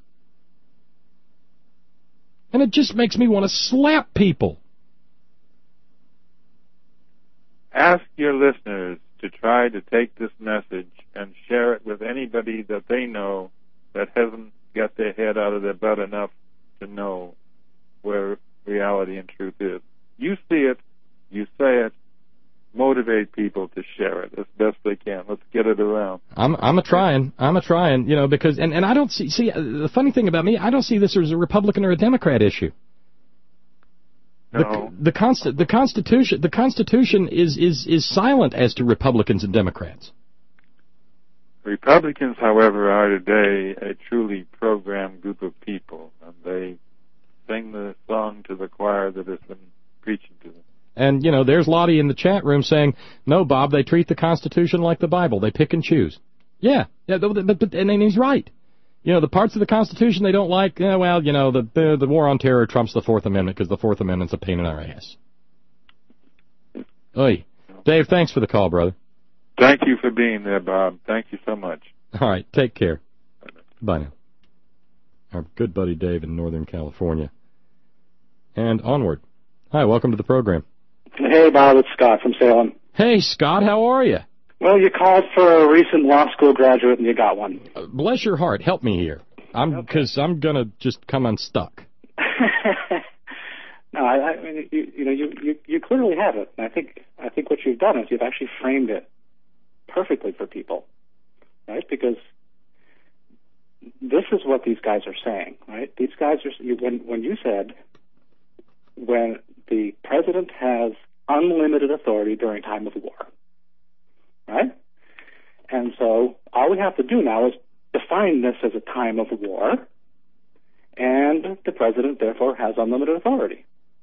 And it just makes me want to slap people. Ask your listeners to try to take this message and share it with anybody that they know that hasn't got their head out of their butt enough to know where reality and truth is. You see it, you say it, motivate people to share it as best they can. Let's get it around. I'm a trying, because and I don't see the funny thing about me, I don't see this as a Republican or a Democrat issue. No. The Constitution is silent as to Republicans and Democrats. Republicans, however, are today a truly programmed group of people, and they sing the song to the choir that has been preaching to them. And, there's Lottie in the chat room saying, no, Bob, they treat the Constitution like the Bible. They pick and choose. Yeah, and he's right. The parts of the Constitution they don't like, the war on terror trumps the Fourth Amendment because the Fourth Amendment's a pain in our ass. Oy. Dave, thanks for the call, brother. Thank you for being there, Bob. Thank you so much. All right, take care. Bye now. Our good buddy Dave in Northern California. And onward. Hi, welcome to the program. Hey, Bob, it's Scott from Salem. Hey, Scott, how are you? Well, you called for a recent law school graduate, and you got one. Bless your heart. Help me here. Because I'm going to just come unstuck. No, I mean, you clearly have it. And I think what you've done is you've actually framed it perfectly for people, right? Because this is what these guys are saying, right? These guys are, when you said, when the president has unlimited authority during time of war, right? And so all we have to do now is define this as a time of war, and the president therefore has unlimited authority.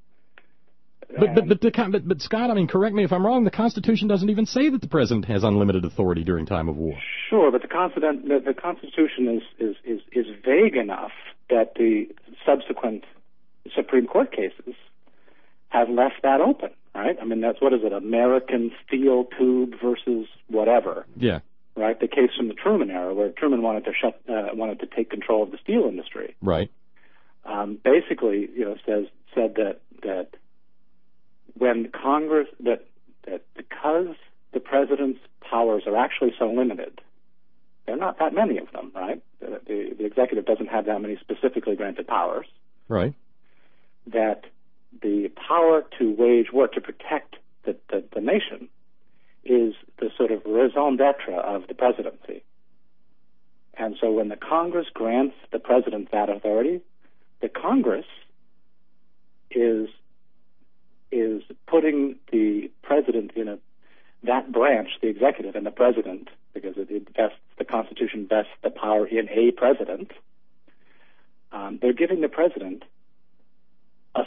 But Scott, I mean, correct me if I'm wrong, the Constitution doesn't even say that the president has unlimited authority during time of war. Sure, but the Constitution is vague enough that the subsequent Supreme Court cases have left that open, right? I mean, that's, what is it, American steel tube versus whatever. Yeah. right? The case from the Truman era, where Truman wanted to take control of the steel industry. Right. Basically, said that when Congress that because the president's powers are actually so limited, there are not that many of them, right? The executive doesn't have that many specifically granted powers. Right. That the power to wage war to protect the nation is the sort of raison d'etre of the presidency. And so when the Congress grants the president that authority, the Congress is putting the president in that branch, the executive, and the president, because the Constitution vests the power in a president. They're giving the president a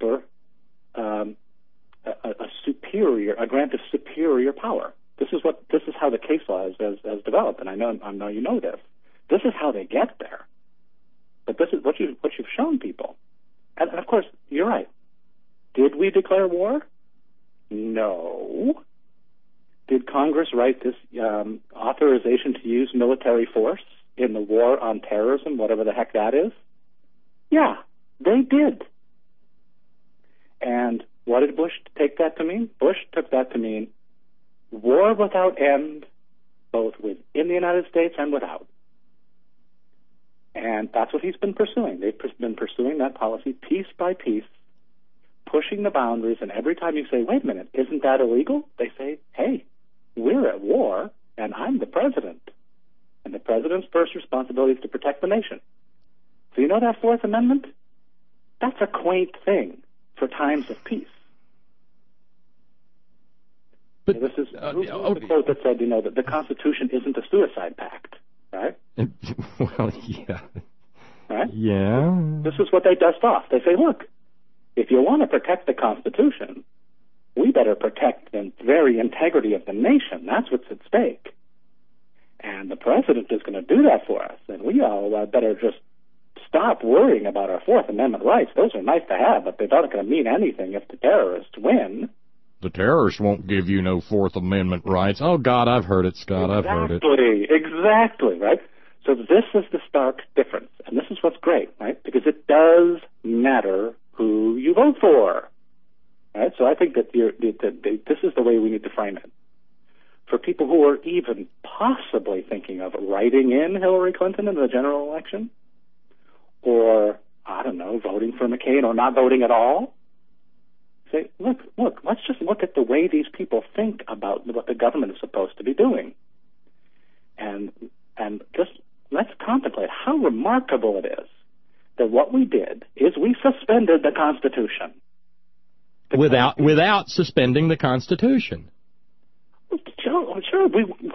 grant of superior power. This is how the case law has developed, and I know you know this. This is how they get there. But this is what you've shown people. And of course, you're right. Did we declare war? No. Did Congress write this authorization to use military force in the war on terrorism, whatever the heck that is? Yeah, they did. And what did Bush take that to mean? Bush took that to mean war without end, both within the United States and without. And that's what he's been pursuing. They've been pursuing that policy piece by piece, pushing the boundaries, and every time you say, wait a minute, isn't that illegal? They say, hey, we're at war, and I'm the president. And the president's first responsibility is to protect the nation. So you know that Fourth Amendment? That's a quaint thing for times of peace. But this is the quote that said, that the Constitution isn't a suicide pact, right? Well, yeah. Right? Yeah. This is what they dust off. They say, look, if you want to protect the Constitution, we better protect the very integrity of the nation. That's what's at stake. And the president is going to do that for us. And we all better just stop worrying about our Fourth Amendment rights. Those are nice to have, but they're not going to mean anything if the terrorists win. The terrorists won't give you no Fourth Amendment rights. Oh, God, I've heard it, Scott. I've heard it. Exactly, right? So this is the stark difference. And this is what's great, right? Because it does matter who you vote for. Right? So I think that this is the way we need to frame it. For people who are even possibly thinking of writing in Hillary Clinton in the general election, or, I don't know, voting for McCain or not voting at all, say, look, let's just look at the way these people think about what the government is supposed to be doing. And just let's contemplate how remarkable it is that what we did is we suspended the Constitution. Without suspending the Constitution. Sure.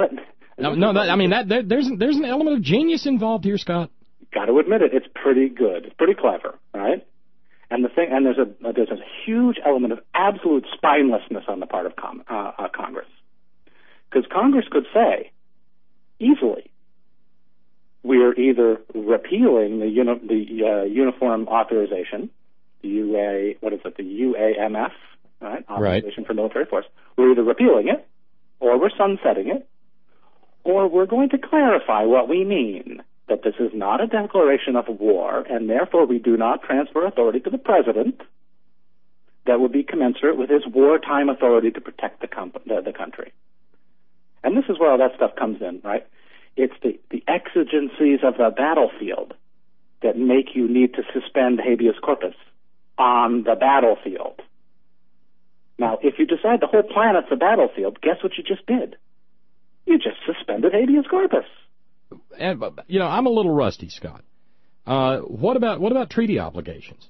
There's an element of genius involved here, Scott. Got to admit it. It's pretty good. It's pretty clever, right? And there's a huge element of absolute spinelessness on the part of Congress, because Congress could say easily, we're either repealing the Uniform Authorization, the UAMF, right? Authorization for Military Force. We're either repealing it, or we're sunsetting it, or we're going to clarify what we mean, that this is not a declaration of war, and therefore we do not transfer authority to the president that would be commensurate with his wartime authority to protect the country. And this is where all that stuff comes in, right? It's the exigencies of the battlefield that make you need to suspend habeas corpus on the battlefield. Now, if you decide the whole planet's a battlefield, guess what you just did? You just suspended habeas corpus. And, I'm a little rusty, Scott. What about treaty obligations?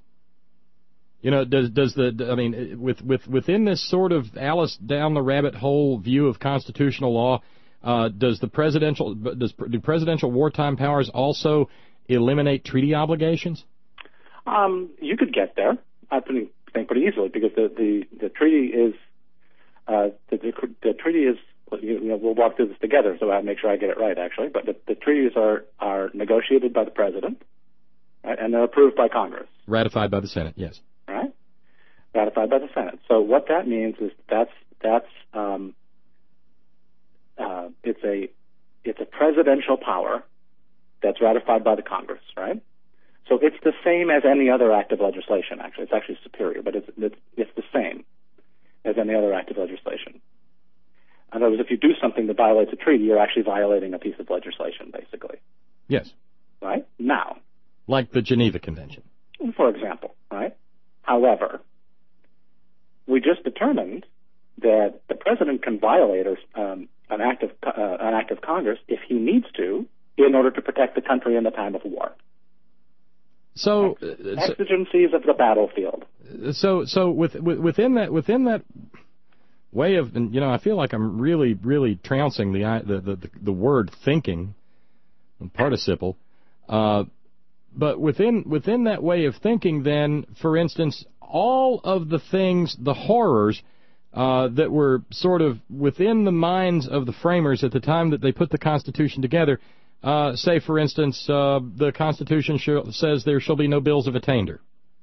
Within this sort of Alice down the rabbit hole view of constitutional law, do presidential wartime powers also eliminate treaty obligations? You could get there, I think pretty easily, because the treaty is the treaty is. We'll walk through this together, so I'll make sure I get it right, actually. But the treaties are negotiated by the president, right, and they're approved by Congress. Ratified by the Senate, yes. Right? Ratified by the Senate. So what that means is it's a presidential power that's ratified by the Congress, right? So it's the same as any other act of legislation, actually. It's actually superior, but it's the same as any other act of legislation. In other words, if you do something that violates a treaty, you're actually violating a piece of legislation, basically. Yes. Right? Now. Like the Geneva Convention. For example, right? However, we just determined that the president can violate an act of Congress if he needs to in order to protect the country in the time of war. So exigencies of the battlefield. So within that way of, I feel like I'm really trouncing the word thinking, participle, but within that way of thinking, then, for instance, all of the things, the horrors that were sort of within the minds of the framers at the time that they put the Constitution together. Say, for instance, the Constitution says there shall be no bills of attainder.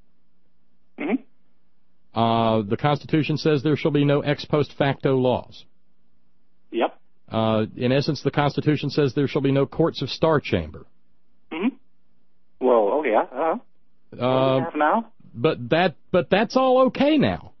Mm-hmm. The Constitution says there shall be no ex post facto laws. Yep. In essence, the Constitution says there shall be no courts of star chamber. Mm-hmm. Well, oh yeah. What do we have now? But that's all okay now.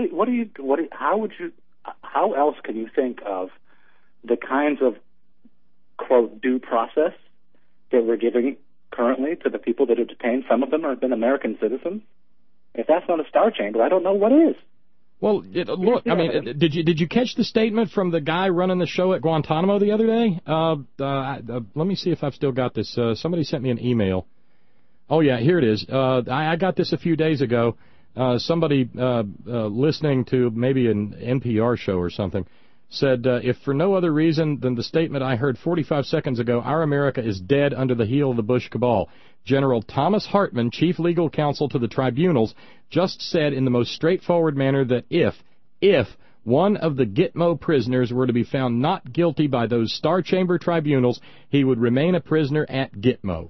How else can you think of the kinds of, quote, due process that we're giving currently to the people that are detained? Some of them have been American citizens. If that's not a star chamber, I don't know what is. Well, look, I mean, did you catch the statement from the guy running the show at Guantanamo the other day? Let me see if I've still got this. Somebody sent me an email. Oh, yeah, here it is. I got this a few days ago. Somebody listening to maybe an NPR show or something said, if for no other reason than the statement I heard 45 seconds ago, our America is dead under the heel of the Bush cabal. General Thomas Hartman, chief legal counsel to the tribunals, just said in the most straightforward manner that if one of the Gitmo prisoners were to be found not guilty by those Star Chamber tribunals, he would remain a prisoner at Gitmo.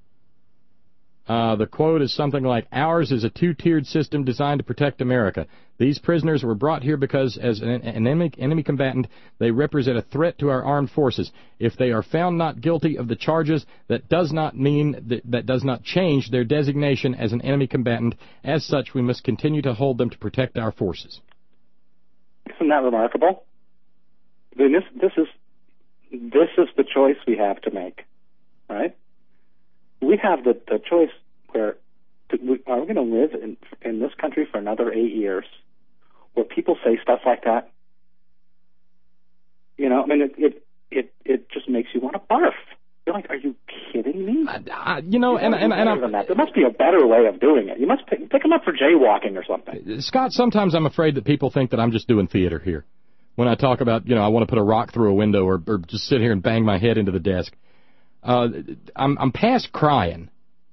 The quote is something like, ours is a two-tiered system designed to protect America. These prisoners were brought here because, as an enemy combatant, they represent a threat to our armed forces. If they are found not guilty of the charges, that does not change their designation as an enemy combatant. As such, we must continue to hold them to protect our forces. Isn't that remarkable? I mean, this is the choice we have to make, right? We have the choice where are we going to live in this country for another 8 years where people say stuff like that? I mean, it just makes you want to barf. You're like, are you kidding me? There must be a better way of doing it. You must pick them up for jaywalking or something. Scott, sometimes I'm afraid that people think that I'm just doing theater here. When I talk about, I want to put a rock through a window or just sit here and bang my head into the desk. I'm past crying.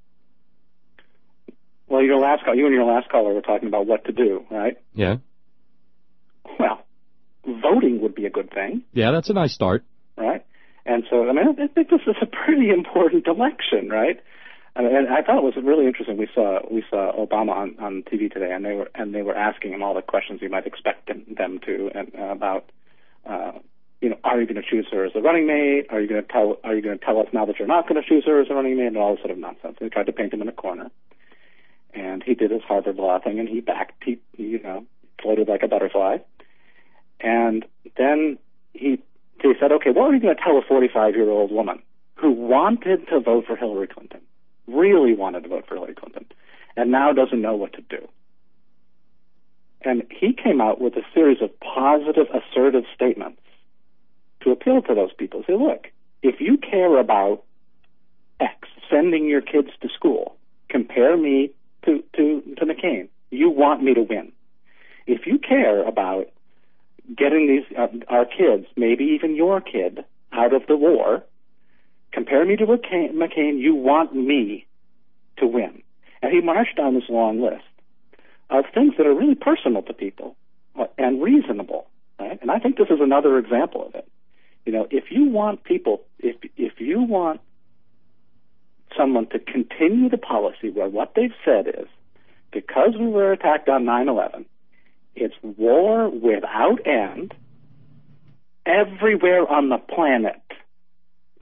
Well, you and your last caller were talking about what to do, right? Yeah. Well, voting would be a good thing. Yeah, that's a nice start. Right? And so, I mean, I think this is a pretty important election, right? And I thought it was really interesting. We saw Obama on TV today, and they were asking him all the questions you might expect them to, and about. Are you going to choose her as a running mate? Are you going to tell us now that you're not going to choose her as a running mate? And all this sort of nonsense. They tried to paint him in a corner, and he did his Harvard Law thing, and he floated like a butterfly. And then they said, okay, what are you going to tell a 45-year-old woman who wanted to vote for Hillary Clinton, really wanted to vote for Hillary Clinton, and now doesn't know what to do? And he came out with a series of positive, assertive statements to appeal to those people. Say, look, if you care about X, sending your kids to school, compare me to McCain. You want me to win. If you care about getting our kids, maybe even your kid, out of the war, compare me to McCain. You want me to win. And he marched down this long list of things that are really personal to people and reasonable. Right? And I think this is another example of it. If you want if you want someone to continue the policy where what they've said is, because we were attacked on 9/11, it's war without end everywhere on the planet.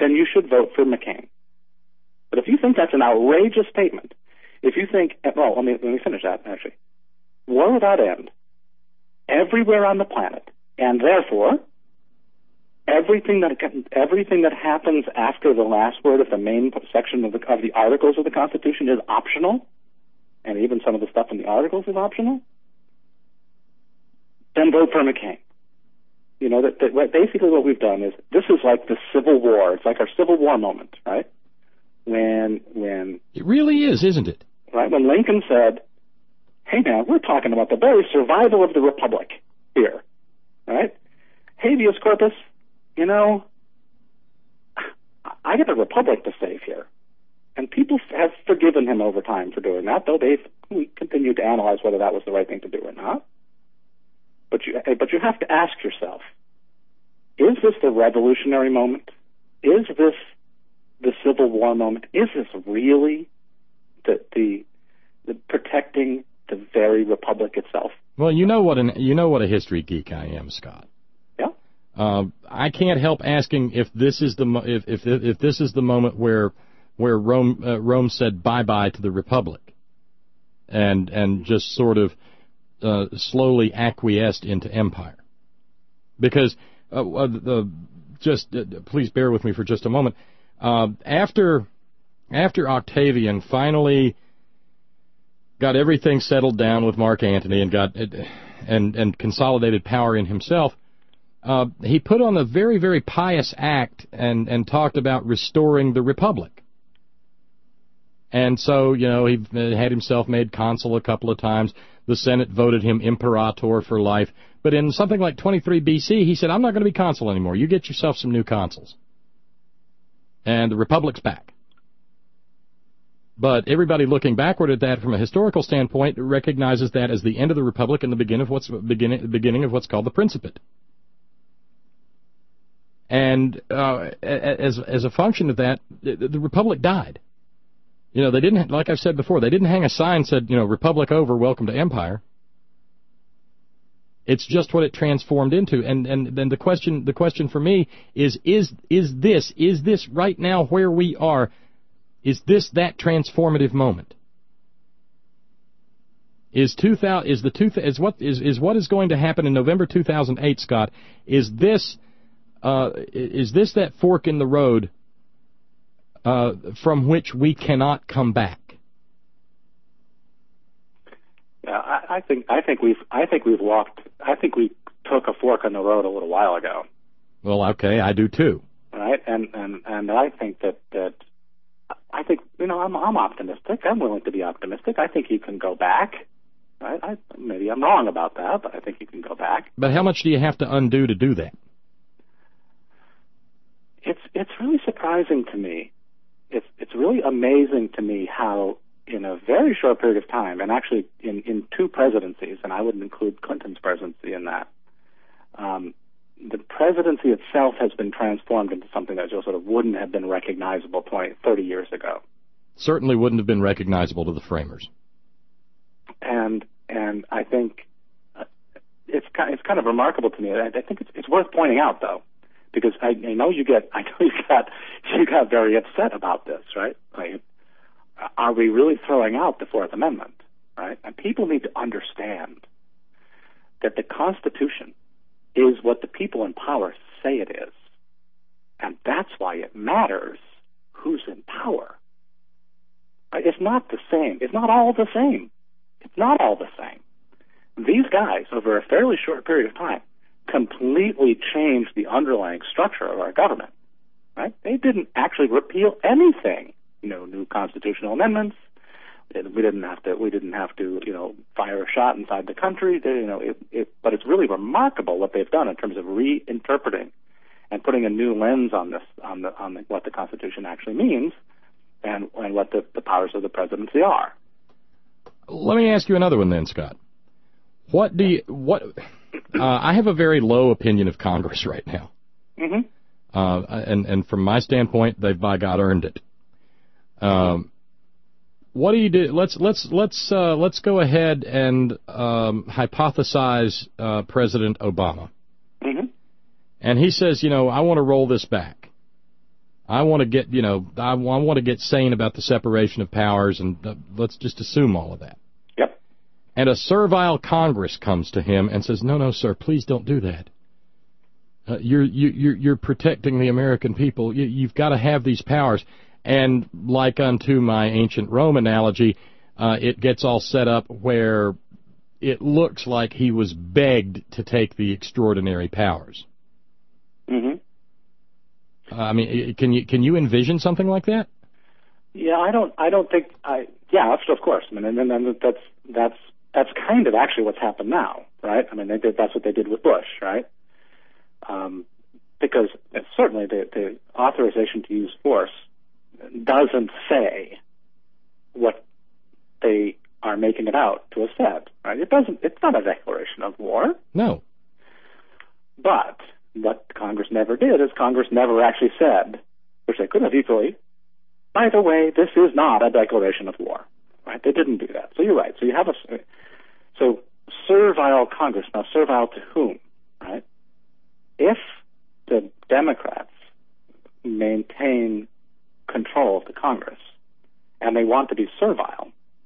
then you should vote for McCain. But if you think that's an outrageous statement, if you think, well, let me finish that, actually. War without end, everywhere on the planet, and therefore, everything that happens after the last word of the main section of the Articles of the Constitution is optional, and even some of the stuff in the Articles is optional, then vote for McCain. You know, that basically what we've done is, this is like the Civil War. It's like our Civil War moment, right? When it really is, isn't it? Right, when Lincoln said, hey man, we're talking about the very survival of the Republic here, right? Habeas corpus, you know, I get the Republic to save here. And people have forgiven him over time for doing that, though we continue to analyze whether that was the right thing to do or not. But you have to ask yourself, is this the revolutionary moment? Is this the Civil War moment? Is this really the protecting the very Republic itself? Well, you know what a history geek I am, Scott. Yeah. I can't help asking if this is if this is the moment where Rome said bye-bye to the Republic, and just sort of slowly acquiesced into empire. Because please bear with me for just a moment. After Octavian finally got everything settled down with Mark Antony and got and consolidated power in himself, he put on a very, very pious act and talked about restoring the Republic. And so, you know, he had himself made consul a couple of times. The Senate voted him imperator for life. But in something like 23 B.C., he said, I'm not going to be consul anymore. You get yourself some new consuls. And the Republic's back. But everybody looking backward at that from a historical standpoint recognizes that as the end of the Republic and the beginning of what's called the Principate. And as a function of that, the Republic died. You know, they didn't, like I've said before, they didn't hang a sign that said, you know, Republic over, welcome to empire. It's just what it transformed into. And then the question for me is this right now where we are, is this that transformative moment? What is going to happen in November 2008, Scott? Is this that fork in the road from which we cannot come back? Yeah, I think we took a fork in the road a little while ago. Well, okay, I do too. Right, and I think that I think, you know, I'm optimistic. I'm willing to be optimistic. I think you can go back. Right, maybe I'm wrong about that, but I think you can go back. But how much do you have to undo to do that? It's really surprising to me. It's really amazing to me how, in a very short period of time, and actually in two presidencies, and I wouldn't include Clinton's presidency in that, the presidency itself has been transformed into something that just sort of wouldn't have been recognizable 30 years ago. Certainly wouldn't have been recognizable to the framers. And I think it's kind of remarkable to me. I think it's worth pointing out, though, because I know you got very upset about this, right? Like, are we really throwing out the Fourth Amendment, right? And people need to understand that the Constitution is what the people in power say it is, and that's why it matters who's in power. Right? It's not the same. It's not all the same. It's not all the same. These guys, over a fairly short period of time, completely changed the underlying structure of our government. Right? They didn't actually repeal anything. You know, new constitutional amendments. We didn't have to, you know, fire a shot inside the country. But it's really remarkable what they've done in terms of reinterpreting and putting a new lens on this, on what the Constitution actually means, and what the powers of the presidency are. Let me ask you another one then, Scott. I have a very low opinion of Congress right now. Mm-hmm. And from my standpoint, they've by God earned it. What do you do? Let's go ahead and hypothesize President Obama. Mm-hmm. And he says, you know, I want to roll this back. I want to get, I want to get sane about the separation of powers, and let's just assume all of that. Yep. And a servile Congress comes to him and says, no, sir, please don't do that. You're protecting the American people. You've got to have these powers. And like unto my ancient Rome analogy, it gets all set up where it looks like he was begged to take the extraordinary powers. Mm-hmm. I mean, can you envision something like that? Yeah, I don't think. Yeah, of course. I mean, and that's kind of actually what's happened now, right? I mean, that's what they did with Bush, right? Because certainly the authorization to use force doesn't say what they are making it out to have said, right? It doesn't. It's not a declaration of war. No. But what Congress never did is Congress never actually said, which they could have easily, by the way, this is not a declaration of war, right? They didn't do that. So you're right. So you have so servile Congress. Now, servile to whom, right? If the Democrats maintain control of the Congress and they want to be servile,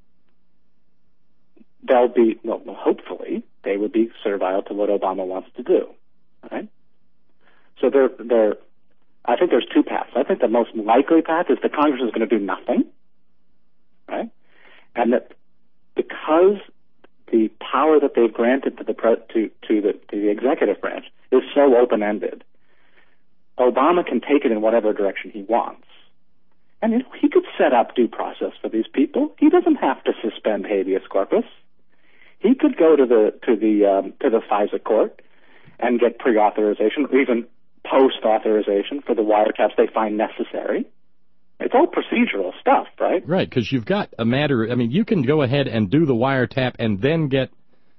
they'll be, well, hopefully, they would be servile to what Obama wants to do, right? So I think there's two paths. I think the most likely path is that Congress is going to do nothing, right? And that because the power that they've granted to the executive branch is so open-ended, Obama can take it in whatever direction he wants. And he could set up due process for these people. He doesn't have to suspend habeas corpus. He could go to the FISA court and get pre-authorization or even post-authorization for the wiretaps they find necessary. It's all procedural stuff, right? Right, because you've got a matter. I mean, you can go ahead and do the wiretap and then get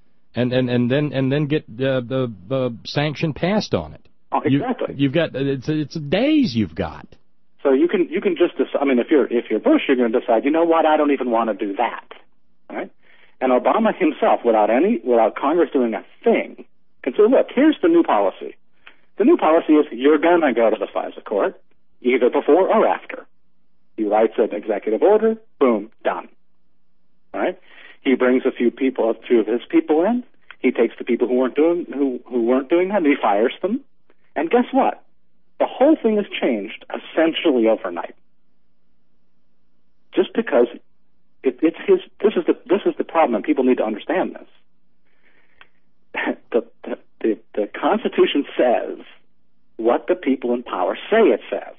the sanction passed on it. Oh, exactly. You've got it's days you've got. So you can just decide. I mean, if you're Bush, you're going to decide. You know what? I don't even want to do that, right? And Obama himself, without Congress doing a thing, can say, look, here's the new policy. The new policy is you're going to go to the FISA court either before or after. He writes an executive order, boom, done. All right? He brings a few of his people in. He takes the people who weren't doing that, and he fires them. And guess what? The whole thing has changed essentially overnight. Just because it's his. This is the problem, and people need to understand this. The Constitution says what the people in power say it says.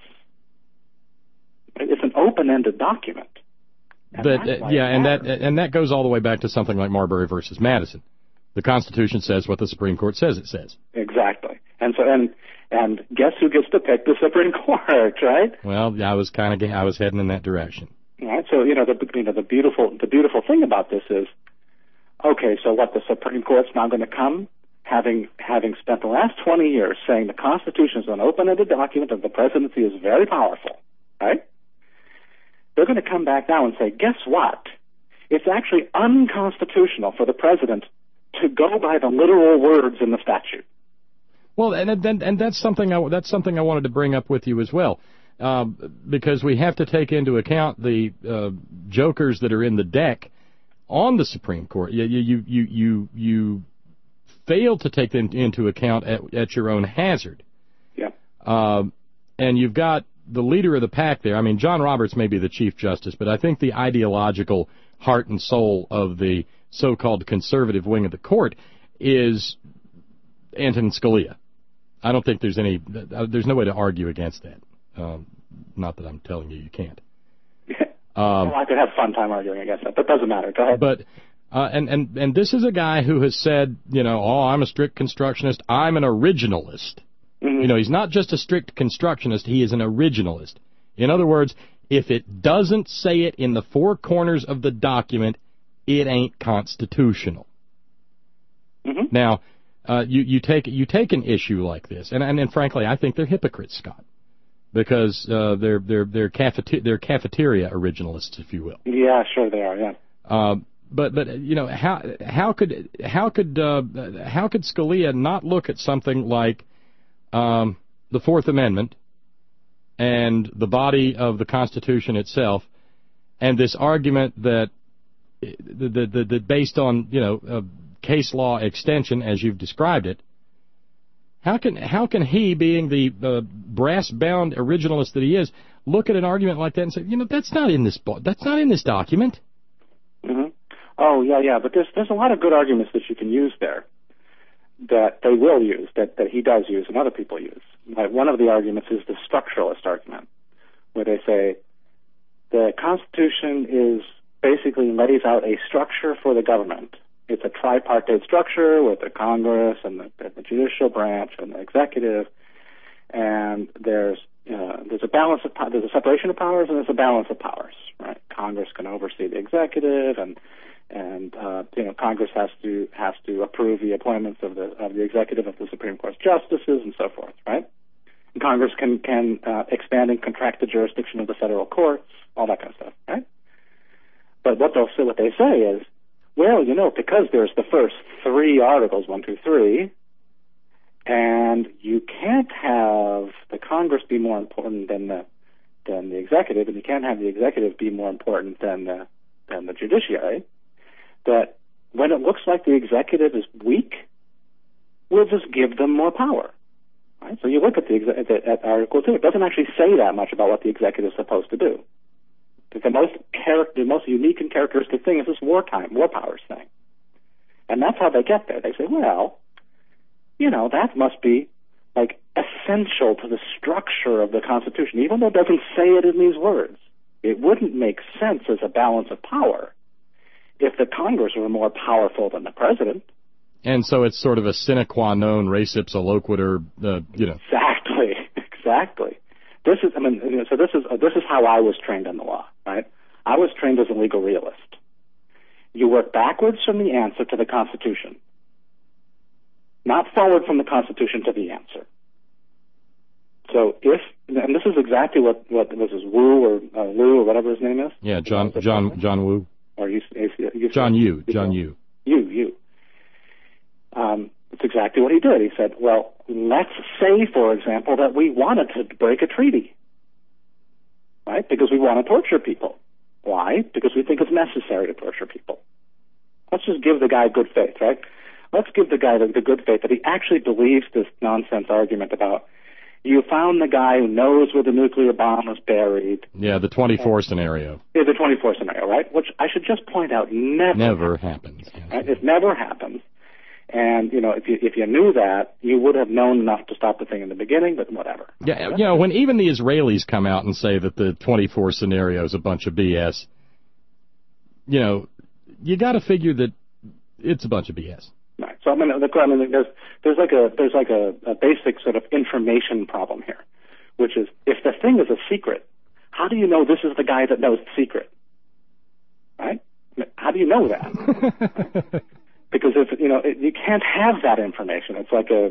It's an open-ended document. And that goes all the way back to something like Marbury versus Madison. The Constitution says what the Supreme Court says it says. Exactly. And guess who gets to pick the Supreme Court, right? Well, I was heading in that direction. All right. So the beautiful thing about this is, okay, so what, the Supreme Court's now going to come, having spent the last 20 years saying the Constitution is an open-ended document and the presidency is very powerful, right? They're going to come back now and say, guess what? It's actually unconstitutional for the president to go by the literal words in the statute. Well, and that's something I wanted to bring up with you as well, because we have to take into account the jokers that are in the deck on the Supreme Court. You fail to take them into account at your own hazard. Yeah. And you've got the leader of the pack there. I mean, John Roberts may be the Chief Justice, but I think the ideological heart and soul of the so-called conservative wing of the court is Antonin Scalia. I don't think there's no way to argue against that. Not that I'm telling you can't. Well, I could have a fun time arguing against that, but it doesn't matter. Go ahead. But and this is a guy who has said, I'm a strict constructionist. I'm an originalist. Mm-hmm. He's not just a strict constructionist. He is an originalist. In other words, if it doesn't say it in the four corners of the document, it ain't constitutional. Mm-hmm. Now, you take an issue like this, and frankly, I think they're hypocrites, Scott, because they're cafeteria originalists, if you will. Yeah, sure they are. Yeah. But how could Scalia not look at something like the Fourth Amendment and the body of the Constitution itself, and this argument that based on case law extension as you've described it, how can he, being the brass-bound originalist that he is, look at an argument like that and say, that's not in this document? Mm-hmm. Oh yeah, but there's a lot of good arguments that you can use there, that they will use, that he does use, and other people use. Like one of the arguments is the structuralist argument, where they say the Constitution basically lays out a structure for the government. It's a tripartite structure with the Congress and the judicial branch and the executive, and there's a balance of there's a separation of powers and there's a balance of powers. Right? Congress can oversee the executive, and Congress has to approve the appointments of the executive, of the Supreme Court's justices, and so forth. Right? And Congress can expand and contract the jurisdiction of the federal courts, all that kind of stuff. Right? But what they say is, well, because there's the first three articles, 1, 2, 3, and you can't have the Congress be more important than the executive, and you can't have the executive be more important than the judiciary, that when it looks like the executive is weak, we'll just give them more power. Right? So you look at at Article 2, it doesn't actually say that much about what the executive is supposed to do. The most unique and characteristic thing is this war powers thing. And that's how they get there. They say, well, that must be like essential to the structure of the Constitution, even though it doesn't say it in these words. It wouldn't make sense as a balance of power if the Congress were more powerful than the president. And so it's sort of a sine qua non, res ipsa loquitur, Exactly. This is how I was trained in the law, right? I was trained as a legal realist. You work backwards from the answer to the Constitution, not forward from the Constitution to the answer. So and this is exactly what was his Wu or Liu or whatever his name is. Yeah, John Wu. Or John Yu. You. It's exactly what he did. He said, well, let's say, for example, that we wanted to break a treaty, right? Because we want to torture people. Why? Because we think it's necessary to torture people. Let's just give the guy good faith, right? Let's give the guy the good faith that he actually believes this nonsense argument about you found the guy who knows where the nuclear bomb was buried. Yeah, the 24 scenario. Yeah, the 24 scenario, right? Which I should just point out never happens. Right? It never happens. And, if you knew that, you would have known enough to stop the thing in the beginning, but whatever. Yeah, when even the Israelis come out and say that the 24 scenario is a bunch of BS, you got to figure that it's a bunch of BS. Right. So there's like a basic sort of information problem here, which is if the thing is a secret, how do you know this is the guy that knows the secret? Right? How do you know that? Right? Because if you can't have that information. It's like a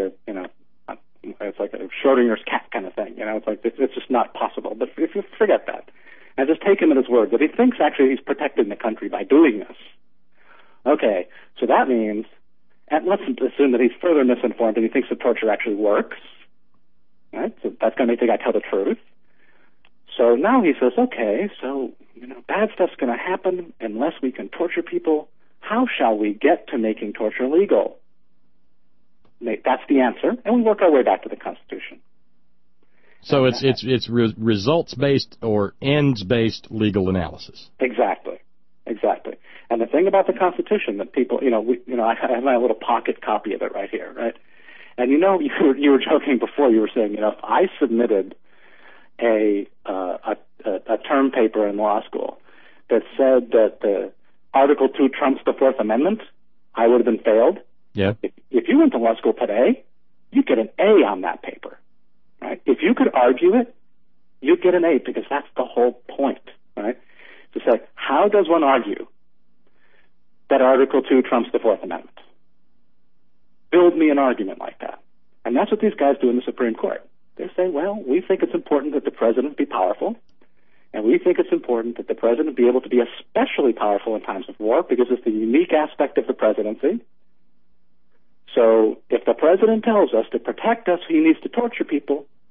Schrodinger's cat kind of thing. It's just not possible. But if you forget that, and just take him at his word that he thinks actually he's protecting the country by doing this. Okay, so that means, and let's assume that he's further misinformed and he thinks that torture actually works. Right? So that's going to make the guy tell the truth. So now he says, okay, so bad stuff's going to happen unless we can torture people. How shall we get to making torture legal? That's the answer, and we work our way back to the Constitution. So it's results-based or ends-based legal analysis. Exactly. And the thing about the Constitution that people, I have my little pocket copy of it right here, right? And you were joking before. You were saying, if I submitted a term paper in law school that said that the Article 2 trumps the Fourth Amendment, I would have been failed. Yeah. If you went to law school today, you'd get an A on that paper, right? If you could argue it, you'd get an A because that's the whole point, right? To say, how does one argue that Article 2 trumps the Fourth Amendment? Build me an argument like that. And that's what these guys do in the Supreme Court. They say, well, we think it's important that the president be powerful, and we think it's important that the president be able to be especially powerful in times of war because it's the unique aspect of the presidency. So if the president tells us to protect us, he needs to torture people,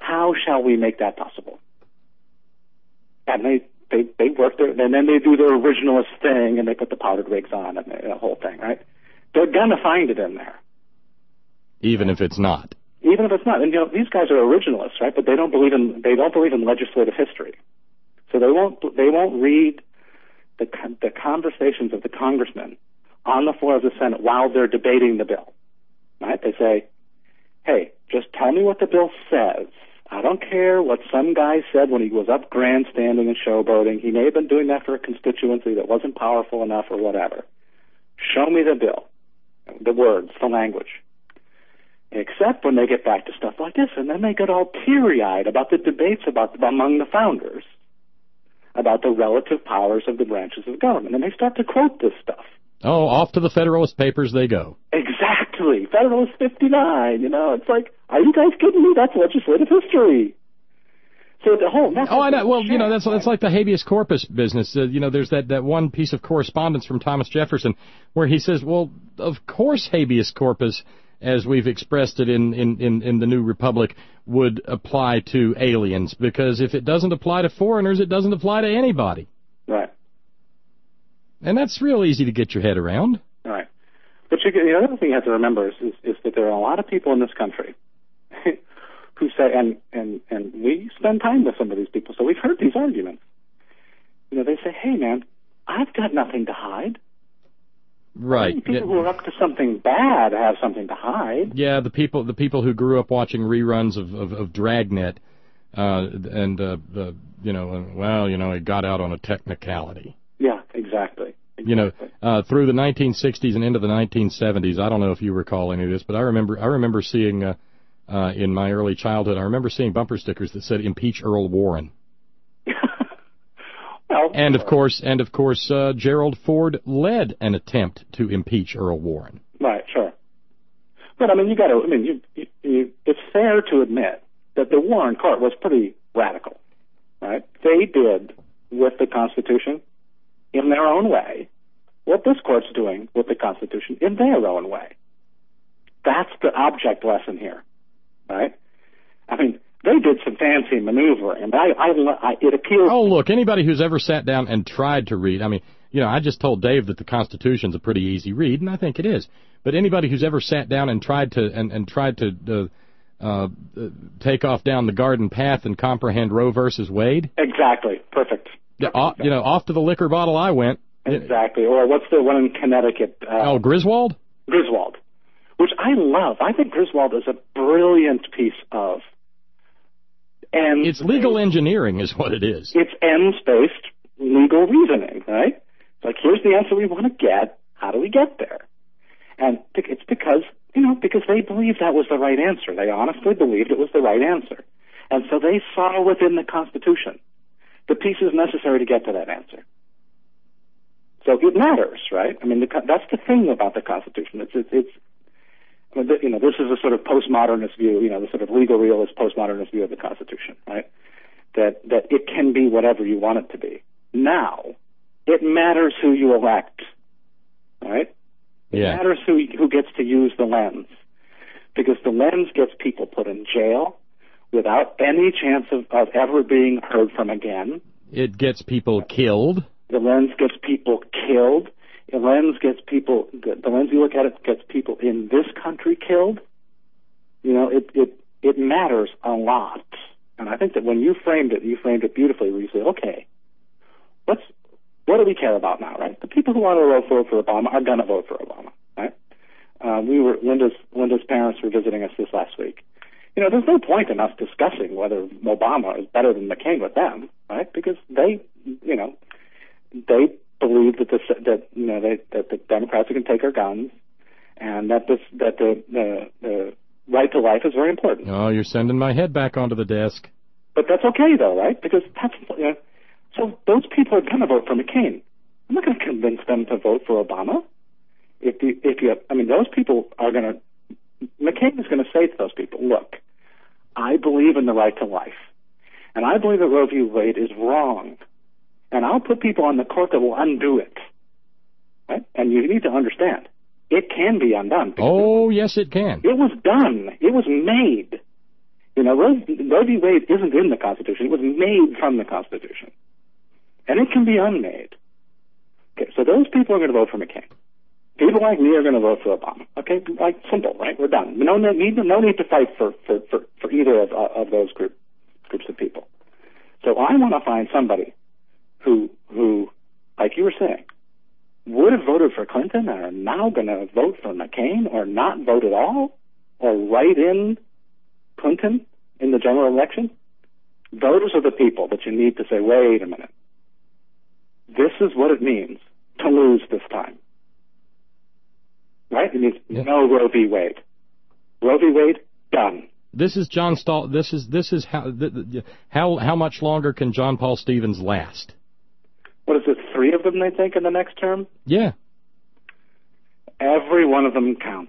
How shall we make that possible? And they work there, and then they do their originalist thing, and they put the powdered wigs on and the whole thing, right? They're gonna find it in there, even if it's not. Even if it's not. And these guys are originalists, right? But they don't believe in legislative history, so they won't read the conversations of the congressmen on the floor of the Senate while they're debating the bill, right? They say, hey, just tell me what the bill says. I don't care what some guy said when he was up grandstanding and showboating. He may have been doing that for a constituency that wasn't powerful enough or whatever. Show me the bill, the words, the language. Except when they get back to stuff like this, and then they get all teary-eyed about the debates among the founders about the relative powers of the branches of government, and they start to quote this stuff. Oh, off to the Federalist Papers they go. Exactly. Federalist 59, it's like, are you guys kidding me? That's legislative history. So the whole... I know. Well, that's like the habeas corpus business. There's that one piece of correspondence from Thomas Jefferson where he says, well, of course habeas corpus, as we've expressed it in the New Republic, would apply to aliens, because if it doesn't apply to foreigners, it doesn't apply to anybody. Right. And that's real easy to get your head around. Right. But the other thing you have to remember is that there are a lot of people in this country who say, and we spend time with some of these people, so we've heard these arguments. They say, hey, man, I've got nothing to hide. Right. People who are up to something bad have something to hide. Yeah, the people who grew up watching reruns of Dragnet, it got out on a technicality. Yeah, exactly. Through the 1960s and into the 1970s, I don't know if you recall any of this, but I remember seeing in my early childhood, I remember seeing bumper stickers that said "Impeach Earl Warren." Well, and of course, Gerald Ford led an attempt to impeach Earl Warren. Right, sure. But it's fair to admit that the Warren Court was pretty radical, right? They did with the Constitution, in their own way, what this court's doing with the Constitution in their own way. That's the object lesson here, right? They did some fancy maneuvering, and it appeals... Oh, look, anybody who's ever sat down and tried to read, I just told Dave that the Constitution's a pretty easy read, and I think it is. But anybody who's ever sat down and tried to take off down the garden path and comprehend Roe versus Wade... Exactly. Perfect. Off to the liquor bottle I went. Exactly. Or what's the one in Connecticut? Griswold? Griswold, which I love. I think Griswold is a brilliant piece of... It's legal engineering is what it is. It's ends-based legal reasoning, right? It's like, here's the answer we want to get. How do we get there? And it's because they believed that was the right answer. They honestly believed it was the right answer. And so they saw within the Constitution the pieces necessary to get to that answer. So it matters, right? That's the thing about the Constitution. This is a sort of postmodernist view, the sort of legal realist postmodernist view of the Constitution, right? That it can be whatever you want it to be. Now, it matters who you elect, right? Yeah. It matters who gets to use the lens, because the lens gets people put in jail without any chance of ever being heard from again. It gets people killed. The lens gets people killed. The lens you look at it gets people in this country killed. It matters a lot. And I think that when you framed it beautifully, where you say, okay, what do we care about now, right? The people who want to vote for Obama are going to vote for Obama, right? Linda's parents were visiting us this last week. There's no point in us discussing whether Obama is better than McCain with them, right? Because they believe that the Democrats can take our guns, and that the right to life is very important. Oh, you're sending my head back onto the desk. But that's okay, though, right? Because so those people are going to vote for McCain. I'm not going to convince them to vote for Obama. Those people are going to. McCain is going to say to those people, "Look, I believe in the right to life, and I believe that Roe v. Wade is wrong, and I'll put people on the court that will undo it." Right? And you need to understand, it can be undone. Oh, yes, it can. It was done. It was made. You know, Roe v. Wade isn't in the Constitution. It was made from the Constitution. And it can be unmade. Okay, so those people are going to vote for McCain. People like me are going to vote for Obama. Okay, like simple, right? We're done. No need to fight for either of those groups of people. So I want to find somebody who, like you were saying, would have voted for Clinton and are now going to vote for McCain, or not vote at all, or write in Clinton in the general election. Voters are the people that you need to say, wait a minute. This is what it means to lose this time. Right? It means no Roe v. Wade. Roe v. Wade, done. This is John Stahl. This is how much longer can John Paul Stevens last? What is it? 3 of them, they think, in the next term? Yeah. Every one of them counts.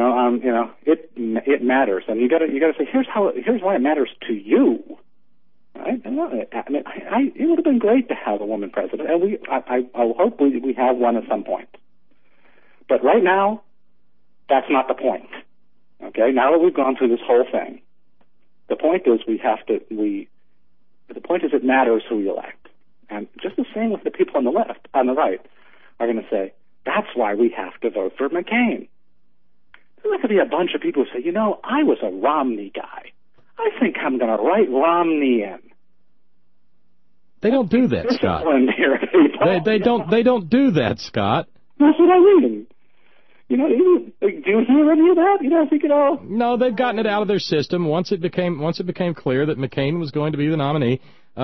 It matters, and you got to say here's why it matters to you. Right? I mean, it would have been great to have a woman president, and I hope we have one at some point. But right now, that's not the point. Okay, now that we've gone through this whole thing, the point is the point is it matters who we elect. And just the same with the people on the right, are going to say, that's why we have to vote for McCain. There's not going to be a bunch of people who say, I was a Romney guy. I think I'm going to write Romney in. They don't do that, Scott. They don't do that, Scott. That's what I mean. Do you hear any of that? I think No, they've gotten it out of their system once it became clear that McCain was going to be the nominee.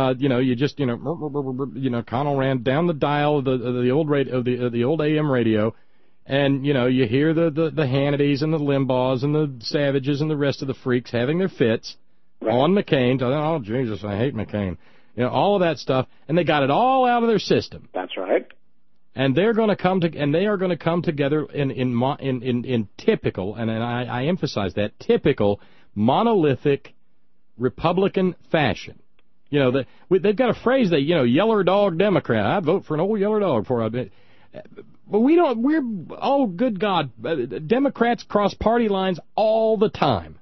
Connell ran down the dial of the old AM radio, and you hear the Hannitys and the Limbaughs and the Savages and the rest of the freaks having their fits on McCain. Oh Jesus, I hate McCain. All of that stuff, and they got it all out of their system. That's right. And they are going to come together in typical, and I emphasize that, typical monolithic Republican fashion. They've got a phrase that, yeller dog Democrat. I'd vote for an old yeller dog for it. But good God, Democrats cross party lines all the time.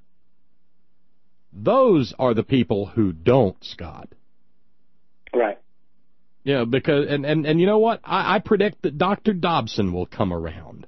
Those are the people who don't, Scott. Right. Because, and you know what? I predict that Dr. Dobson will come around.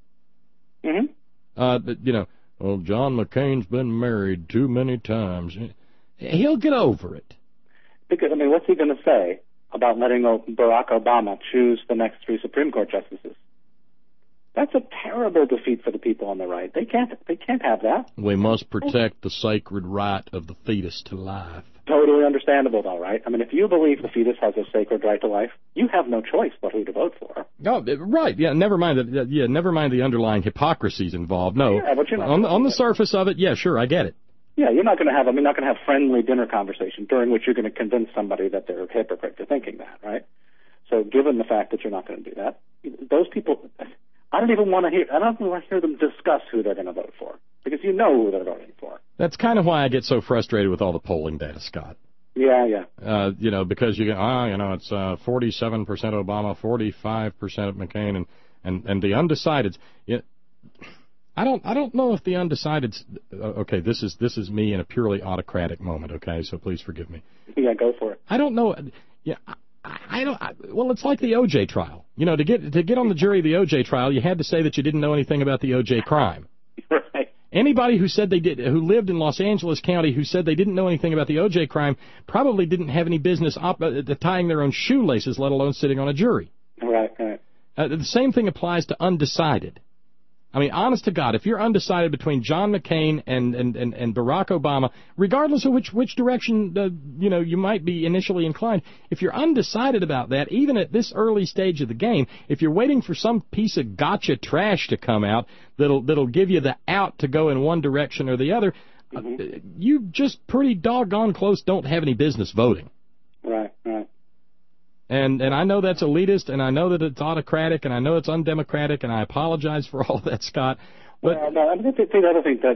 Mm-hmm. John McCain's been married too many times. He'll get over it. Because, what's he going to say about letting Barack Obama choose the next 3 Supreme Court justices? That's a terrible defeat for the people on the right. They can't have that. We must protect the sacred right of the fetus to life. Totally understandable, though, right? If you believe the fetus has a sacred right to life, you have no choice but who to vote for. Oh, right. Yeah, never mind the underlying hypocrisies involved. No. Yeah, but on the surface of it, yeah, sure, I get it. Yeah, you're not going to have friendly dinner conversation during which you're going to convince somebody that they're a hypocrite for thinking that, right? So given the fact that you're not going to do that, those people, I don't even want to hear them discuss who they're going to vote for, because you know who they're voting for. That's kind of why I get so frustrated with all the polling data, Scott. Yeah. Because you get, it's 47% Obama, 45% of McCain, and the undecideds. I don't know if the undecideds. Okay, this is me in a purely autocratic moment. Okay, so please forgive me. Yeah, go for it. I don't know. Yeah. Well, it's like the O.J. trial. To get on the jury of the O.J. trial, you had to say that you didn't know anything about the O.J. crime. Right. Anybody who said they did, who lived in Los Angeles County, who said they didn't know anything about the O.J. crime, probably didn't have any business tying their own shoelaces, let alone sitting on a jury. Right. The same thing applies to undecided. Honest to God, if you're undecided between John McCain and Barack Obama, regardless of which direction you might be initially inclined, if you're undecided about that, even at this early stage of the game, if you're waiting for some piece of gotcha trash to come out that'll give you the out to go in one direction or the other, you just pretty doggone close don't have any business voting. Right. And I know that's elitist, and I know that it's autocratic, and I know it's undemocratic, and I apologize for all that, Scott. But the other thing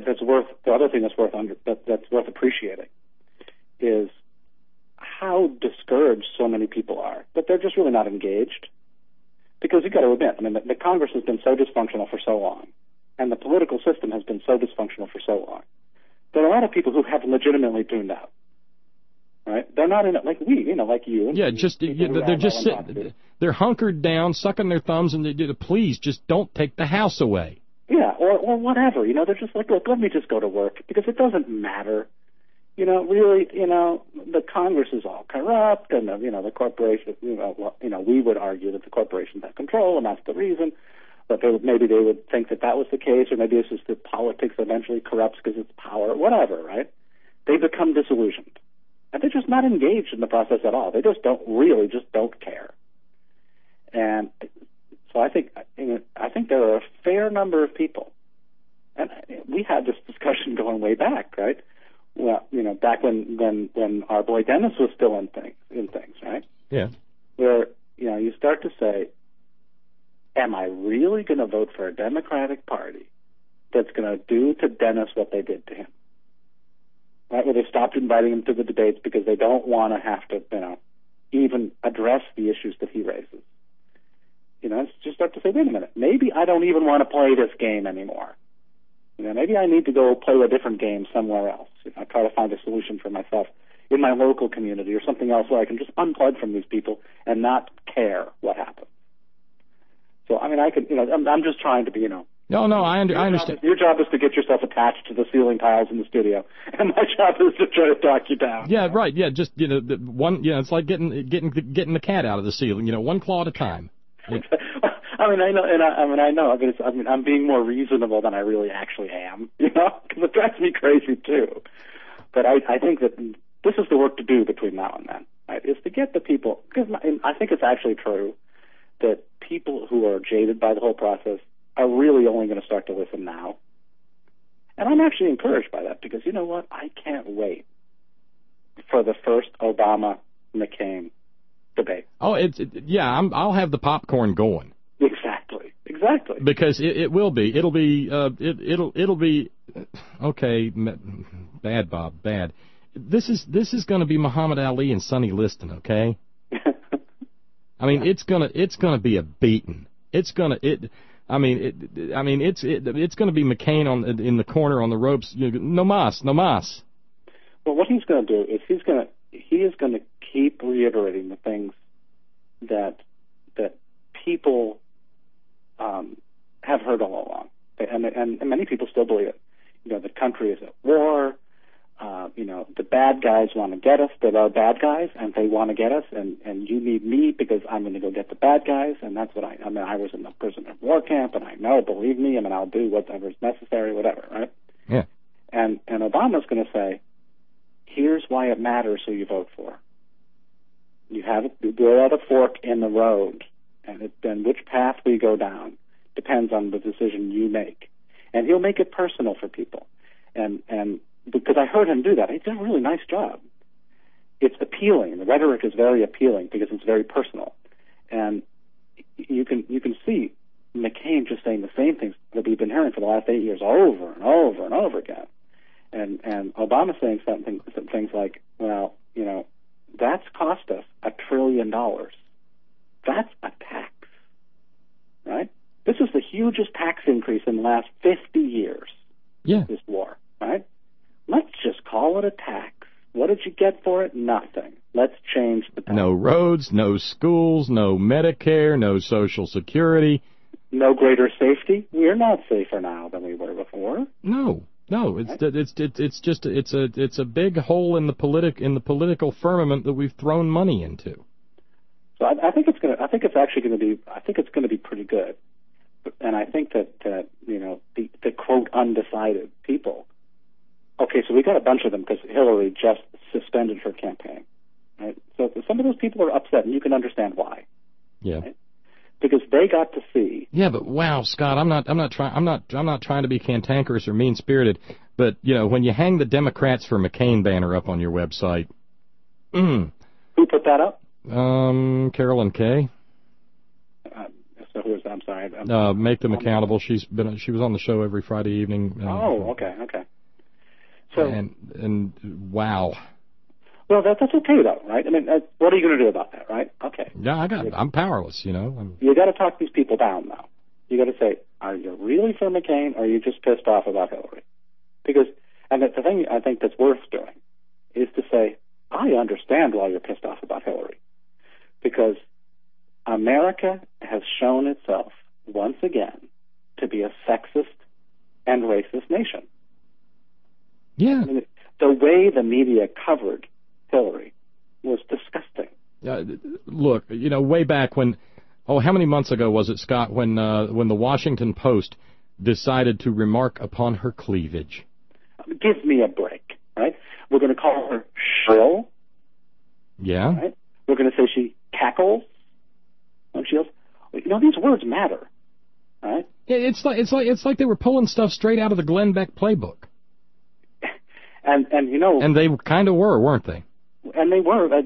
that's worth appreciating is how discouraged so many people are that they're just really not engaged. Because you've got to admit, the Congress has been so dysfunctional for so long, and the political system has been so dysfunctional for so long, there are a lot of people who have legitimately tuned out. Right? They're not in it like we, like you. Yeah, they're just sitting. They're hunkered down, sucking their thumbs, and please just don't take the house away. Yeah, or whatever. They're just like, look, let me just go to work because it doesn't matter. Really, the Congress is all corrupt, and the corporations. We would argue that the corporations have control, and that's the reason. But maybe they would think that was the case, or maybe it's just that politics eventually corrupts because it's power, whatever. Right? They become disillusioned, and they're just not engaged in the process at all. They just don't care. And so I think there are a fair number of people, and we had this discussion going way back, right? Well, back when our boy Dennis was still in things, right? Yeah. Where you start to say, am I really going to vote for a Democratic Party that's going to do to Dennis what they did to him? Right? Where they stopped inviting him to the debates because they don't want to have to, even address the issues that he raises. Just start to say, wait a minute, maybe I don't even want to play this game anymore. Maybe I need to go play a different game somewhere else. I try to find a solution for myself in my local community or something else where I can just unplug from these people and not care what happens. So, I could, I'm just trying to be, No, I understand. Your job is to get yourself attached to the ceiling tiles in the studio, and my job is to try to talk you down. Yeah, right. Yeah, just it's like getting the cat out of the ceiling. One claw at a time. Yeah. I know. I'm being more reasonable than I really actually am. Because it drives me crazy too. But I think that this is the work to do between now and then. Right? Is to get the people, because I think it's actually true that people who are jaded by the whole process are really only going to start to listen now. And I'm actually encouraged by that because you know what? I can't wait for the first Obama-McCain debate. Oh, I'll have the popcorn going. Exactly. Because it will be. It'll be. Okay, bad, Bob, bad. This is going to be Muhammad Ali and Sonny Liston. Okay. It's gonna be a beating. It's gonna be McCain in the corner on the ropes. No mas. Well, what he's going to do is he is going to keep reiterating the things that people have heard all along, and many people still believe it. The country is at war. The bad guys want to get us. There are bad guys, and they want to get us, and you need me because I'm going to go get the bad guys, and that's what I was in the prisoner of war camp, and I know, believe me, I'll do whatever's necessary, whatever, right? Yeah. And Obama's going to say, here's why it matters who you vote for. We're at a fork in the road, and then which path we go down depends on the decision you make. And he'll make it personal for people. And because I heard him do that, he did a really nice job. It's appealing. The rhetoric is very appealing because it's very personal. And you can see McCain just saying the same things that we've been hearing for the last 8 years over and over and over again. And Obama saying some things like, well, that's cost us $1 trillion. That's a tax, right? This is the hugest tax increase in the last 50 years. Yeah. This war, right? Let's just call it a tax. What did you get for it? Nothing. Let's change the tax. No roads, no schools, no Medicare, no Social Security. No greater safety. We're not safer now than we were before. No, it's a big hole in the political firmament that we've thrown money into. So I think it's going to be pretty good. And I think that the quote undecided people. Okay, so we got a bunch of them because Hillary just suspended her campaign. Right? So some of those people are upset, and you can understand why. Yeah. Right? Because they got to see. Yeah, but wow, Scott, I'm not trying to be cantankerous or mean-spirited, but when you hang the Democrats for McCain banner up on your website. Who put that up? Carolyn Kay. So who is that? I'm sorry. Make them accountable. She was on the show every Friday evening. Okay. So and wow. Well, that's okay though, right? What are you going to do about that, right? Okay. Yeah, I'm powerless, You got to talk these people down now. You got to say, are you really for McCain, or are you just pissed off about Hillary? Because, and the thing thing I think that's worth doing is to say, I understand why you're pissed off about Hillary, because America has shown itself once again to be a sexist and racist nation. Yeah. I mean, the way the media covered Hillary was disgusting. Look, way back when, how many months ago was it, Scott, when the Washington Post decided to remark upon her cleavage? Give me a break, right? We're going to call her shrill. Yeah. Right? We're going to say she cackles when she yells. These words matter, right? Yeah, it's like they were pulling stuff straight out of the Glenn Beck playbook. And And they kind of were, weren't they? And they were, but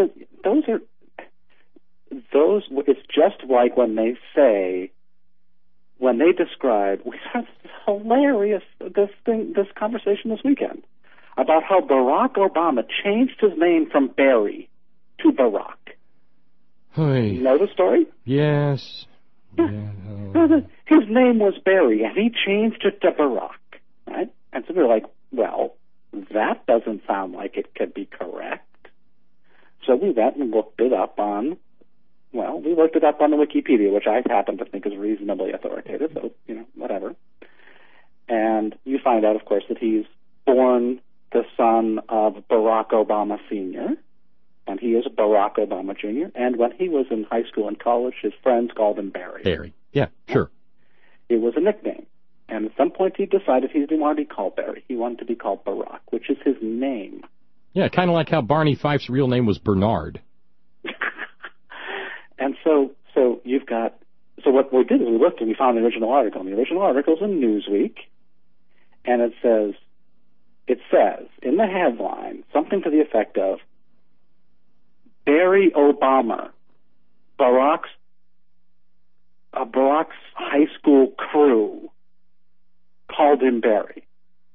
those. It's just like when they describe. We had this hilarious this conversation this weekend about how Barack Obama changed his name from Barry to Barack. Hey. You know the story? Yes. Yeah. His name was Barry, and he changed it to Barack, right? And so we were like, well, that doesn't sound like it could be correct. So we went and looked it up on the Wikipedia, which I happen to think is reasonably authoritative, so, whatever. And you find out, of course, that he's born the son of Barack Obama Sr., and he is Barack Obama Jr., and when he was in high school and college, his friends called him Barry. Barry, yeah, sure. It was a nickname. And at some point he decided he didn't want to be called Barry. He wanted to be called Barack, which is his name. Yeah, kind of like how Barney Fife's real name was Bernard. And so what we did is we looked and we found the original article. And the original article is in Newsweek, and it says in the headline something to the effect of Barry Obama, Barack's high school crew called him Barry.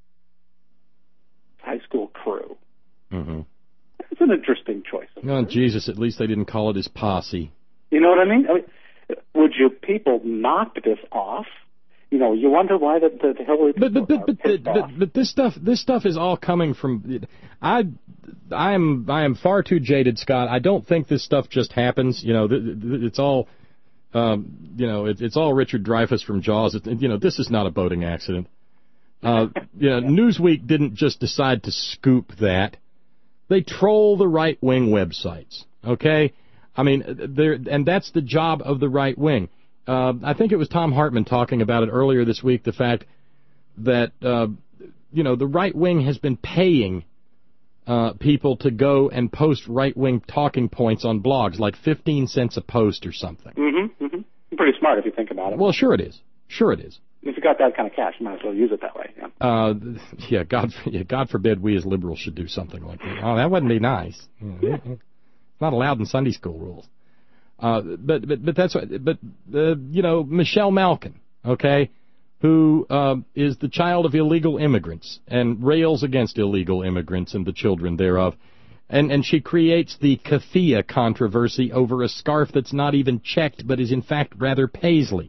High school crew. Mm-hmm. It's an interesting choice. Oh, Jesus, at least they didn't call it his posse. You know what I mean? Would you people knock this off? You wonder why the Hillary people are pissed off. But this stuff is all coming from. I am far too jaded, Scott. I don't think this stuff just happens. It's all. It's all Richard Dreyfuss from Jaws. This is not a boating accident. Newsweek didn't just decide to scoop that. They troll the right-wing websites, okay? I mean, and that's the job of the right wing. I think it was Tom Hartman talking about it earlier this week, the fact that, the right wing has been paying people to go and post right-wing talking points on blogs, like 15 cents a post or something. Mm-hmm, mm-hmm. Pretty smart if you think about it. Well, sure it is. Sure it is. If you got that kind of cash, you might as well use it that way. Yeah. God forbid we as liberals should do something like that. Oh, that wouldn't be nice. It's not allowed in Sunday school rules. But that's what. But Michelle Malkin, okay, who is the child of illegal immigrants and rails against illegal immigrants and the children thereof, and she creates the keffiyeh controversy over a scarf that's not even checked but is in fact rather paisley.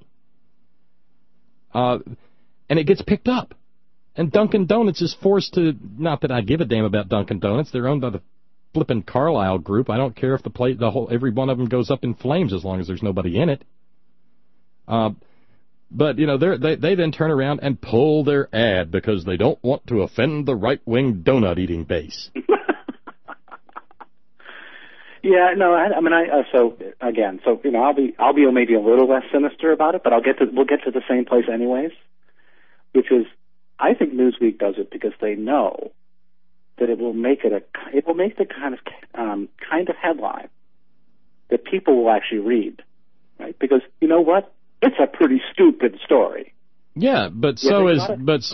And it gets picked up. And Dunkin' Donuts is forced to, not that I give a damn about Dunkin' Donuts, they're owned by the flippin' Carlyle Group. I don't care if every one of them goes up in flames as long as there's nobody in it. But, they then turn around and pull their ad because they don't want to offend the right-wing donut-eating base. Yeah, no, I'll be maybe a little less sinister about it, but we'll get to the same place anyways, which is, I think Newsweek does it because they know that it will make the kind of headline that people will actually read, right? Because you know what? It's a pretty stupid story. Yeah, but so is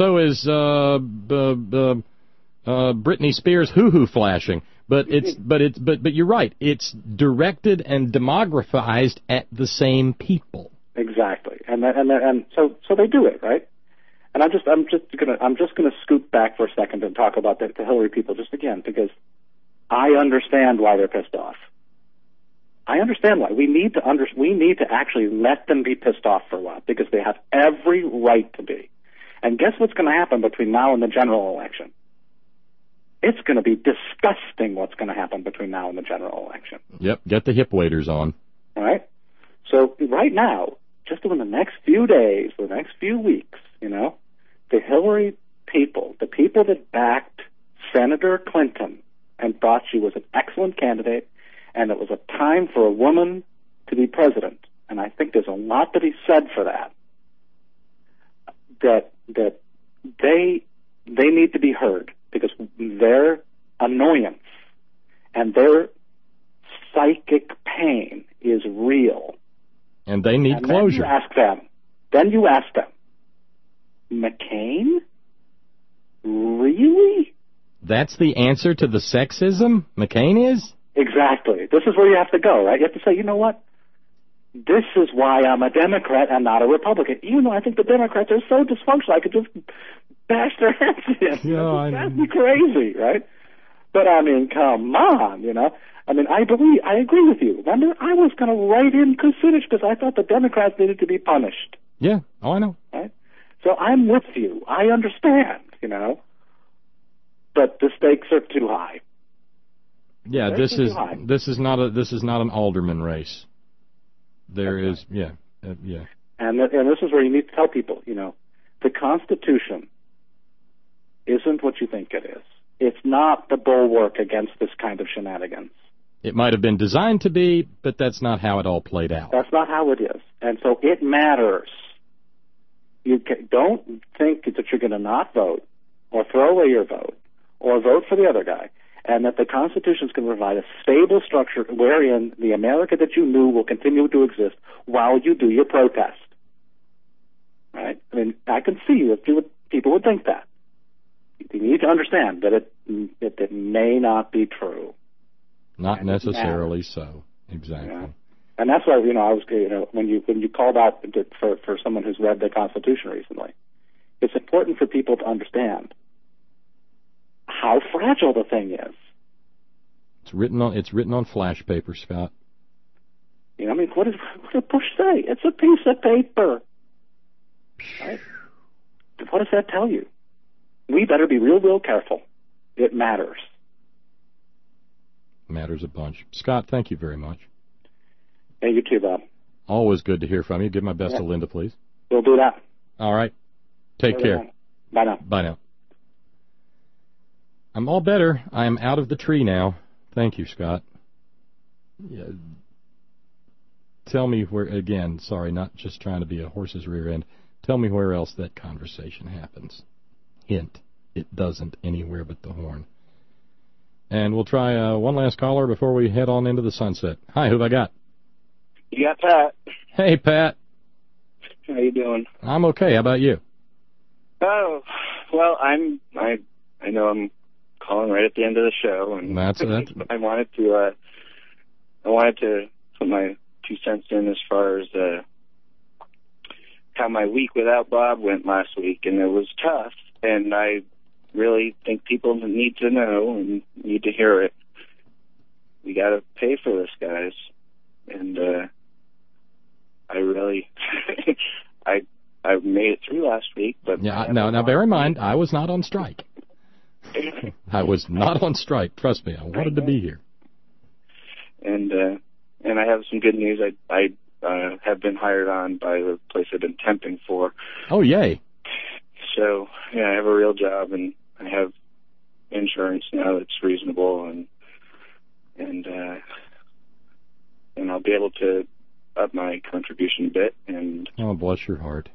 Britney Spears hoo-hoo flashing. But you're right. It's directed and demographized at the same people. Exactly, and so they do it, right? And I'm just gonna scoot back for a second and talk about the Hillary people just again because I understand why they're pissed off. I understand why. We need to actually let them be pissed off for a while because they have every right to be. And guess what's going to happen between now and the general election? It's going to be disgusting what's going to happen between now and the general election. Yep, get the hip waders on. All right? So right now, just in the next few days, the next few weeks, the Hillary people, the people that backed Senator Clinton and thought she was an excellent candidate and it was a time for a woman to be president, and I think there's a lot to be said for that, that they need to be heard, because their annoyance and their psychic pain is real. And they need closure. Then you ask them, McCain? Really? That's the answer to the sexism? McCain is? Exactly. This is where you have to go, right? You have to say, you know what? This is why I'm a Democrat and not a Republican. Even though I think the Democrats are so dysfunctional, I could just bash their heads in. Yeah, that'd be crazy, right? But I mean, come on, I mean, I agree with you. Remember, I was going to write in Kucinich because I thought the Democrats needed to be punished. Yeah, I know. Right? So I'm with you. I understand, but the stakes are too high. Yeah, this is not an alderman race. There is, yeah. And this is where you need to tell people, the Constitution isn't what you think it is. It's not the bulwark against this kind of shenanigans. It might have been designed to be, but that's not how it all played out. That's not how it is. And so it matters. You don't think that you're going to not vote or throw away your vote or vote for the other guy, and that the Constitution is going to provide a stable structure wherein the America that you knew will continue to exist while you do your protest. Right? I mean, I can see that people would think that. You need to understand that it may not be true. Not necessarily so. Exactly. Yeah. And that's why, I was, when you called out for someone who's read the Constitution recently, it's important for people to understand how fragile the thing is. It's written on flash paper, Scott. What does Bush say? It's a piece of paper. Right? What does that tell you? We better be real, real careful. It matters. Matters a bunch. Scott, thank you very much. Hey, you too, Bob. Always good to hear from you. Give my best to Linda, please. We'll do that. All right. Take care. Bye now. Bye now. I'm all better. I am out of the tree now. Thank you, Scott. Yeah. Tell me where, again, sorry, not just trying to be a horse's rear end. Tell me where else that conversation happens. Hint, it doesn't anywhere but the Horn. And we'll try one last caller before we head on into the sunset. Hi, who have I got? You got Pat. Hey, Pat. How you doing? I'm okay. How about you? Oh, well, I know I'm calling right at the end of the show, and that's I wanted to put my 2 cents in as far as how my week without Bob went last week, and it was tough, and I really think people need to know and need to hear it. We got to pay for this, guys, and I really I made it through last week, but yeah. Now bear in mind, I was not on strike. I was not on strike. Trust me, I wanted to be here. And I have some good news. I have been hired on by the place I've been temping for. Oh, yay. So, yeah, I have a real job, and I have insurance now that's reasonable, and I'll be able to up my contribution a bit. And oh, bless your heart.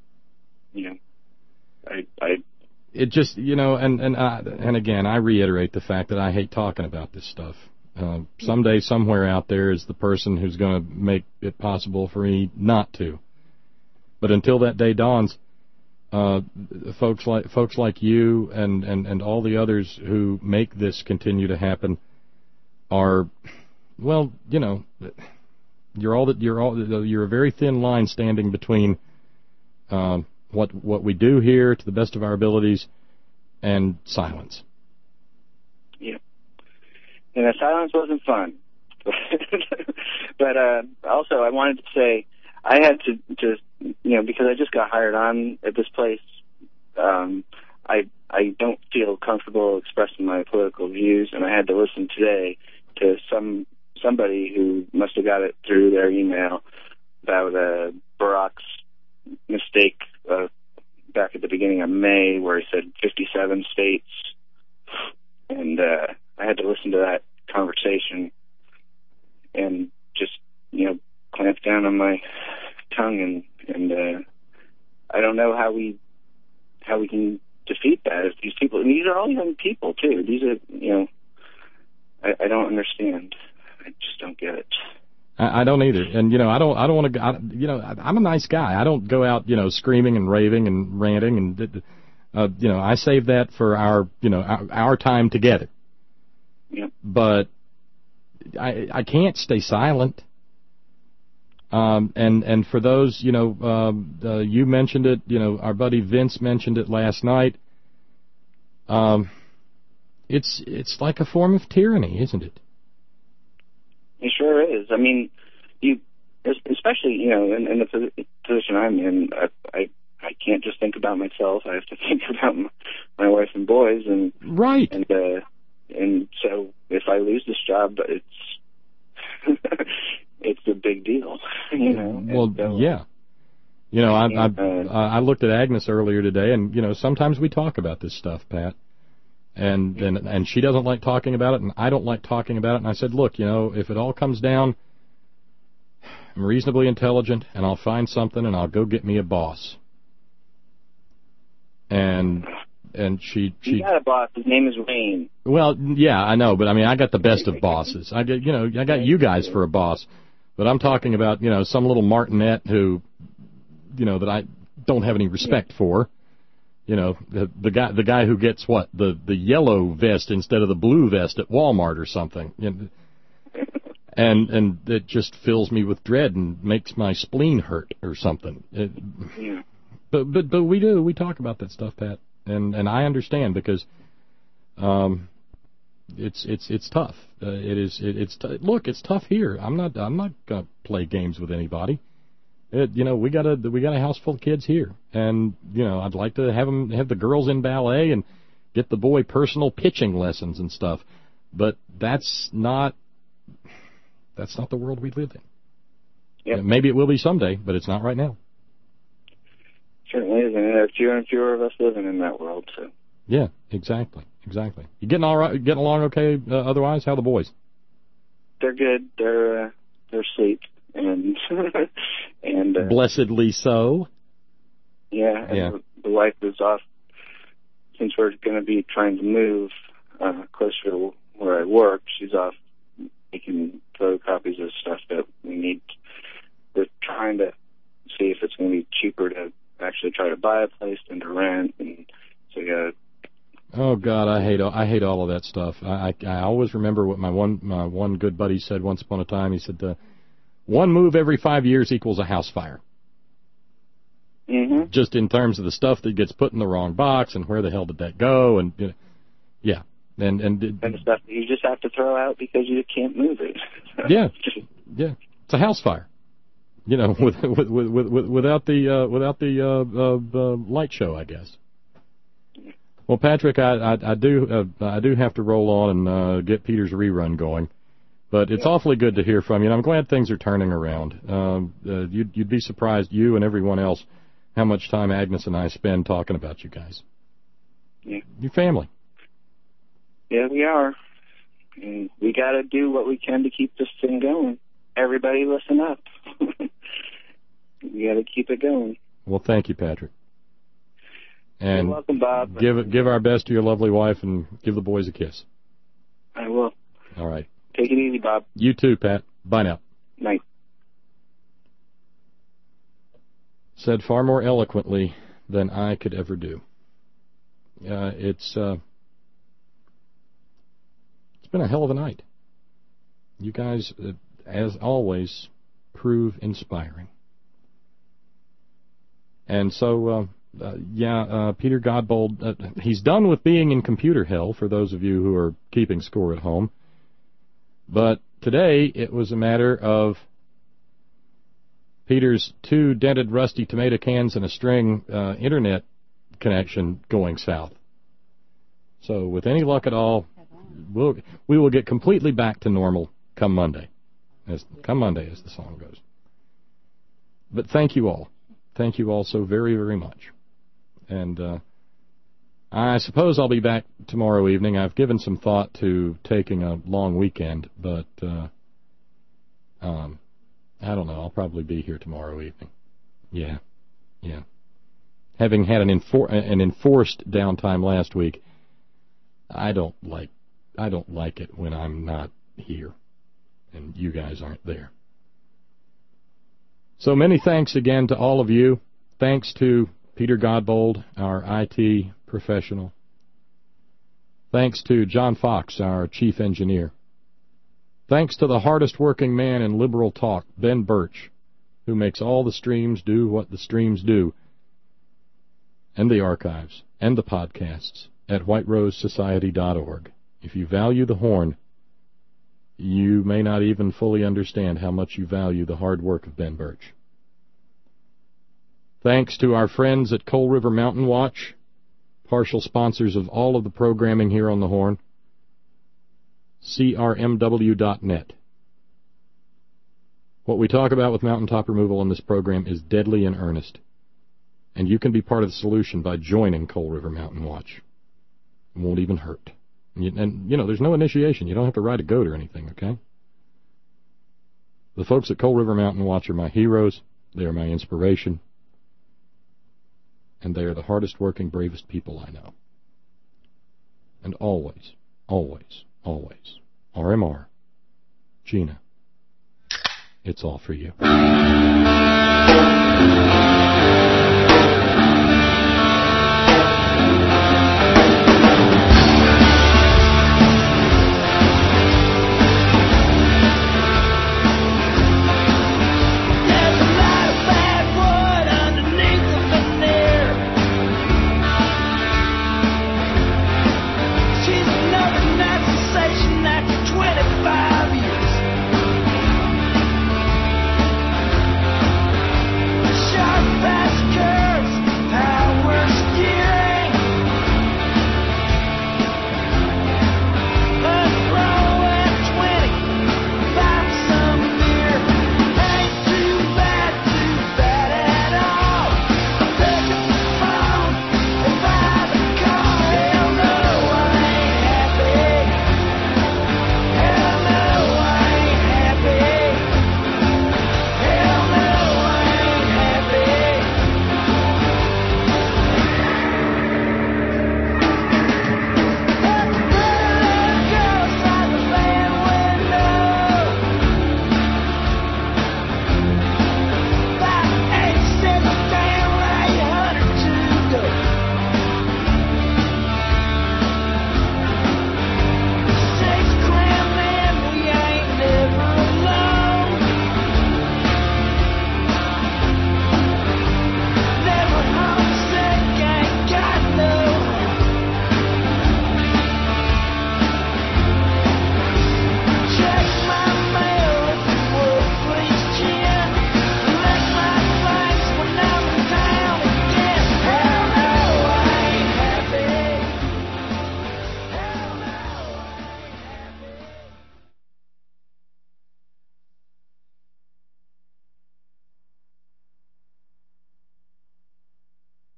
It just, and again, I reiterate the fact that I hate talking about this stuff. Someday, somewhere out there is the person who's going to make it possible for me not to. But until that day dawns, folks like you and all the others who make this continue to happen are, well, you're a very thin line standing between what we do here to the best of our abilities and silence. Yeah. And the silence wasn't fun. But also I wanted to say I had to because I just got hired on at this place, I I don't feel comfortable expressing my political views, and I had to listen today to somebody who must have got it through their email about Barack's mistake back at the beginning of May where he said 57 states, and I had to listen to that conversation and just, clamp down on my tongue, and I don't know how we can defeat that. If these people, and these are all young people too. These are, I don't understand. I just don't get it. I don't either, and I don't want to. I'm a nice guy. I don't go out, screaming and raving and ranting, and I save that for our time together. Yep. But I can't stay silent. And for those, you mentioned it. Our buddy Vince mentioned it last night. It's like a form of tyranny, isn't it? It sure is. I mean, especially, in the position I'm in, I can't just think about myself. I have to think about my wife and boys, and right. And so if I lose this job, it's a big deal, Well, yeah. I looked at Agnes earlier today, and sometimes we talk about this stuff, Pat. And she doesn't like talking about it, and I don't like talking about it. And I said, look, if it all comes down, I'm reasonably intelligent, and I'll find something, and I'll go get me a boss. And she got a boss. His name is Wayne. Well, yeah, I know, but I got the best of bosses. I got you guys for a boss, but I'm talking about some little martinet who, that I don't have any respect for. The guy who gets what the yellow vest instead of the blue vest at Walmart or something, and it just fills me with dread and makes my spleen hurt or something. But we talk about that stuff, Pat, and I understand because it's tough. Look, it's tough here. I'm not gonna play games with anybody. We got a house full of kids here, and I'd like to have the girls in ballet and get the boy personal pitching lessons and stuff, but that's not the world we live in. Yep. Maybe it will be someday, but it's not right now. Certainly isn't. And there are fewer and fewer of us living in that world. So. Yeah, exactly. You getting along okay? Otherwise, how are the boys? They're good. They're asleep. And blessedly so. Yeah, and the wife is off, since we're going to be trying to move closer to where I work. She's off making photocopies of stuff that we need. We're trying to see if it's going to be cheaper to actually try to buy a place than to rent, and so we got to. Oh God, I hate all of that stuff. I always remember what my one good buddy said once upon a time. He said, one move every 5 years equals a house fire. Mm-hmm. Just in terms of the stuff that gets put in the wrong box and where the hell did that go, and yeah, and the stuff that you just have to throw out because you can't move it. yeah, it's a house fire. Without the light show, I guess. Well, Patrick, I do have to roll on and get Peter's rerun going. But it's awfully good to hear from you, and I'm glad things are turning around. You'd be surprised, you and everyone else, how much time Agnes and I spend talking about you guys. Yeah. Your family. Yeah, we are. And we got to do what we can to keep this thing going. Everybody listen up. We got to keep it going. Well, thank you, Patrick. And you're welcome, Bob. Give our best to your lovely wife, and give the boys a kiss. I will. All right. Take it easy, Bob. You too, Pat. Bye now. Night. Said far more eloquently than I could ever do. It's been a hell of a night. You guys, as always, prove inspiring. And so, Peter Godbold, he's done with being in computer hell, for those of you who are keeping score at home. But today, it was a matter of Peter's 2 dented rusty tomato cans and a string internet connection going south. So with any luck at all, we will get completely back to normal come Monday. Come Monday, as the song goes. But thank you all. Thank you all so very, very much. And I suppose I'll be back tomorrow evening. I've given some thought to taking a long weekend, but I don't know. I'll probably be here tomorrow evening. Yeah. Having had an enforced downtime last week, I don't like it when I'm not here and you guys aren't there. So many thanks again to all of you. Thanks to Peter Godbold, our IT professional. Thanks to John Fox, our chief engineer. Thanks to the hardest working man in liberal talk, Ben Birch, who makes all the streams do what the streams do, and the archives, and the podcasts at whiterosesociety.org. If you value the horn, you may not even fully understand how much you value the hard work of Ben Birch. Thanks to our friends at Coal River Mountain Watch, partial sponsors of all of the programming here on the Horn, crmw.net. What we talk about with mountaintop removal in this program is deadly in earnest, and you can be part of the solution by joining Coal River Mountain Watch. It won't even hurt. And, there's no initiation. You don't have to ride a goat or anything, okay? The folks at Coal River Mountain Watch are my heroes. They are my inspiration. And they are the hardest working, bravest people I know. And always, always, always, RMR, Gina, it's all for you.